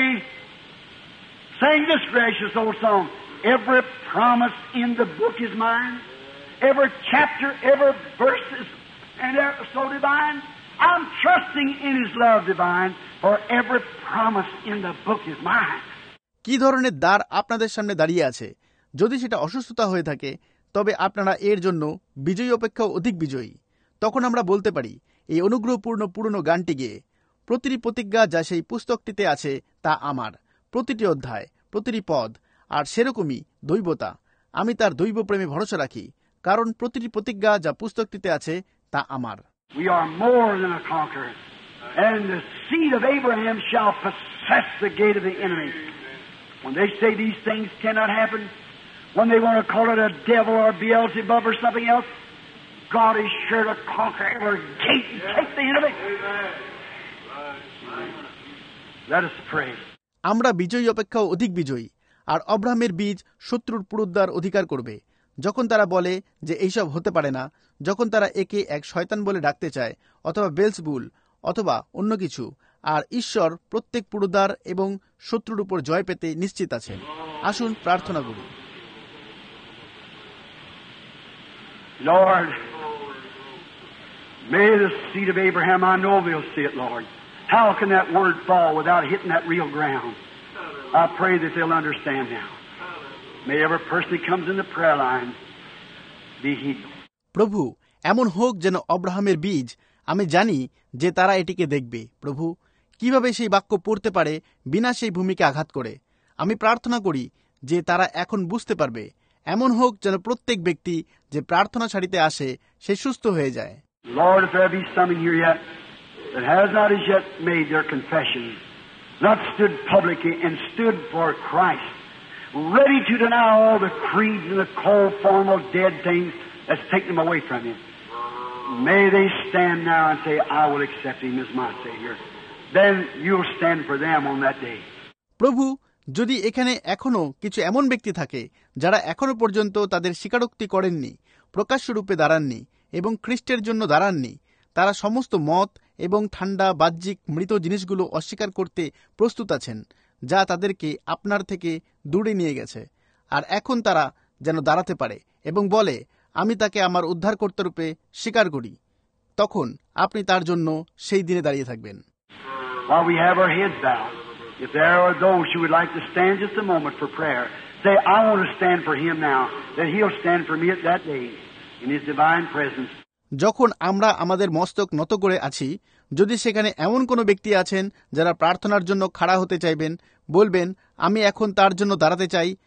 sing this gracious old song, every promise in the book is mine. Every chapter, every verse is and so divine. I'm trusting in his love divine, for every promise in the book is mine. কি ধরনের দ্বার আপনাদের সামনে দাঁড়িয়ে আছে? যদি সেটা অসুস্থতা হয়ে থাকে, তবে আপনারা এর জন্য বিজয়ী অপেক্ষাও অধিক বিজয়ী। তখন আমরা বলতে পারি এই অনুগ্রহপূর্ণ পুরনো গানটি গেয়ে, প্রতিটি প্রতিজ্ঞা যা সেই পুস্তকটিতে আছে তা আমার, প্রতিটি অধ্যায়, প্রতিটি পদ, আর সেরকমই দৈবতা। আমি তার দৈব প্রেমে ভরসা রাখি, কারণ প্রতিটি প্রতিজ্ঞা যা পুস্তকটিতে আছে তা আমার। We are more than a conqueror, and the seed of Abraham shall possess the gate of the enemy. When they say these things cannot happen, when they want to call it a devil or Beelzebub or something else, God is sure to conquer every gate and take the enemy. Let us pray. আমরা বিজয়ী অপেক্ষাও অধিক বিজয়ী, আর অব্রাহামের বীজ শত্রুর পুরুদ্বার অধিকার করবে। যখন তারা বলে যে এইসব হতে পারে না, যখন তারা একে এক শয়তান বলে ডাকতে চায়, অথবা বেলজবুল অথবা অন্য কিছু, আর ঈশ্বর প্রত্যেক পুরুদ্বার এবং শত্রুর উপর জয় পেতে নিশ্চিত আছেন। আসুন প্রার্থনা করি। Lord, may the seed of Abraham, I know they'll see it, Lord. How can that word fall without hitting that real ground? I pray that they'll understand now. May every person that comes in the prayer line be healed. প্রভু, এমন হোক যেন অব্রাহামের বীজ, আমি জানি যে তারা এটিকে দেখবে। প্রভু, কিভাবে সেই বাক্য পড়তে পারে বিনা সেই ভূমিকে আঘাত করে। আমি প্রার্থনা করি যে তারা এখন বুঝতে পারবে। এমন হোক যেন প্রত্যেক ব্যক্তি যে প্রার্থনা সারিতে আসে সে সুস্থ হয়ে যায়। Lord, if there be some in here yet that has not as yet made their confession, not stood publicly and stood for Christ, ready to deny all the creeds and the cold, formal, dead things that's taken them away from Him, may they stand now and say, I will accept Him as my Savior. Then you'll stand for them on that day. প্রভু, যদি এখানে এখনো কিছু এমন ব্যক্তি থাকে যারা এখনো পর্যন্ত তাদের স্বীকারোক্তি করেননি, প্রকাশ্যরূপে দাঁড়াননি এবং খ্রিস্টের জন্য দাঁড়াননি, তারা সমস্ত মত এবং ঠান্ডা বাহ্যিক মৃত জিনিসগুলো অস্বীকার করতে প্রস্তুত আছেন, যা তাদেরকে আপনার থেকে দূরে নিয়ে গেছে, আর এখন তারা যেন দাঁড়াতে পারে এবং বলে, আমি তাকে আমার উদ্ধারকর্তারূপে স্বীকার করি। তখন আপনি তার জন্য সেই দিনে দাঁড়িয়ে থাকবেন। While we have our heads bowed, if there are those who would like to stand just a moment for prayer, say, I want to stand for Him now, that He'll stand for me at that day in His divine presence. যখন আমরা আমাদের মস্তক নত করে আছি, যদি সেখানে এমন কোনো ব্যক্তি আছেন যারা প্রার্থনার জন্য খাড়া হতে চাইবেন, বলবেন, আমি এখন তার জন্য দাঁড়াতে চাই,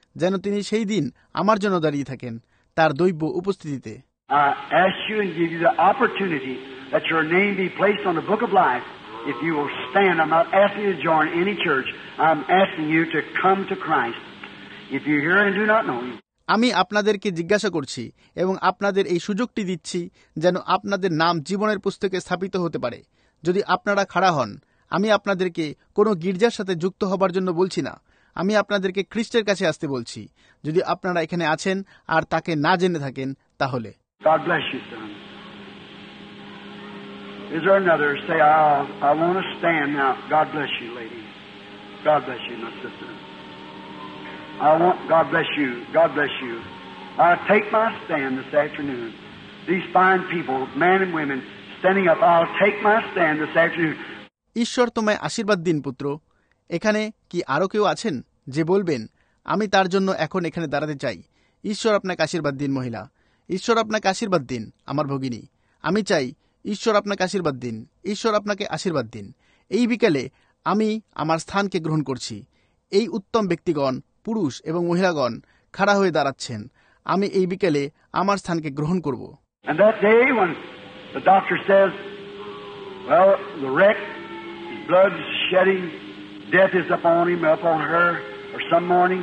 যেন তিনি সেই দিন আমার জন্য দাঁড়িয়ে থাকেন তার দৈব উপস্থিতিতে। I ask you and give you the opportunity that your name be placed on the book of life. If you will stand, I'm not asking you to join any church. I'm asking you to come to Christ. If you hear and do not know Him. আমি আপনাদেরকে জিজ্ঞাসা করছি এবং আপনাদের এই সুযোগটি দিচ্ছি যেন আপনাদের নাম জীবনের পুস্তকে স্থাপিত হতে পারে। যদি আপনারা খাড়া হন, আমি আপনাদেরকে কোনো গির্জার সাথে যুক্ত হবার জন্য বলছি না, আমি আপনাদেরকে খ্রিস্টের কাছে আসতে বলছি। যদি আপনারা এখানে আছেন আর তাকে না জেনে থাকেন তাহলে। God bless you, son. Is there another? Say, I I want to stand now. God bless you, lady. God bless you, my sister. I want, God bless you. God bless you. I take my stand this afternoon. These fine people, men and women, standing up. I'll take my stand this afternoon. ঈশ্বর তোমায় আশীর্বাদ দিন পুত্র। এখানে কি আরো কেউ আছেন যে বলবেন আমি তার জন্য এখন এখানে দাঁড়াতে চাই? ঈশ্বর আপনাকে আশীর্বাদ দিন মহিলা। ঈশ্বর আপনাকে আশীর্বাদ দিন আমার ভগিনী। আমি চাই ঈশ্বর আপনাকে আশীর্বাদ দিন। ঈশ্বর আপনাকে আশীর্বাদ দিন। এই বিকেলে আমি আমার স্থানকে গ্রহণ করছি। এই উত্তম ব্যক্তিগণ, পুরুষ এবং মহিলাগণ খাড়া হয়ে দাঁড়াচ্ছেন। আমি এই বিকেলে আমার স্থানকে গ্রহণ করব। And that day when the doctor says, well, the wreck, his blood's shedding, death is upon him, upon her, or some morning,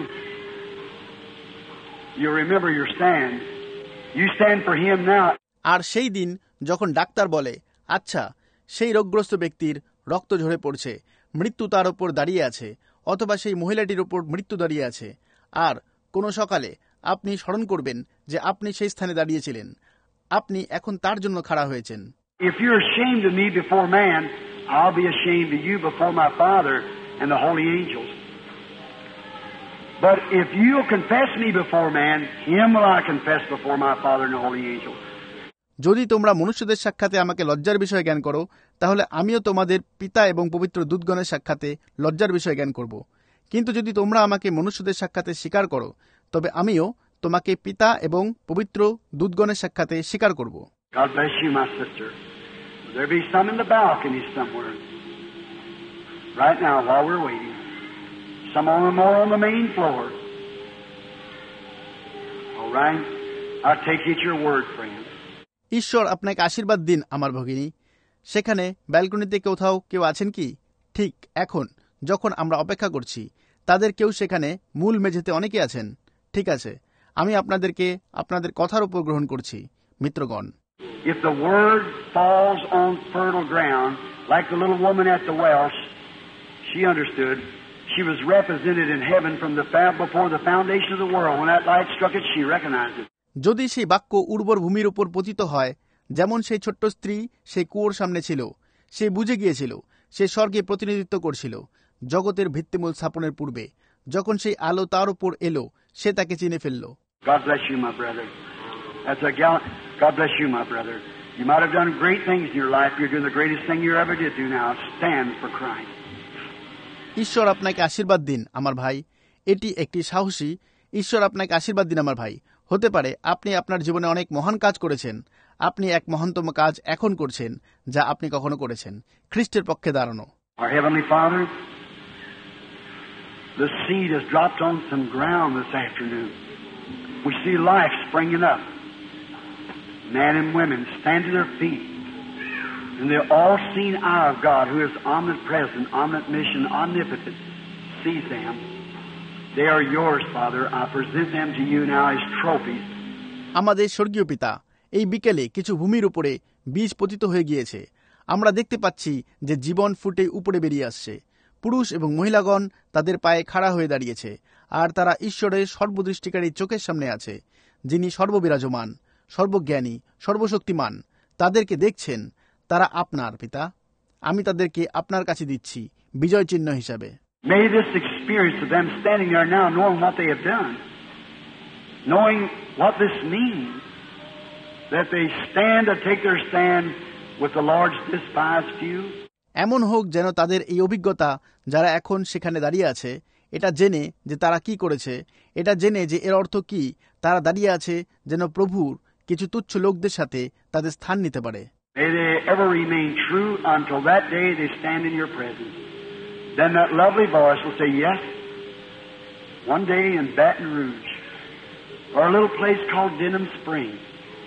you remember your stand. You stand for him now. আর সেই দিন যখন ডাক্তার বলে, আচ্ছা, সেই রোগগ্রস্ত ব্যক্তির রক্ত ঝরে পড়ছে, মৃত্যু তার ওপর দাঁড়িয়ে আছে, অথবা সেই মহিলাটির ওপর মৃত্যু দাঁড়িয়ে আছে, আর কোনো সকালে আপনি স্মরণ করবেন যে আপনি সেই স্থানে দাঁড়িয়েছিলেন, আপনি এখন তার জন্য খাড়া হয়েছেন। If you're ashamed of me before man, I'll be ashamed of you before my Father and the holy angels. But if you'll confess me before man, him will I confess before my Father and the holy angels. যদি তোমরা মনুষ্যদের সাক্ষাতে আমাকে লজ্জার বিষয়ে জ্ঞান করো, তাহলে আমিও তোমাদের পিতা এবং পবিত্র দূতগণের সাক্ষাতে লজ্জার বিষয়ে জ্ঞান করব। কিন্তু যদি তোমরা আমাকে মনুষ্যদের সাক্ষাতে স্বীকার করো, তবে আমিও তোমাকে পিতা এবং পবিত্র দূতগণের সাক্ষাতে স্বীকার করব। God bless you, my sister. There be some in the balcony somewhere. Right now, while we're waiting. Some on more on the main floor. All right? I'll take it your word, friend. ঈশ্বর আপনাকে আশীর্বাদ দিন আমার ভগিনী। সেখানে ব্যালকনিতে কোথাও কেউ আছেন কি? ঠিক এখন যখন আমরা অপেক্ষা করছি, তাদের কেউ সেখানে মূল মেঝেতে অনেকে আছেন। ঠিক আছে, আমি আপনাদেরকে আপনাদের কথার উপর গ্রহণ করছি মিত্রগণ। If the word falls on fertile ground, like the little woman at the well, she understood. She was represented in heaven from the before the foundation of the world. When that light struck it, she recognized it. যদি সেই বাক্য উর্বর ভূমির উপর পতিত হয়, যেমন সেই ছোট্ট স্ত্রী সেই কুয়োর সামনে ছিল, সে বুঝে গিয়েছিল সে স্বর্গে প্রতিনিধিত্ব করছিল জগতের ভিত্তিমূল স্থাপনের পূর্বে। যখন সেই আলো তার উপর এলো, সে তাকে চিনে ফেলল। God bless you, my brother. That's a gallant. God bless you, my brother. You might have done great things in your life. You're doing the greatest thing you ever did do now. Stand for Christ. ঈশ্বর আপনাকে আশীর্বাদ দিন আমার ভাই। এটি একটি সাহসী। ঈশ্বর আপনাকে আশীর্বাদ দিন আমার ভাই। হতে পারে আপনি আপনার জীবনে অনেক মহান কাজ করেছেন। আপনি এক মহানতম কাজ এখন করছেন যা আপনি কখনো করেছেন, খ্রিস্টের পক্ষে দাঁড়ানো। Our Heavenly Father, the seed has dropped on some ground this afternoon. We see life springing up. Men and women stand to their feet. And the all-seeing eye of God, who is omnipresent, omniscient, omnipotent, sees them. They are yours, Father. I present them to you now as trophies. আমাদের স্বর্গীয় পিতা, এই বিকেলে কিছু ভূমির উপরে বীজ পতিত হয়ে গিয়েছে। আমরা দেখতে পাচ্ছি যে জীবন ফুটে উপরে বেরিয়ে আসছে। পুরুষ এবং মহিলাগণ তাদের পায়ে খাড়া হয়ে দাঁড়িয়েছে, আর তারা ঈশ্বরের সর্বদৃষ্টিকারী চোখের সামনে আছে, যিনি সর্ববিরাজমান, সর্বজ্ঞানী, সর্বশক্তিমান। তাদেরকে দেখছেন। তারা আপনার পিতা। আমি তাদেরকে আপনার কাছে দিচ্ছি বিজয় চিহ্ন হিসাবে। May this experience of them standing there now, knowing what they have done, knowing what this means, that they stand to take their stand with the Lord's despised few. এমন হোক যেন তাদের এই অভিজ্ঞতা, যারা এখন সেখানে দাঁড়িয়ে আছে, এটা জেনে যে তারা কি করেছে, এটা জেনে যে এর অর্থ কি, তারা দাঁড়িয়ে আছে যেন প্রভুর কিছু তুচ্ছ লোকদের সাথে তাদের স্থান নিতে পারে। May they ever remain true until that day they stand in your presence. Then that lovely voice will say, yes, one day in Baton Rouge, or a little place called Denham Springs.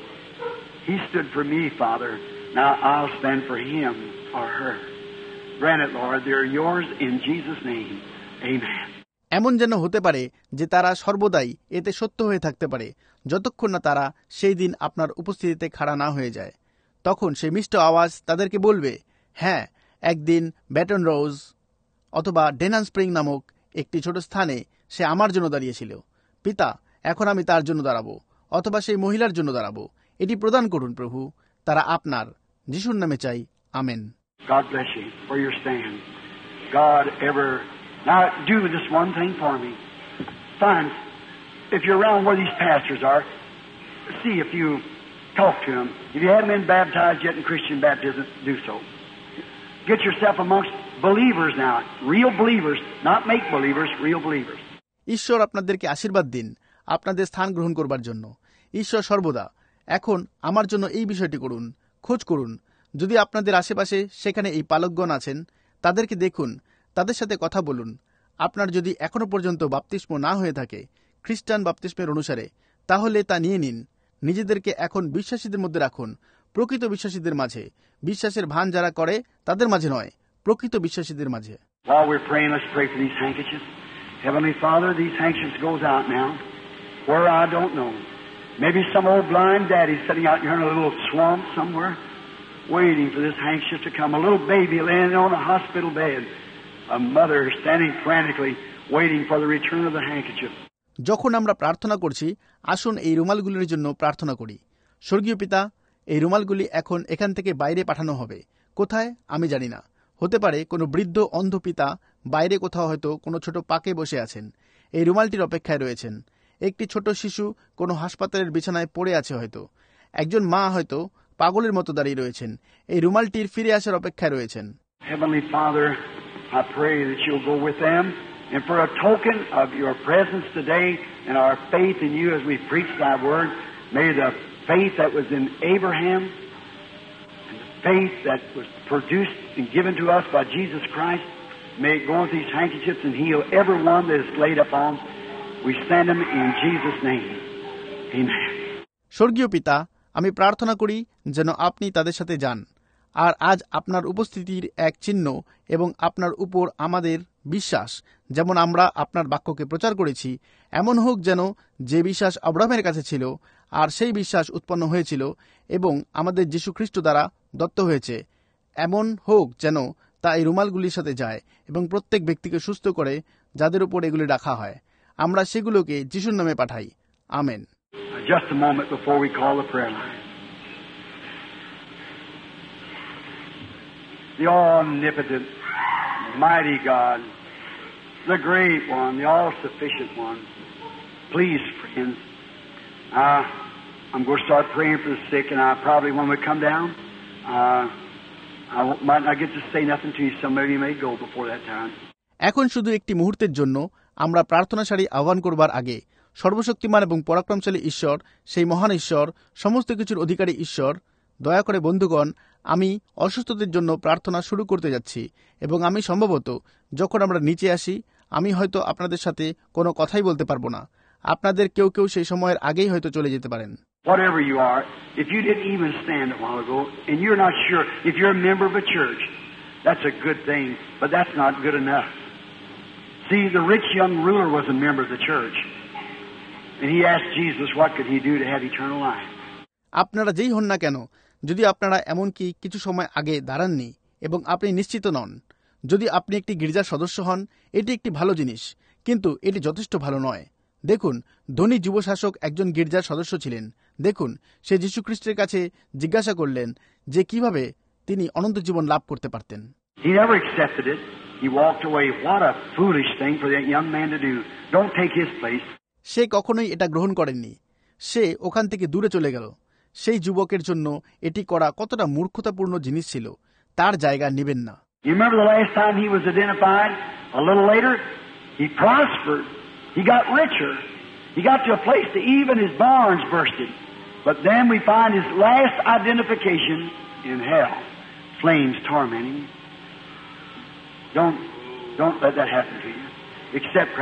He stood for me, Father. Now I'll stand for him or her. Grant it, Lord. They're yours in Jesus' name. Amen. এমন যেন হতে পারে যে তারা সর্বদাই এতে সত্য হয়ে থাকতে পারে যতক্ষণ না তারা সেই দিন আপনার উপস্থিতিতে খাড়া না হয়ে যায়। তখন সেই মিষ্ট আওয়াজ তাদেরকে বলবে, হ্যাঁ, একদিন ব্যাটন রোজ অথবা ডেনান স্প্রিং নামক একটি ছোট স্থানে সে আমার জন্য দাঁড়িয়েছিল। পিতা, এখন আমি তার জন্য দাঁড়াবো, অথবা সেই মহিলার জন্য দাঁড়াবো। এটি প্রদান করুন প্রভু, তারা আপনার। যিশুর নামে চাই, amen. God bless you for your stand. God ever... Now, do this one thing for me. Find, if you're around where these pastors are, see if you talk to them. If you haven't been baptized yet in Christian baptism, do so. Get yourself amongst believers now. Real believers, not make-believers, real believers. ঈশ্বর আপনাদেরকে আশীর্বাদ দিন আপনাদের স্থান গ্রহণ করবার জন্য। ঈশ্বর সর্বদা। এখন আমার জন্য এই বিষয়টি করুন, খোঁজ করুন। যদি আপনাদের আশেপাশে সেখানে এই পালকগণ আছেন, তাদেরকে দেখুন, তাদের সাথে কথা বলুন। আপনার যদি এখনো পর্যন্ত বাপ্তিস্ম না হয়ে থাকে খ্রিস্টান বাপ্তিস্মের অনুসারে, তাহলে তা নিয়ে নিন। নিজেদেরকে এখন বিশ্বাসীদের মধ্যে রাখুন, প্রকৃত বিশ্বাসীদের মাঝে। বিশ্বাসের ভান যারা করে তাদের মাঝে নয়, প্রকৃত বিশ্বাসীদের মাঝে। While we're praying, let's pray for these handkerchiefs. Heavenly Father, these handkerchiefs goes out now where I don't know. Maybe some old blind daddy sitting out here in a little swamp somewhere waiting for this handkerchief to come. A little baby laying on a hospital bed. A mother standing frantically waiting for the return of the handkerchief. যখন আমরা প্রার্থনা করছি, আসুন এই রুমালগুলির জন্য প্রার্থনা করি। স্বর্গীয় পিতা, এই রুমালগুলি এখন এখান থেকে বাইরে পাঠানো হবে। কোথায় আমি জানি না। হতে পারে কোনো বৃদ্ধ অন্ধ পিতা বাইরে কোথাও হয়তো কোনো ছোট পাকে বসে আছেন, এই রুমালটির অপেক্ষায় রয়েছেন। একটি ছোট শিশু কোনো হাসপাতালের বিছানায় পড়ে আছে হয়তো। একজন মা হয়তো পাগলের মতো দাঁড়িয়ে রয়েছেন, এই রুমালটির ফিরে আসার অপেক্ষায় রয়েছেন। Heavenly Father, I pray that you'll go with them, and for a token of your presence today and our faith in you as we preach thy word, may the faith that was in Abraham and the faith that was produced and given to us by Jesus Christ, may it go into these handkerchiefs and heal every one that is laid upon. We send them in Jesus' name. Amen. স্বর্গীয় পিতা, আমি প্রার্থনা করি যেন আপনি তাদের সাথে যান, আর আজ আপনার উপস্থিতির এক চিহ্ন এবং আপনার উপর আমাদের বিশ্বাস, যেমন আমরা আপনার বাক্যকে প্রচার করেছি, এমন হোক যেন যে বিশ্বাস আব্রাহামের কাছে ছিল আর সেই বিশ্বাস উৎপন্ন হয়েছিল এবং আমাদের যীশু খ্রিস্ট দ্বারা দত্ত হয়েছে, এমন হোক যেন তা এই রুমালগুলির সাথে যায় এবং প্রত্যেক ব্যক্তিকে সুস্থ করে যাদের উপর এগুলি রাখা হয়। আমরা সেগুলোকে যিশুর নামে পাঠাই। Amen. Just a moment before we call the prayer line. The omnipotent, mighty God, the great one, the all-sufficient one. Please, friends, uh, I'm going to start praying for the sick, and I probably, when we come down, uh, I might not get to say nothing to you. Some of you may go before that time. এখন শুধু একটি মুহূর্তের জন্য আমরা প্রার্থনা সারি আহ্বান করবার আগে সর্বশক্তিমান এবং পরাক্রমশালী ঈশ্বর, সেই মহান ঈশ্বর, সমস্ত কিছুর অধিকারী ঈশ্বর, দয়া করে বন্ধুগণ, আমি অসুস্থদের জন্য প্রার্থনা শুরু করতে যাচ্ছি এবং আমি সম্ভবত যখন আমরা নিচে আসি আমি হয়তো আপনাদের সাথে কোনো কথাই বলতে পারবো না। আপনাদের কেউ কেউ সেই সময়ের আগেই হয়তো চলে যেতে পারেন। Whatever you are, if you didn't even stand a while ago and you're not sure, if you're a member of a church, that's a good thing, but that's not good enough. See, the rich young ruler was a member of the church, and he asked Jesus what could he do to have eternal life. আপনারা যেই হন না কেন, যদি আপনারা এমনকি কিছু সময় আগে দাঁড়াননি এবং আপনি নিশ্চিত নন, যদি আপনি একটি গির্জার সদস্য হন, এটি একটি ভালো জিনিস, কিন্তু এটি যথেষ্ট ভালো নয়। দেখুন, ধনী যুবশাসক একজন গির্জার সদস্য ছিলেন। দেখুন, সে যীশুখ্রিস্টের কাছে জিজ্ঞাসা করলেন যে কিভাবে তিনি অনন্ত জীবন লাভ করতে পারতেন। He never accepted it. He walked away. What a foolish thing for that young man to do. Don't take his place. সে কখনোই এটা গ্রহণ করেননি। সে ওখান থেকে দূরে চলে গেল। সেই যুবকের জন্য এটি করা কতটা মূর্খতাপূর্ণ জিনিস ছিল। তার জায়গা নেবেন না। You remember the last time he was identified? A little later, he prospered. He got richer. He got to a place that even his barns bursted. But then we find his last identification in hell. Flames tormenting. Don't, don't let that happen to you. Accept Christ.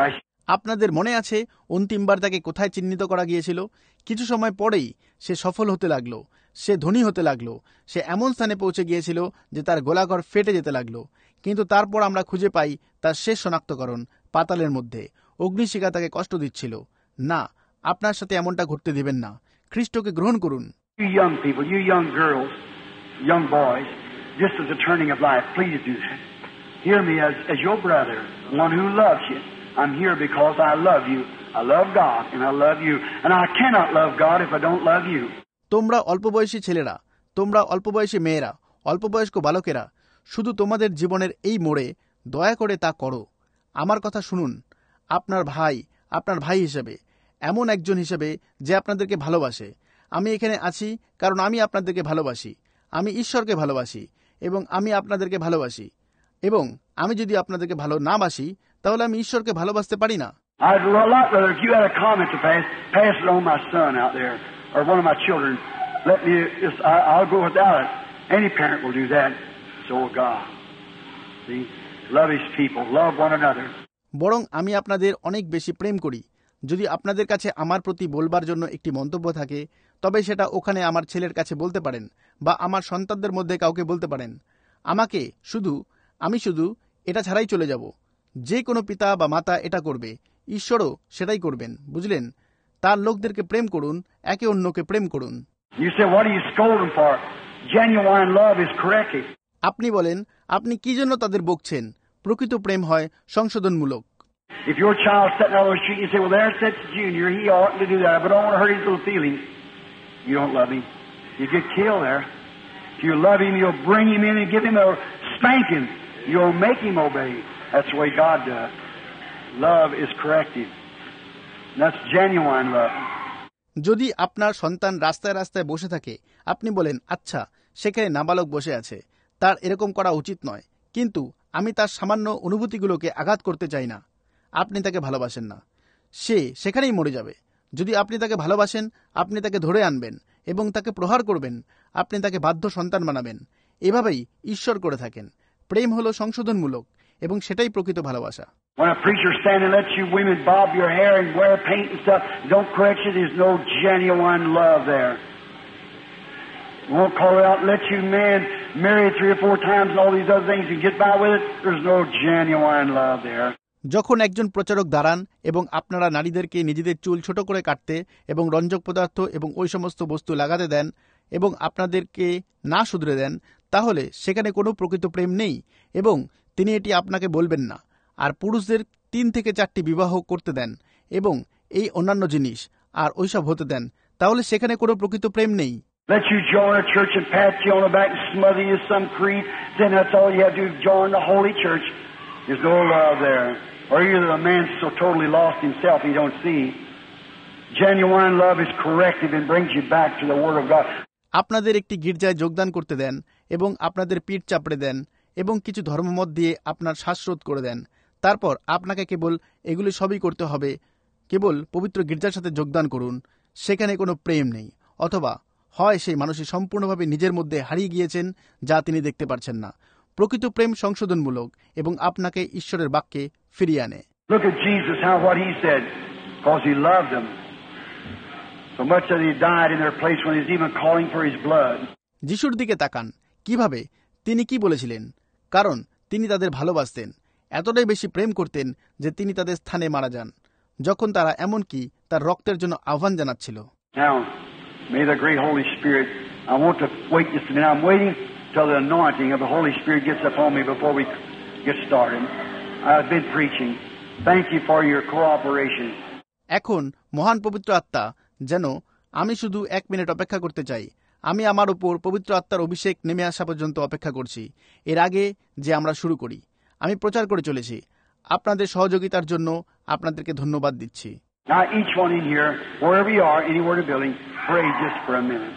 আপনাদের মনে আছে অন্তিমবার তাকে কোথায় চিহ্নিত করা গিয়েছিল? কিছু সময় পরেই সে সফল হতে লাগলো, সে ধনী হতে লাগলো, সে এমন স্থানে পৌঁছে গিয়েছিল যে তার গোলাঘর ফেটে যেতে লাগলো। কিন্তু তারপর আমরা খুঁজে পাই তার শেষ শনাক্তকরণ পাতালের মধ্যে। অগ্নিশিখা তাকে কষ্ট দিচ্ছিল। না, আপনার সাথে এমনটা ঘটতে দিবেন না। খ্রিস্টকে গ্রহণ করুন। You young people, you young girls, young boys, this is the turning of life. Please do that. Hear me as, as your brother, one who loves you. I'm here because I love you. I love God and I love you. And I cannot love God if I don't love you. তোমরা অল্পবয়সী ছেলেরা, তোমরা অল্পবয়সী মেয়েরা, অল্পবয়স্ক বালকেরা, শুধু তোমাদের জীবনের এই মোড়ে দয়া করে তা করো। আমার কথা শুনুন। আপনার ভাই, আপনার ভাই হিসেবে, এমন একজন হিসেবে যে আপনাদেরকে ভালোবাসে। আমি এখানে আছি কারণ আমি আপনাদেরকে ভালোবাসি। আমি ঈশ্বরকে ভালোবাসি এবং আমি আপনাদেরকে ভালোবাসি। এবং আমি যদি আপনাদেরকে ভালো না বাসি, তাহলে আমি ঈশ্বরকে ভালোবাসতে পারি না। I'd a lot rather if you had a comment to pass, pass it on my son out there or one of my children. Let me just, I, I'll go without it. Any parent will do that. So will God. See, love His people, love one another. বরং আমি আপনাদের অনেক বেশি প্রেম করি। যদি আপনাদের কাছে আমার প্রতি বলবার জন্য একটি মন্তব্য থাকে, তবে সেটা ওখানে আমার ছেলের কাছে বলতে পারেন বা আমার সন্তানদের মধ্যে কাউকে বলতে পারেন। আমাকে শুধু আমি শুধু এটা ছাড়াই চলে যাব। যে কোনো পিতা বা মাতা এটা করবে, ঈশ্বরও সেটাই করবেন। বুঝলেন? তার লোকদেরকে প্রেম করুন, একে অন্যকে প্রেম করুন। You say, what do you scold them for? Genuine love is corrective. আপনি বলেন, আপনি কি জন্য তাদের বকছেন? প্রকৃত প্রেম হয় সংশোধনমূলক। If your child's sitting out on the street, you say, well, there sits Junior. He oughtn't to do that, but I don't want to hurt his little feelings. You don't love him. You get killed there. If you love him, you'll bring him in and give him a spanking. You'll make him obey. That's the way God does. Love is corrective. That's genuine love. যদি আপনার সন্তান রাস্তায় রাস্তায় বসে থাকে, আপনি বলেন, আচ্ছা, সেখানে নাবালক বসে আছে, তার এরকম করা উচিত নয়, কিন্তু আমি তার সামান্য অনুভূতিগুলোকে আঘাত করতে চাই না। আপনি তাকে ভালোবাসেন না, সে সেখানেই মরে যাবে। যদি আপনি তাকে ভালোবাসেন, আপনি তাকে ধরে আনবেন এবং তাকে প্রহার করবেন। আপনি তাকে বাধ্য সন্তান বানাবেন। এভাবেই ঈশ্বর করে থাকেন। প্রেম হলো সংশোধনমূলক এবং সেটাই প্রকৃত ভালোবাসা। When a preacher stands and lets you women bob your hair and wear paint and stuff, don't correct you, there's no genuine love there. Won't call it out and let you men marry three or four times and all these other things and get by with it, there's no genuine love there. যখন একজন প্রচারক দাঁড়ান এবং আপনারা নারীদেরকে নিজেদের চুল ছোট করে কাটতে এবং রঞ্জক পদার্থ এবং ওই সমস্ত বস্তু লাগাতে দেন এবং আপনাদেরকে না শুধরে দেন, তাহলে সেখানে কোনো প্রকৃত প্রেম নেই এবং তিনি এটি আপনাকে বলবেন না। আর পুরুষদের তিন থেকে চারটি বিবাহ করতে দেন এবং এই অন্যান্য জিনিস আর ওইসব হতে দেন, তাহলে সেখানে কোনো প্রকৃত প্রেম নেই। Let you join a church and pat you on the back and smother you some creed, then that's all you have to do, join the holy church. There's no love there. Or either a man's so totally lost himself he don't see. Genuine love is corrective and brings you back to the Word of God. আপনাদের একটি গির্জায় যোগদান করতে দেন এবং আপনাদের পিঠ চাপড়ে দেন এবং কিছু ধর্মমত দিয়ে আপনার শ্বাসরোধ করে দেন। তারপর আপনাকে কেবল এগুলি সবই করতে হবে। কেবল পবিত্র গির্জার সাথে যোগদান করুন। সেখানে কোনো প্রেম নেই, অথবা হয় সেই মানুষই সম্পূর্ণভাবে নিজের মধ্যে হারিয়ে গিয়েছেন, যা তিনি দেখতে পারছেন না। প্রকৃত প্রেম সংশোধনমূলক এবং আপনাকে ঈশ্বরের বাক্যে ফিরিয়ে আনে। Look at Jesus, how what he said, because he loved them so much that he died in their place when he's even calling for his blood. যিশুর দিকে তাকান, কিভাবে তিনি কি বলেছিলেন, কারণ তিনি তাদের ভালোবাসতেন, এতটাই বেশি প্রেম করতেন যে তিনি তাদের স্থানে মারা যান, যখন তারা এমনকি তার রক্তের জন্য আহ্বান জানাচ্ছিল। Now, may the great Holy Spirit, I want to wait just a minute. I'm waiting till the anointing of the Holy Spirit gets upon me before we get started. I've been preaching. Thank you for your cooperation. এখন মহান পবিত্র আত্মা যেন, আমি শুধু এক মিনিট অপেক্ষা করতে চাই। আমি আমার উপর পবিত্র আত্মার অভিষেক নেমে আসা পর্যন্ত অপেক্ষা করছি, এর আগে যে আমরা শুরু করি। আমি প্রচার করে চলেছি। আপনাদের সহযোগিতার জন্য আপনাদেরকে ধন্যবাদ দিচ্ছি। Now, each one in here, wherever you are, anywhere in the building, pray just for a minute.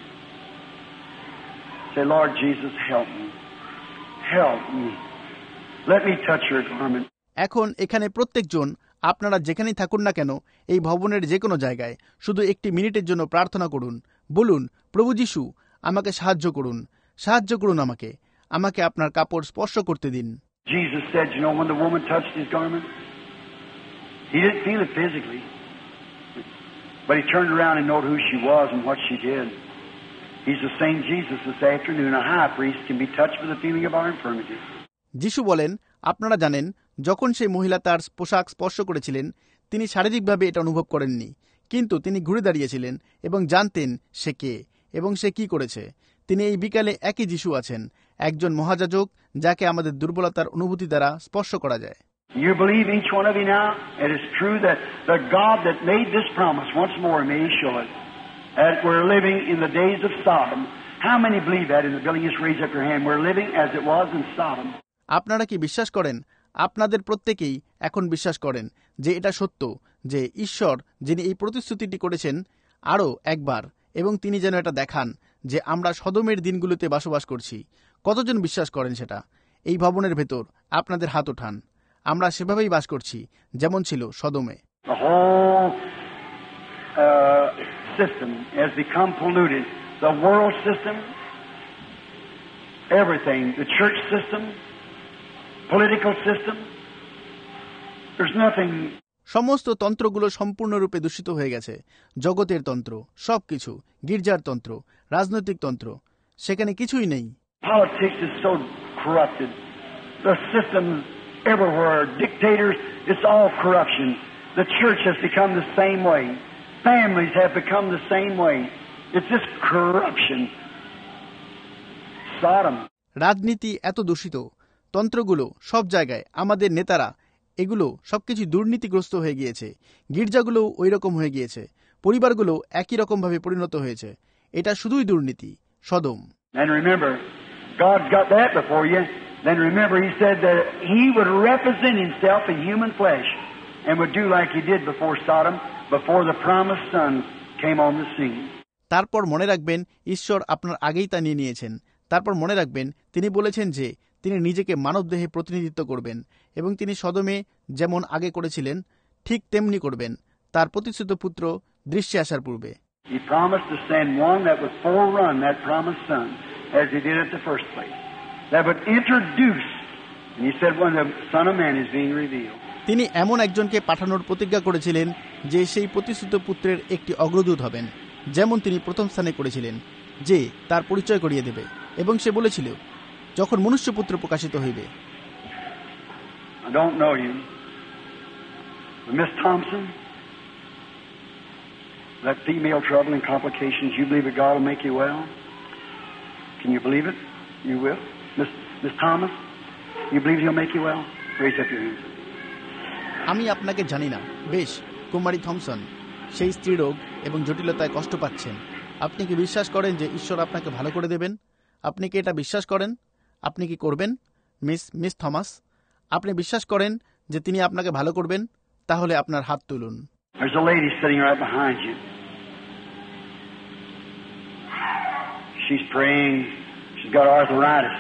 Say, Lord Jesus, help me. Help me. Let me touch your garment. এখন এখানে প্রত্যেকজন, আপনারা যেখানেই থাকুন না কেন, এই ভবনের যে কোনো জায়গায়, শুধু একটি মিনিটের জন্য প্রার্থনা করুন। বলুন, প্রভু যিশু, আমাকে সাহায্য করুন, সাহায্য করুন আমাকে, আমাকে আপনার কাপড় স্পর্শ করতে দিন। Jesus said, you know, when the woman touched his garment, He didn't feel it physically. But he turned around and knew who she was and what she did. He's the same Jesus this afternoon. A high priest can be touched with the feeling of our infirmities. যিশু বলেন, আপনারা জানেন, যখন সেই মহিলা তার পোশাক স্পর্শ করেছিলেন, তিনি শারীরিকভাবে এটা অনুভব করেননি, কিন্তু তিনি ঘুরে দাঁড়িয়েছিলেন এবং জানতেন সে কে এবং সে কি করেছে। তিনি এই বিকালে একই যিশু আছেন, একজন মহাযাজক যাকে আমাদের দুর্বলতার অনুভূতি দ্বারা স্পর্শ করা যায়। You believe each one of you now? It is true that the God that made this promise once more may show it. That we're living in the days of Sodom. How many believe that in the building? Just raise up your hand. We're living as it was in Sodom. আপনারা কি বিশ্বাস করেন? আপনাদের প্রত্যেকেই এখন বিশ্বাস করেন যে এটা সত্য, যে ঈশ্বর যিনি এই প্রতিশ্রুতিটি করেছেন আরও একবার, এবং তিনি যেন এটা দেখান যে আমরা সদমের দিনগুলোতে বসবাস করছি। কতজন বিশ্বাস করেন সেটা? এই ভবনের ভেতর আপনাদের হাত ওঠান। আমরা সেভাবেই বাস করছি যেমন ছিল সদমে। The whole uh, system has become polluted. The world system, everything, the church system, political system, there's nothing. সমস্ত তন্ত্রগুলো সম্পূর্ণরূপে দূষিত হয়ে গেছে। জগতের তন্ত্র, সবকিছু, গির্জার তন্ত্র, রাজনৈতিক তন্ত্র, সেখানে কিছুই নেই। Politics is so corrupted. The systems everywhere, dictators, it's all corruption. The church has become the same way. Families have become the same way. It's just corruption. Sodom. রাজনীতি এত দূষিত, তন্ত্রগুলো সব জায়গায়, আমাদের নেতারা, এগুলো সবকিছু দুর্নীতিগ্রস্ত হয়ে গিয়েছে। গির্জাগুলো ওই রকম হয়ে গিয়েছে, পরিবারগুলো একই রকম ভাবে পরিণত হয়েছে। এটা শুধুই দুর্নীতি, সদম। And remember, God's got that before you. Then remember, He said that He would represent Himself in human flesh and would do like He did before Sodom, before the promised Son came on the scene. তারপর মনে রাখবেন, ঈশ্বর আপনার আগেই তা নিয়ে নিয়েছেন। তারপর মনে রাখবেন, তিনি বলেছেন যে তিনি নিজেকে মানবদেহে প্রতিনিধিত্ব করবেন এবং তিনি সদমে যেমন আগে করেছিলেন ঠিক তেমনি করবেন তার প্রতিশ্রুত পুত্র দৃশ্যে আসার পূর্বে। He promised to send one that would forerun that promised Son, as He did at the first place. That would introduce, and He said when the Son of Man is being revealed. তিনি এমন একজনকে পাঠানোর প্রতিজ্ঞা করেছিলেন যে সেই প্রতিশ্রুত পুত্রের একটি অগ্রদূত হবেন, যেমন তিনি প্রথম স্থানে করেছিলেন, যে তার পরিচয় করিয়ে দেবে। এবং সে বলেছিল, যখন মনুষ্যপুত্র প্রকাশিত হইবে। I don't know you, but Miss Thompson, that female trouble and complications, you believe that God will make you well? Can you believe it? You will? Miss, Miss Thomas, you believe He'll make you well? Raise up your hands. আমি আপনাকে জানি না, বেশ, কুমারী থমসন, সেই স্ত্রীরোগ এবং জটিলতায় কষ্ট পাচ্ছেন। আপনি কি বিশ্বাস করেন যে ঈশ্বর আপনাকে ভালো করে দেবেন? আপনি কি এটা বিশ্বাস করেন? আপনি কি করবেন? মিস মিস থমাস, আপনি বিশ্বাস করেন যে তিনি আপনাকে ভালো করবেন? তাহলে আপনার হাত তুলুন। There's a lady sitting right behind you. She's praying. She's got arthritis.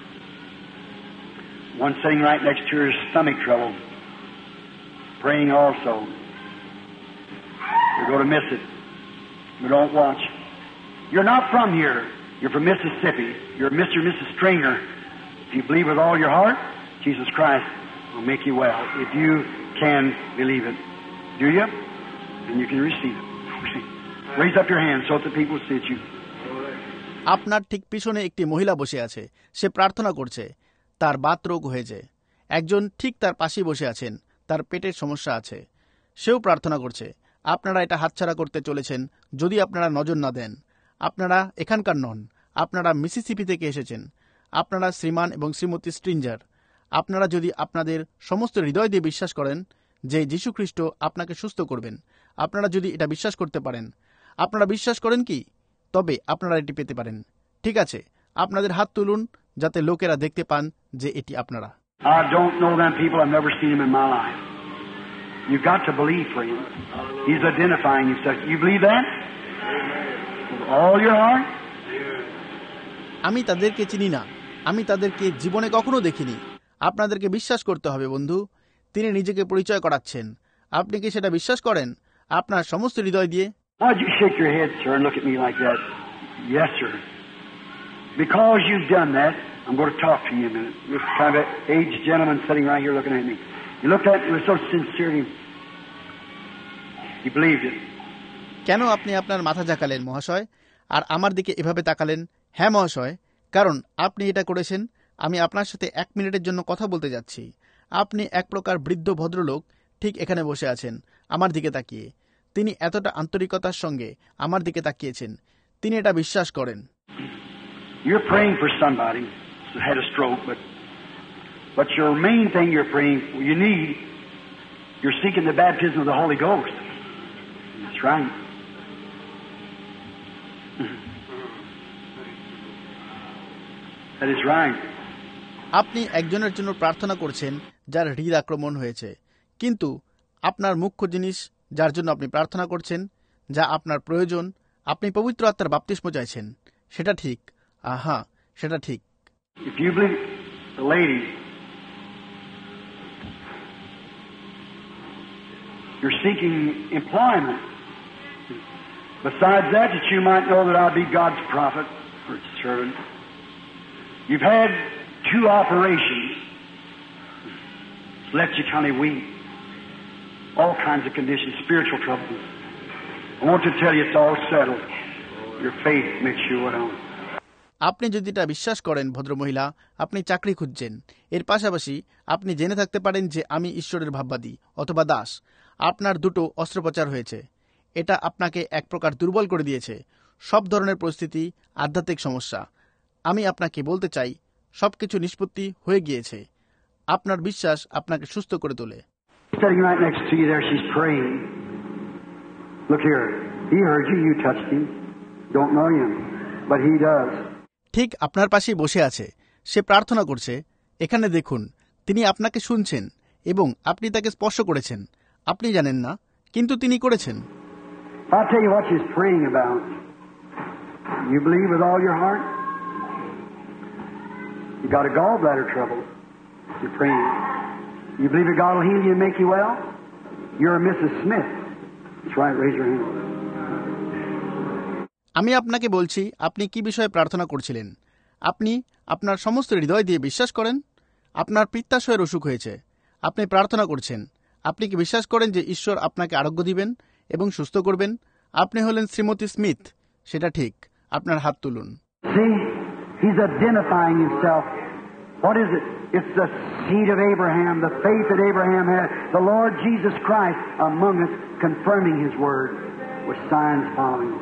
One sitting right next to her is stomach trouble. Praying also. You're going to miss it. You don't watch. You're not from here. You're from Mississippi. You're Mister and Missus Stringer. If you believe with all your heart, Jesus Christ will make you well. If you can believe it. Do you? And you can receive it. Raise up your hand so that the people see it you. আপনার ঠিক পিছনে একটি মহিলা বসে আছে। সে প্রার্থনা করছে। তার বাত রোগ হয়েছে। একজন ঠিক তার পাশেই বসে আছেন। তার পেটের সমস্যা আছে। সেও প্রার্থনা করছে। আপনারা এটা হাতছাড়া করতে চলেছেন যদি আপনারা নজর না দেন। আপনারা এখানকার নন, আপনারা মিসিসিপি থেকে এসেছেন। আপনারা শ্রীমান এবং শ্রীমতী স্ট্রিঞ্জার। আপনারা যদি আপনাদের সমস্ত হৃদয় দিয়ে বিশ্বাস করেন যে যীশুখ্রিস্ট আপনাকে সুস্থ করবেন, আপনারা যদি এটা বিশ্বাস করতে পারেন, আপনারা বিশ্বাস করেন কি? তবে আপনারা এটি পেতে পারেন। ঠিক আছে, আপনাদের হাত তুলুন যাতে লোকেরা দেখতে পান যে এটি আপনারা। I don't know them people. I've never seen them in my life. You've got to believe for Him. He's identifying Himself. You believe that? With all your heart? আমি তাদেরকে চিনি না, আমি তাদেরকে জীবনে কখনো দেখিনি। আপনাদেরকে বিশ্বাস করতে হবে বন্ধু। তিনি নিজেকে পরিচয় করাচ্ছেন। আপনি কি সেটা বিশ্বাস করেন আপনার সমস্ত হৃদয় দিয়ে? Why'd you shake your head, sir, and look at me like that? Yes, sir. Because you've done that, I'm going to talk to you a minute. This kind of aged gentleman sitting right here looking at me. You looked at me with so sincerity. He believed it. কেন আপনি আপনার মাথা ঝাঁকালেন মহাশয়, আর আমার দিকে এভাবে তাকালেন? হ্যাঁ মহাশয়, কারণ আপনি এটা করেছেন। আমি আপনার সাথে এক মিনিটের জন্য কথা বলতে যাচ্ছি। আপনি এক প্রকার বৃদ্ধ ভদ্রলোক ঠিক এখানে বসে আছেন আমার দিকে তাকিয়ে। তিনি এতটা আন্তরিকতার সঙ্গে আমার দিকে তাকিয়েছেন, তিনি এটা বিশ্বাস করেন। You're praying for somebody who had a stroke, but but your main thing you're praying for, you need, you're seeking the baptism of the Holy Ghost. That's right. That is right. আপনি একজনের জন্য প্রার্থনা করছেন যার হৃদ আক্রমণ হয়েছে, কিন্তু আপনার মুখ্য জিনিস যার জন্য আপনি প্রার্থনা করছেন, যা আপনার প্রয়োজন, আপনি পবিত্র আত্মার বাপ্তিস্ম চাইছেন। সেটা ঠিক। আহা, সেটা ঠিক। If you believe, the lady, you're seeking employment. Besides that, that you might know that I'll be God's prophet or servant. You've had two operations. It's left you kind of weak. All kinds of conditions, spiritual troubles. I want to tell you it's all settled. Your faith makes you what on. আপনি যদি এটা বিশ্বাস করেন ভদ্রমহিলা, আপনি চাকরি খুঁজছেন। এর পাশাপাশি আপনি জেনে থাকতে পারেন যে আমি ঈশ্বরের ভাববাদী অথবা দাস। আপনার দুটো অস্ত্রোপচার হয়েছে। এটা আপনাকে এক প্রকার দুর্বল করে দিয়েছে। সব ধরনের পরিস্থিতি, আধ্যাত্মিক সমস্যা। আমি আপনাকে বলতে চাই, সবকিছু নিষ্পত্তি হয়ে গিয়েছে। আপনার বিশ্বাস আপনাকে সুস্থ করে তোলে। Sitting right next to you there, she's praying. Look here. He heard you, you touched him. Don't know him, but he does. ঠিক আপনার পাশেই বসে আছে, সে প্রার্থনা করছে। এখানে দেখুন, তিনি আপনাকে শুনছেন এবং আপনি তাকে স্পর্শ করেছেন। আপনি জানেন না, কিন্তু তিনি করেছেন। I'll tell you what she's praying about. You believe with all your heart? You got a gallbladder trouble. You're praying. You believe that God will heal you and make you well? You're a Missus Smith. That's right, raise your hand. আমি আপনাকে বলছি, আপনি কি বিষয়ে প্রার্থনা করছিলেন? আপনি আপনার সমস্ত হৃদয় দিয়ে বিশ্বাস করেন? আপনার পিত্তাশয়ের অসুখ হয়েছে, আপনি প্রার্থনা করছেন। আপনি কি বিশ্বাস করেন যে ঈশ্বর আপনাকে আরোগ্য দিবেন এবং সুস্থ করবেন? আপনি হলেন শ্রীমতী স্মিথ। সেটা ঠিক। আপনার হাত তুলুন। See, he's identifying himself. What is it? It's the seed of Abraham, the faith that Abraham had, the Lord Jesus Christ among us, confirming his word with signs following.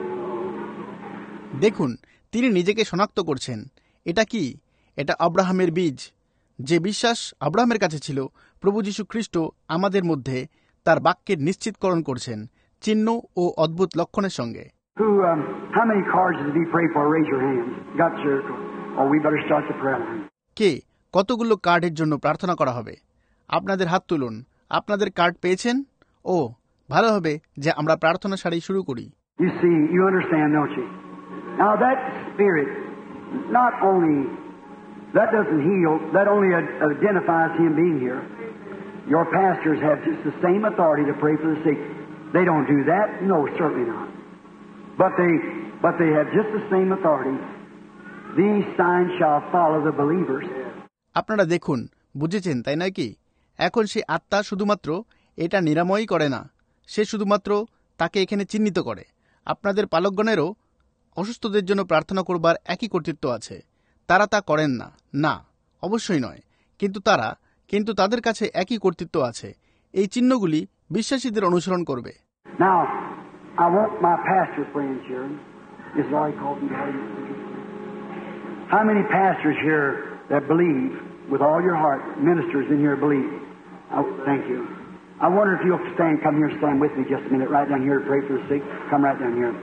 দেখুন, তিনি নিজেকে শনাক্ত করছেন। এটা কি? এটা আব্রাহামের বীজ। যে বিশ্বাস আব্রাহামের কাছে ছিল, প্রভু যীশু খ্রিস্ট আমাদের মধ্যে তার বাক্যের নিশ্চিতকরণ করছেন চিহ্ন ও অদ্ভুত লক্ষণের সঙ্গে। Who, um, how many cards did he pray for? Raise your hands. Got your, or we better start the prayer line. কে কতগুলো কার্ডের জন্য প্রার্থনা করা হবে? আপনাদের হাত তুলুন। আপনাদের কার্ড পেয়েছেন? ও, ভালো হবে যে আমরা প্রার্থনা সারি শুরু করি। You see, you understand, don't you? Now that spirit, not only, that doesn't heal, that only identifies him being here. Your pastors have just the same authority to pray for the sick. They don't do that? No, certainly not. But they, but they have just the same authority. These signs shall follow the believers. আপনারা দেখুন, বুঝেছেন তাই নয় কি? এখন সে আত্মা শুধুমাত্র এটা নিরাময়ই করে না, সে শুধুমাত্র তাকে এখানে চিহ্নিত করে। আপনাদের পালকগণেরও অসুস্থদের জন্য প্রার্থনা করবার একই কর্তৃত্ব আছে। তারা তা করেন না, না, অবশ্যই নয়, কিন্তু তারা কিন্তু তাদের কাছে একই কর্তৃত্ব আছে। এই চিহ্নগুলি বিশ্বাসীদের অনুসরণ করবে। Now, I want my pastor friends here. Is Laurie Colton here? How many pastors here that believe with all your heart, ministers in here believe? Oh, thank you. I wonder if you'll stand, come here, stand with me just a minute, right down here to pray for the sick. Come right down here.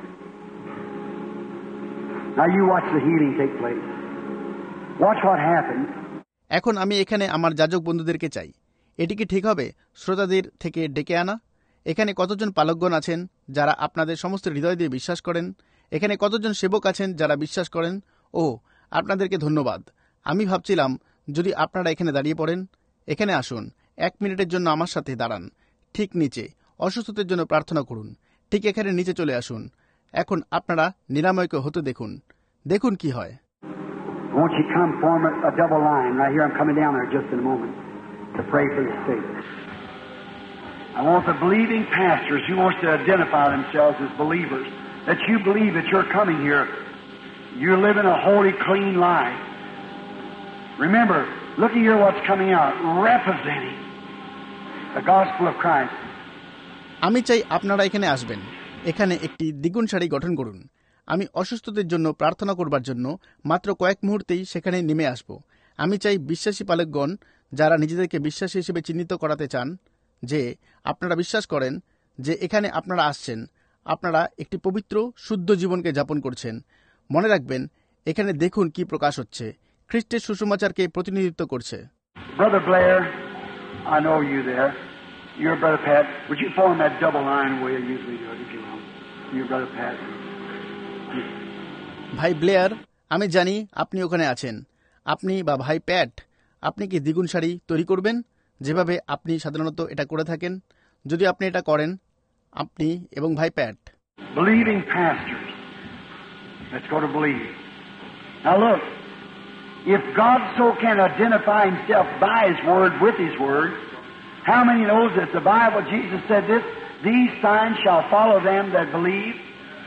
Now you watch the healing take place. Watch what happens. এখন আমি এখানে আমার যাজক বন্ধুদেরকে চাই। এটি কি ঠিক হবে শ্রোতাদের থেকে ডেকে আনা? এখানে কতজন পালকগণ আছেন যারা আপনাদের সমস্ত হৃদয় দিয়ে বিশ্বাস করেন? এখানে কতজন সেবক আছেন যারা বিশ্বাস করেন? ও, আপনাদেরকে ধন্যবাদ। আমি ভাবছিলাম যদি আপনারা এখানে দাঁড়িয়ে পড়েন। এখানে আসুন, এক মিনিটের জন্য আমার সাথে দাঁড়ান। ঠিক নিচে অসুস্থতার জন্য প্রার্থনা করুন। ঠিক এখানে নিচে চলে আসুন। এখন আপনারা নিরাময়কে হতে দেখুন, দেখুন কি হয়। Won't you come form a, a double line right here? I'm coming down there just in a moment to pray for the sick. I want the believing pastors who wants to identify themselves as believers, that you believe that you're coming here. You're living a holy, clean life. Remember, look at here what's coming out, representing the gospel of Christ. আমি চাই আপনারা এখানে আসবেন, এখানে একটি দ্বিগুণ সারি গঠন করুন। আমি অসুস্থদের জন্য প্রার্থনা করবার জন্য মাত্র কয়েক মুহূর্তেই সেখানে নেমে আসব। আমি চাই বিশ্বাসী পালকগণ যারা নিজেদেরকে বিশ্বাসী হিসেবে চিহ্নিত করাতে চান যে আপনারা বিশ্বাস করেন যে এখানে আপনারা আসছেন, আপনারা একটি পবিত্র শুদ্ধ জীবনকে যাপন করছেন। মনে রাখবেন, এখানে দেখুন কি প্রকাশ হচ্ছে, খ্রিস্টের সুসমাচারকে প্রতিনিধিত্ব করছে। Brother Blair, I know you there. You're Brother Pat. Would you form that double line the way you usually do it, if you will? You're Brother Pat. ভাই ব্লেয়ার, আমি জানি আপনি ওখানে আছেন। আপনি বা ভাই প্যাট, আপনি কি দ্বিগুণ সারি তৈরি করবেন যেভাবে আপনি সাধারণত এটা করে থাকেন? যদি আপনি এটা করেন, আপনি এবং ভাই প্যাট। Believing pastors. Let's go to believe. Now look, if God so can identify Himself by His Word, with His Word, how many knows that the Bible, Jesus said this, these signs shall follow them that believe.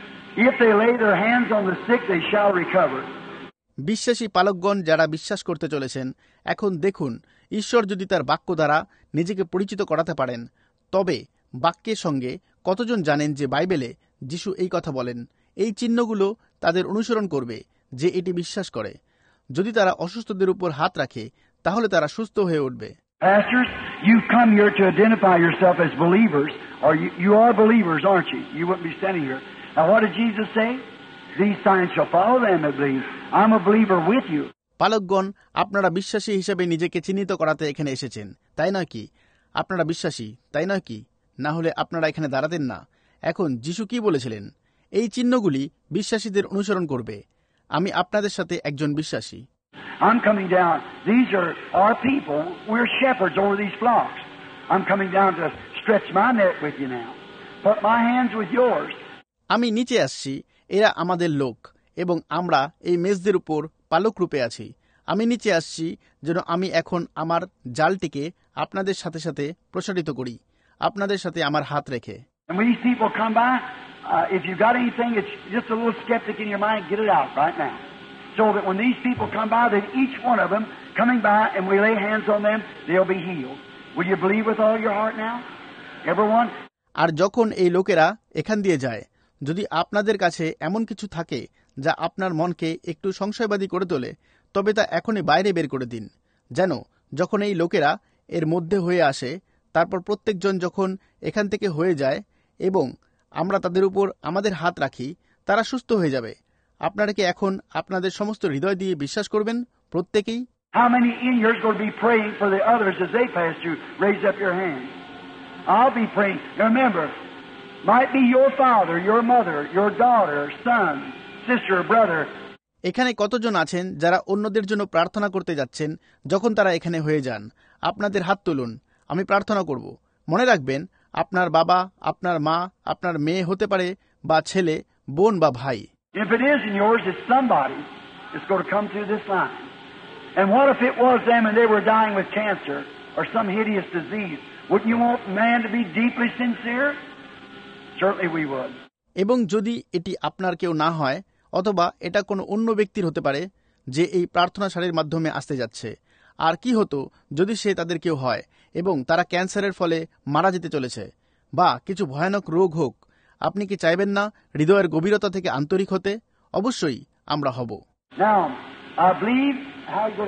If they lay their hands on the sick, they shall recover. বিশ্বাসী পালকগণ যারা বিশ্বাস করতে চলেছেন, এখন দেখুন, ঈশ্বর যদি তার বাক্য দ্বারা নিজেকে পরিচিত করাতে পারেন, তবে বাক্যের সঙ্গে কতজন জানেন যে বাইবেলে যিশু এই কথা বলেন, এই চিহ্নগুলো তাদের অনুসরণ করবে যে এটি বিশ্বাস করে। যদি তারা অসুস্থদের উপর হাত রাখে, তাহলে তারা সুস্থ হয়ে উঠবে। Pastors, you've come here to identify yourself as believers, or you, you are believers, aren't you? You wouldn't be standing here. Now what did Jesus say? These signs shall follow them that believe. I'm a believer with you. পালকগণ, আপনারা বিশ্বাসী হিসেবে নিজেকে চিহ্নিত করাতে এখানে এসেছেন, তাই নয় কি? আপনারা বিশ্বাসী, তাই নয় কি? না হলে আপনারা এখানে দাঁড়াতেন না। এখন যিশু কি বলেছিলেন? এই চিহ্নগুলি বিশ্বাসীদের অনুসরণ করবে। আমি আপনাদের সাথে একজন বিশ্বাসী। I'm coming down. These are our people. We're shepherds over these flocks. I'm coming down to stretch my net with you now. Put my hands with yours. আমি নিচে আসছি, এরা আমাদের লোক, এবং আমরা এই মেজদের উপর পালক রূপে আছি। আমি নিচে আসছি যেন আমি এখন আমার জালটিকে আপনাদের সাথে সাথে প্রসারিত করি, আপনাদের সাথে আমার হাত রেখে। And when these people come by, uh, if you've got anything that's just a little skeptic in your mind, get it out right now. So that when these people come by, that each one of them coming by and we lay hands on them, they'll be healed. Will you believe with all your heart now? Everyone? আর যখন এই লোকেরা এখান দিয়ে যায়, যদি আপনাদের কাছে এমন কিছু থাকে যা আপনার মনকে একটু সংশয়বাদী করে তোলে, তবে তা এখনই বাইরে বের করে দিন, যেন যখন এই লোকেরা এর মধ্যে হয়ে আসে, তারপর প্রত্যেকজন যখন এখান থেকে হয়ে যায় এবং আমরা তাদের উপর আমাদের হাত রাখি, তারা সুস্থ হয়ে যাবে। আপনারা কি এখন আপনাদের সমস্ত হৃদয় দিয়ে বিশ্বাস করবেন প্রত্যেকেই? How many in here is going to be praying for the others as they pass through? Raise up your hand. I'll be praying. Now remember, might be your father, your mother, your daughter, son, sister, or brother. এখানে কতজন আছেন যারা অন্যদের জন্য প্রার্থনা করতে যাচ্ছেন যখন তারা এখানে হয়ে যান? আপনাদের হাত তুলুন, আমি প্রার্থনা করব। মনে রাখবেন, আপনার বাবা, আপনার মা, আপনার মেয়ে হতে পারে, বা ছেলে, বোন বা ভাই। If it isn't yours, it's somebody that's going to come through this line. And what if it was them and they were dying with cancer or some hideous disease? Wouldn't you want man to be deeply sincere? Certainly we would. এবং যদি এটি আপনার কেউ না হয়, অথবা এটা কোনো অন্য ব্যক্তির হতে পারে যে এই প্রার্থনা সারির মাধ্যমে আসতে যাচ্ছে, আর কি হতো যদি সে তাদের কেউ হয় এবং তারা ক্যান্সারের ফলে মারা যেতে চলেছে, বা কিছু ভয়ানক রোগ হোক, আপনি কি চাইবেন না হৃদয়ের গভীরতা থেকে আন্তরিক হতে? অবশ্যই আমরা হব। Now, I believe how you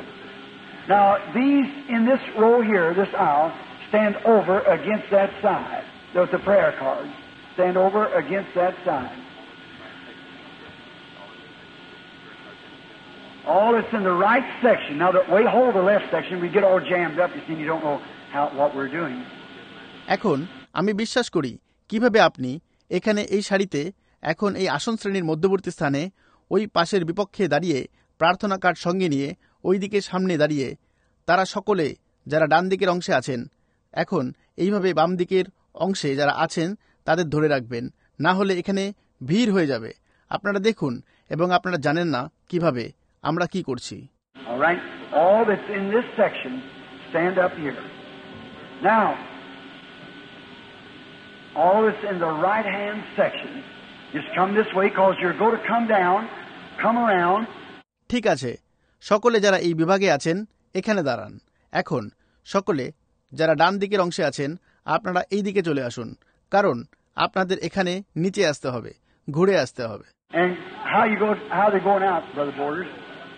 now these in this row here, this aisle, stand over against that side. There's the prayer cards. Stand over against that side. All is in the right section. Now, the way hold the left section, we get all jammed up. You see, you don't know how what we're doing. এখন আমি বিশ্বাস করি কিভাবে আপনি এখানে এই সারিতে, এখন এই আসন শ্রেণীর মধ্যবর্তী স্থানে ওই পাশের বিপক্ষে দাঁড়িয়ে প্রার্থনা কার্ড সঙ্গে নিয়ে ওই দিকে সামনে দাঁড়িয়ে, তারা সকলে যারা ডান দিকের অংশে আছেন, এখন এইভাবে বাম দিকের অংশে যারা আছেন তাদের ধরে রাখবেন, না হলে এখানে ভিড় হয়ে যাবে। আপনারা দেখুন, এবং আপনারা জানেন না কিভাবে আমরা কি করছি। All right, all that's in this section, stand up here. Now, all that's in the right-hand section, just come this way because you're going to come down, come around. ঠিক আছে, সকলে যারা এই বিভাগে আছেন এখানে দাঁড়ান। এখন সকলে যারা ডান দিকের অংশে আছেন আপনারা এই দিকে চলে আসুন, কারণ আপনাদের এখানে নিচে আসতে হবে, ঘুরে আসতে হবে। And how you go? How they going out, Brother Borders?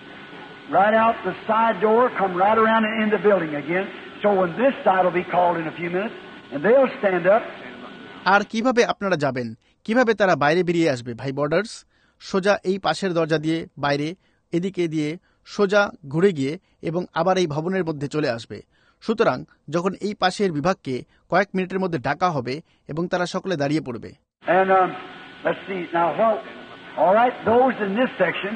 Right out the side door, come right around and in the building again. So when this side will be called in a few minutes, and they'll stand up. আর কিভাবে আপনারা যাবেন, কিভাবে তারা বাইরে বেরিয়ে আসবে ভাই বর্ডার্স? সোজা এই পাশের দরজা দিয়ে বাইরে এদিকে দিয়ে সোজা ঘুরে গিয়ে এবং আবার এই ভবনের মধ্যে চলে আসবে। সুতরাং যখন এই পাশের বিভাগকে কয়েক মিনিটের মধ্যে ডাকা হবে এবং তারা সকলে দাঁড়িয়ে পড়বে। And um, let's see now. Well, all right, those in this section,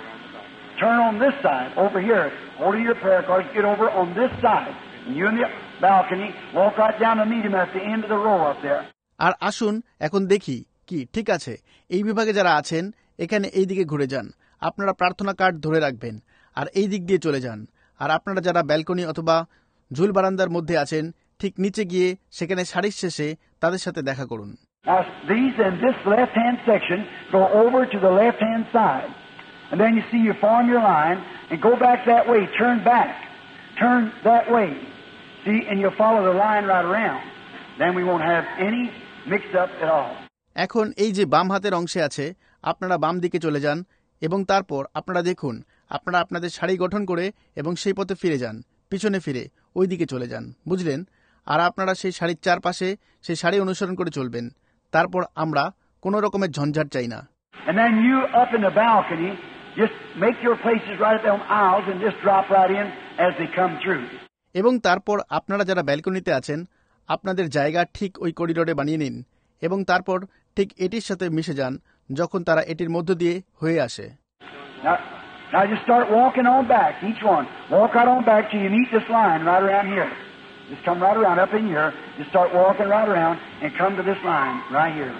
turn on this side over here. Order your prayer cards. Get over on this side. And you in the balcony, walk right down to meet him at the end of the row up there. আর আসুন এখন দেখি কি ঠিক আছে। এই বিভাগে যারা আছেন এখানে এই দিকে ঘুরে যান, আপনারা প্রার্থনা কার্ড ধরে রাখবেন আর এই দিক দিয়ে চলে যান। আর আপনারা যারা ব্যালকনি অথবা ঝুল বারান্দার মধ্যে আছেন ঠিক নিচে গিয়ে সেখানে সারির শেষে তাদের সাথে দেখা করুন। Now these in this left-hand section go over to the left-hand side, and then you see you form your line and go back that way. Turn back, turn that way. See, and you follow the line right around. Then we won't have any mixed up at all. এখন এই যে বাম হাতের অংশে আছে আপনারা বাম দিকে চলে যান এবং তারপর আপনারা দেখুন আপনারা আপনাদের সারি গঠন করে এবং সেই পথে ফিরে যান, পিছনে ফিরে ওই দিকে চলে যান, বুঝলেন? আর আপনারা সেই সারির চারপাশে সেই সারি অনুসরণ করে চলবেন। তারপর আমরা কোনো রকমের ঝঞ্ঝাট চাই না। And then you up in the balcony, just make your places right at them aisles and just drop right in as they come through. এবং তারপর আপনারা যারা ব্যালকনিতে আছেন আপনাদের জায়গা ঠিক ওই করিডোরে বানিয়ে নিন এবং তারপর ঠিক এটির সাথে মিশে যান যখন তারা এটির মধ্য দিয়ে হয়ে আসে। Now, now just start walking on back, each one. Walk right on back till you meet this line right around here. Just come right around up in here. Just start walking right around and come to this line right here.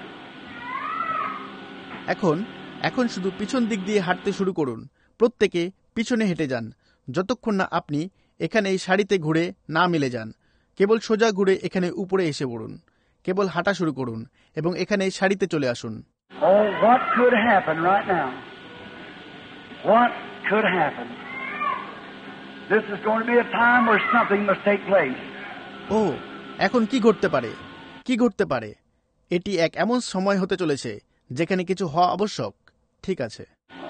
এখন এখন শুধু পিছন দিক দিয়ে হাঁটতে শুরু করুন, প্রত্যেকে পিছনে হেঁটে যান যতক্ষণ না আপনি এখানে এই সারিতে ঘুরে না মিলে যান। কেবল সোজা ঘুরে এখানে উপরে এসে পড়ুন, কেবল হাঁটা শুরু করুন এবং এখানে এই সারিতে চলে আসুন। Oh, what could happen right now? What could happen? This is going to be a time where something must take place. ও, এখন কি ঘটতে পারে, কি ঘটতে পারে? এটি এক এমন সময় হতে চলেছে যেখানে কিছু হওয়া আবশ্যক। ঠিক আছে।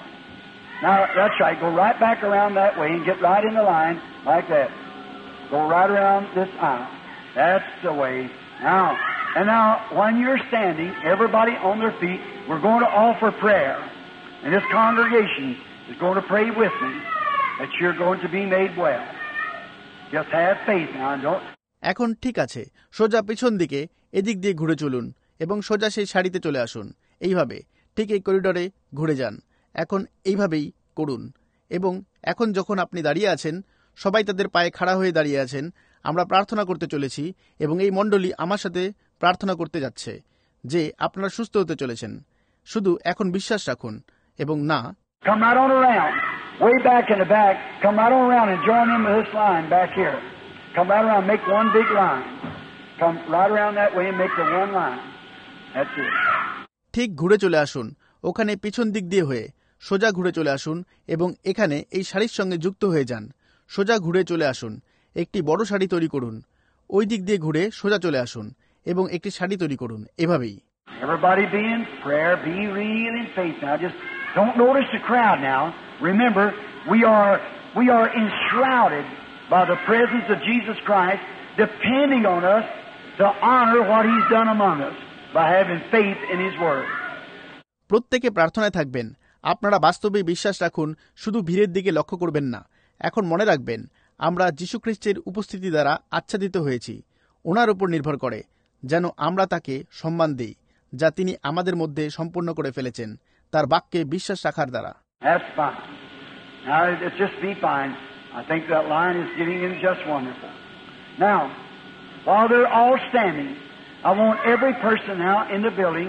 Now, that's right. Go right back around that way and get right in the line like that. Go right around this aisle. That's the way. Now, and now, when you're standing, everybody on their feet, we're going to offer prayer. And this congregation is going to pray with me that you're going to be made well. Just have faith now and don't. এখন ঠিক আছে, সোজা পিছন দিকে এদিক দিয়ে ঘুরে চলুন এবং সোজা সেই সারিতে চলে আসুন। এইভাবে ঠিক এই করিডোরে ঘুরে যান। এখন এইভাবেই করুন এবং এখন যখন আপনি দাঁড়িয়ে আছেন সবাই তাদের পায়ে খাড়া হয়ে দাঁড়িয়ে আছেন, আমরা প্রার্থনা করতে চলেছি এবং এই মণ্ডলী আমার সাথে প্রার্থনা করতে যাচ্ছে যে আপনারা সুস্থ হতে চলেছেন। শুধু এখন বিশ্বাস রাখুন এবং না Come right on around, way back in the back. Come right on around and join in with this line back here. Come right around, make one big line. Come right around that way and make the one line. That's it. ঠিক ঘুরে চলে আসুন, ওখানে পিছন দিক দিয়ে হয়ে সোজা ঘুরে চলে আসুন এবং এখানে এই শাড়ির সঙ্গে যুক্ত হয়ে যান। সোজা ঘুরে চলে আসুন, একটি বড় শাড়ি তৈরি করুন, ওই দিক দিয়ে ঘুরে সোজা চলে আসুন এবং একটি শাড়ি তৈরি করুন। এভাবেই Everybody be in prayer, be real in faith now. Just don't notice the crowd now. Remember, we are we are enshrouded by the presence of Jesus Christ, depending on us to honor what He's done among us by having faith in His Word. প্রত্যেকে প্রার্থনায় থাকবেন। আপনারা বাস্তবে বিশ্বাস রাখুন, শুধু ভিড়ের দিকে লক্ষ্য করবেন না। এখন মনে রাখবেন আমরা যীশুখ্রিস্টের উপস্থিতি দ্বারা আচ্ছাদিত হয়েছি, ওনার উপর নির্ভর করে যেন আমরা তাকে সম্মান দিই যা তিনি আমাদের মধ্যে সম্পূর্ণ করে ফেলেছেন তার বাক্যে বিশ্বাস রাখার দ্বারা। That's fine. Now, it's just be fine. I think that line is getting in just wonderful. Now, while they're all standing, I want every person now in the building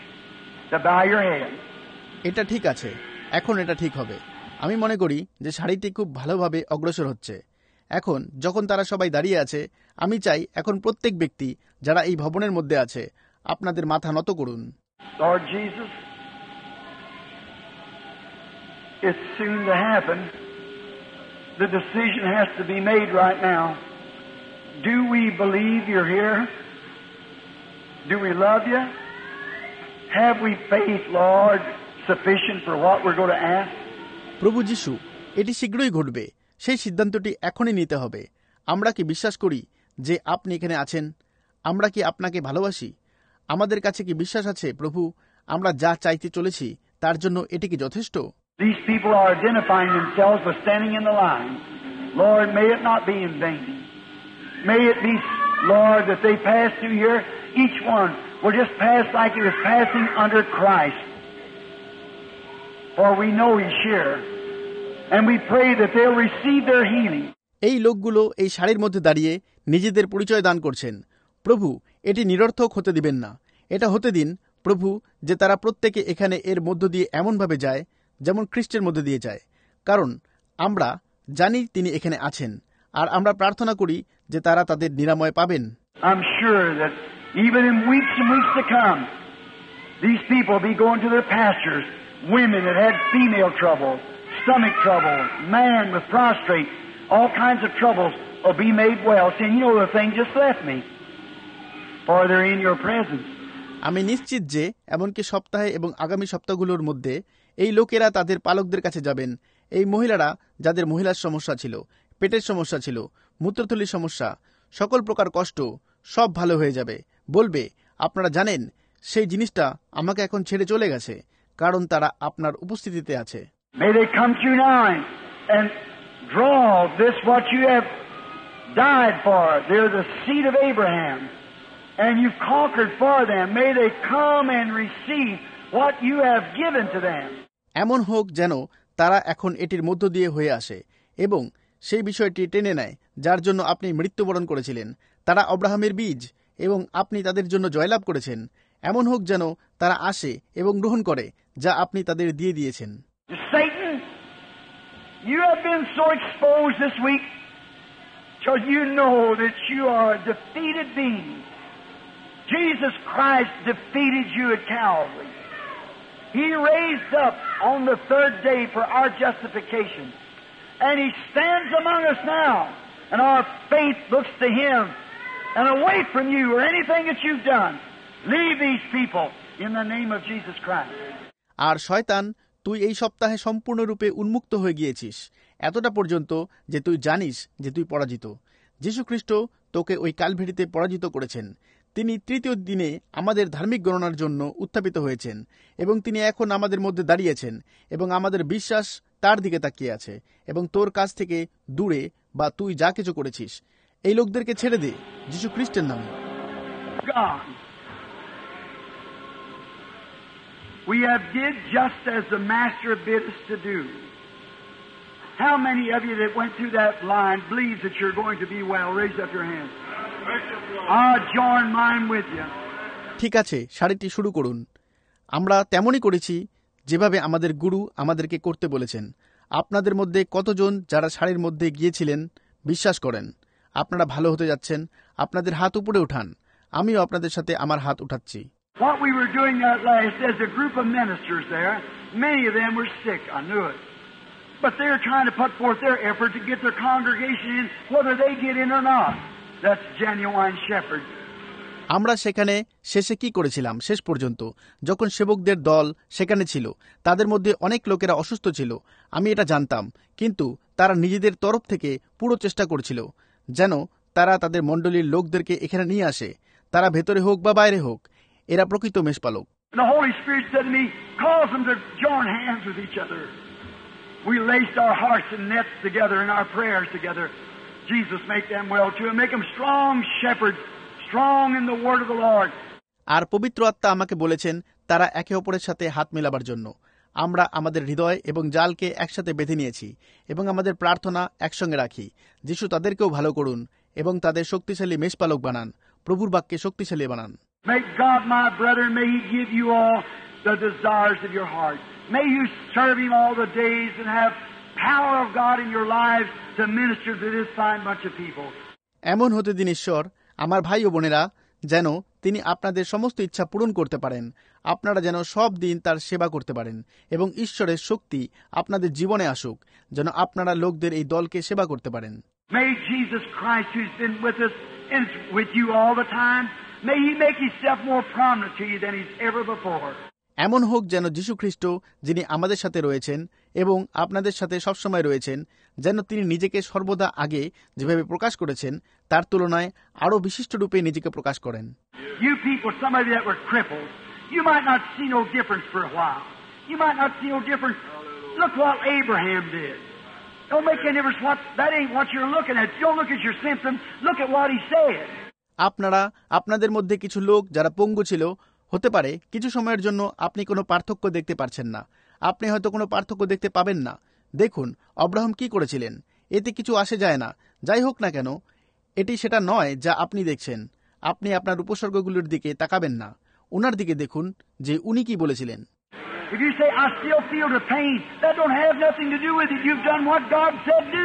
to bow your head. এটা ঠিক আছে, এখন এটা ঠিক হবে। আমি মনে করি যে শাড়িটি খুব ভালোভাবে অগ্রসর হচ্ছে। এখন যখন তারা সবাই দাঁড়িয়ে আছে, আমি চাই এখন প্রত্যেক ব্যক্তি যারা এই ভবনের মধ্যে আছে আপনাদের মাথা নত করুন। Lord Jesus, it's soon to happen. The decision has to be made right now. Do we believe you're here? Do we love you? Have we faith, Lord, sufficient for what we're going to ask? প্রভু যিশু, এটি শীঘ্রই ঘটবে। সেই সিদ্ধান্তটি এখনই নিতে হবে। আমরা কি বিশ্বাস করি যে আপনি এখানে আছেন? আমরা কি আপনাকে ভালোবাসি? আমাদের কাছে কি বিশ্বাস আছে প্রভু, আমরা যা চাইতে চলেছি তার জন্য এটি কি যথেষ্ট? These people are identifying themselves by standing in the line. Lord, may it not be in vain. May it be, Lord, that they pass through here, each one will just pass like he was passing under Christ. For we know He's here. And we pray that they'll receive their healing. এই লোকগুলো এই সারির মধ্যে দাঁড়িয়ে নিজেদের পরিচয় দান করছেন। প্রভু, এটি নিরর্থক হতে দিবেন না। এটা হতে দিন প্রভু যে তারা প্রত্যেকে এখানে এর মধ্য দিয়ে এমনভাবে যায় যেমন খ্রিস্টের মধ্যে দিয়ে যায়, কারণ আমরা জানি তিনি এখানে আছেন, আর আমরা প্রার্থনা করি যে তারা তাদের নিরাময় পাবেন। I'm sure that even in weeks and weeks to come, these people will be going to their pastors, women that had female trouble, stomach trouble, man with prostrate, all kinds of troubles will be made well, saying, you know, the thing just left me, for they're in your presence. আমি নিশ্চিত যে এমনকি সপ্তাহে এবং আগামী সপ্তাহগুলোর মধ্যে এই লোকেরা তাদের পালকদের কাছে যাবেন। এই মহিলারা যাদের মহিলার সমস্যা ছিল, পেটের সমস্যা ছিল, মূত্রথলির সমস্যা, সকল প্রকার কষ্ট, সব ভালো হয়ে যাবে। বলবে, আপনারা জানেন সেই জিনিসটা আমাকে এখন ছেড়ে চলে গেছে, কারণ তারা আপনার উপস্থিতিতে আছে। May they come through now and draw this what you have died for. They're the seed of Abraham, and you've conquered for them. May they come and receive what you have given to them. এমন হোক যেন তারা এখন এটির মধ্য দিয়ে হয়ে আসে এবং সেই বিষয়টি টেনে নেয় যার জন্য আপনি মৃত্যুবরণ করেছিলেন। তারা অব্রাহামের বীজ এবং আপনি তাদের জন্য জয়লাভ করেছেন। এমন হোক যেন তারা আসে এবং গ্রহণ করে যা আপনি তাদের দিয়ে দিয়েছেন। Satan, you have been so exposed this week because you know that you are a defeated being. Jesus Christ defeated you at Calvary. He raised up on the third day for our justification. And He stands among us now. And our faith looks to Him. And away from you or anything that you've done, leave these people in the name of Jesus Christ. আর শয়তান, তুই এই সপ্তাহে সম্পূর্ণরূপে উন্মুক্ত হয়ে গিয়েছিস, এতটা পর্যন্ত যে তুই জানিস যে তুই পরাজিত। যীশু খ্রিস্ট তোকে ওই কালভেরিতে পরাজিত করেছেন। তিনি তৃতীয় দিনে আমাদের ধার্মিক গণনার জন্য উত্থাপিত হয়েছেন এবং তিনি এখন আমাদের মধ্যে দাঁড়িয়েছেন এবং আমাদের বিশ্বাস তার দিকে তাকিয়ে আছে এবং তোর কাছ থেকে দূরে বা তুই যা কিছু করেছিস এই লোকদেরকে ছেড়ে দে যীশু খ্রিস্টের নামে। God, we have did just as the Master bid us to do. How many of you that went through that line believes that you're going to be well? Raise up your hands. I'll join mine with you. ঠিক আছে, সারিটি শুরু করুন। আমরা তেমনই করেছি যেভাবে আমাদের গুরু আমাদেরকে করতে বলেছেন। আপনাদের মধ্যে কতজন যারা সারির মধ্যে গিয়েছিলেন বিশ্বাস করেন আপনারা ভালো হতে যাচ্ছেন? আপনাদের হাত উপরে উঠান। আমিও আপনাদের সাথে আমার হাত উঠাচ্ছি। What we were doing that last, there's a group of ministers there. Many of them were sick, I knew it. But they were trying to put forth their effort to get their congregation in, whether they get in or not. That's genuine shepherd. আমরা সেখানে শেষে কি করেছিলাম? শেষ পর্যন্ত যখন সেবকদের দল সেখানে ছিল, তাদের মধ্যে অনেক লোকেরা অসুস্থ ছিল, আমি এটা জানতাম, কিন্তু তারা নিজেদের তরফ থেকে পুরো চেষ্টা করছিল যেন তারা তাদের মণ্ডলীর লোকদেরকে এখানে নিয়ে আসে, তারা ভেতরে হোক বা বাইরে হোক। এরা প্রকৃত মেষপালক। The Holy Spirit said to me, cause them to join hands with each other. We laced our hearts and nets together and our prayers together. Jesus, make them well too, and make them strong shepherds, strong in the word of the Lord. আর পবিত্র আত্মা আমাকে বলেছেন তারা একে অপরের সাথে হাত মেলাবার জন্য। আমরা আমাদের হৃদয় এবং জালকে একসাথে বেঁধে নিয়েছি এবং আমাদের প্রার্থনা একসঙ্গে রাখি। যিশু তাদেরকেও ভালো করুন এবং তাদের শক্তিশালী মেষপালক বানান, প্রভুর বাক্যে শক্তিশালী বানান। May God, my brethren, may He give you all the desires of your heart. May you serve Him all the days and have power of God in your lives to minister to this fine bunch of people. এমন হতে দিন ঈশ্বর, আমার ভাই ও বোনেরা, যেন তিনি আপনাদের সমস্ত ইচ্ছা পূরণ করতে পারেন, আপনারা যেন সব দিন তার সেবা করতে পারেন এবং ঈশ্বরের শক্তি আপনাদের জীবনে আসুক যেন আপনারা লোকদের এই দলকে সেবা করতে পারেন। May Jesus Christ, who's been with us and is with you all the time, may He make Himself more prominent to you than He's ever before. এমন হোক যেন যীশু খ্রিস্ট, যিনি আমাদের সাথে রয়েছেন এবং আপনাদের সাথে সবসময় রয়েছেন, যেন তিনি নিজেকে সর্বদা আগে যেভাবে প্রকাশ করেছেন তার তুলনায় আরও বিশিষ্ট রূপে নিজেকে প্রকাশ করেন। You people, some of you that were crippled, you might not see no difference for a while. You might not see no difference. Look what Abraham did. Don't make any difference what, that ain't what you're looking at. Don't look at your symptoms. Look at what he said. আপনারা, আপনাদের মধ্যে কিছু লোক যারা পঙ্গু ছিল, হতে পারে কিছু সময়ের জন্য আপনি কোনো পার্থক্য দেখতে পারছেন না, আপনি হয়তো কোনো পার্থক্য দেখতে পাবেন না। দেখুন অব্রাহাম কি করেছিলেন, এতে কিছু আসে যায় না। যাই হোক না কেন, এটি সেটা নয় যা আপনি দেখছেন। আপনি আপনার উপসর্গগুলোর দিকে তাকাবেন না, উনার দিকে দেখুন যে উনি কি বলেছিলেন। If you say, I still feel the pain, that don't have nothing to do with it. You've done what God said do.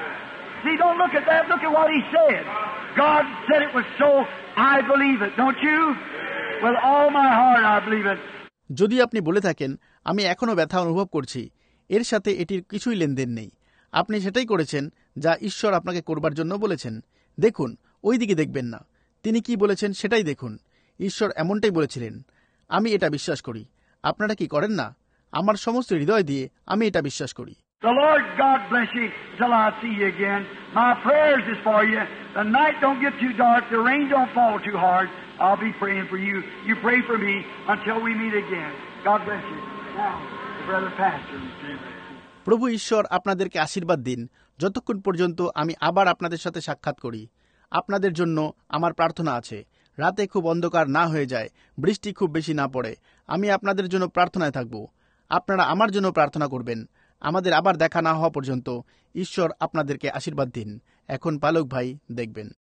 See, don't look at that. Look at what He said. God said it was so. I believe it. Don't you? With all my heart, I believe it. যদি আপনি বলে থাকেন, আমি এখনো ব্যথা অনুভব করছি, এর সাথে এটির কিছুই লেনদেন নেই। আপনি সেটাই করেছেন যা ঈশ্বর আপনাকে করবার জন্য বলেছেন। দেখুন, ওই দিকে দেখবেন না, তিনি কি বলেছেন সেটাই দেখুন। ঈশ্বর এমনটাই বলেছিলেন, আমি এটা বিশ্বাস করি। আপনারা কি করেন না? আমার সমস্ত হৃদয় দিয়ে আমি এটা বিশ্বাস করি। The Lord God bless you till I see you again. My prayers is for you. The night don't get too dark. The rain don't fall too hard. I'll be praying for you. You pray for me until we meet again. God bless you. Now, the brother pastor. প্রভু ঈশ্বর আপনাদেরকে আশীর্বাদ দিন যতক্ষণ পর্যন্ত আমি আবার আপনাদের সাথে সাক্ষাৎ করি। আপনাদের জন্য আমার প্রার্থনা আছে, রাতে খুব অন্ধকার না হয়ে যায়, বৃষ্টি খুব বেশি না পড়ে। আমি আপনাদের জন্য প্রার্থনায় থাকব। আপনারা আমার জন্য প্রার্থনা করবেন। আমাদের আবার দেখা না হওয়া পর্যন্ত ঈশ্বর আপনাদেরকে আশীর্বাদ দিন। এখন পালক ভাই দেখবেন।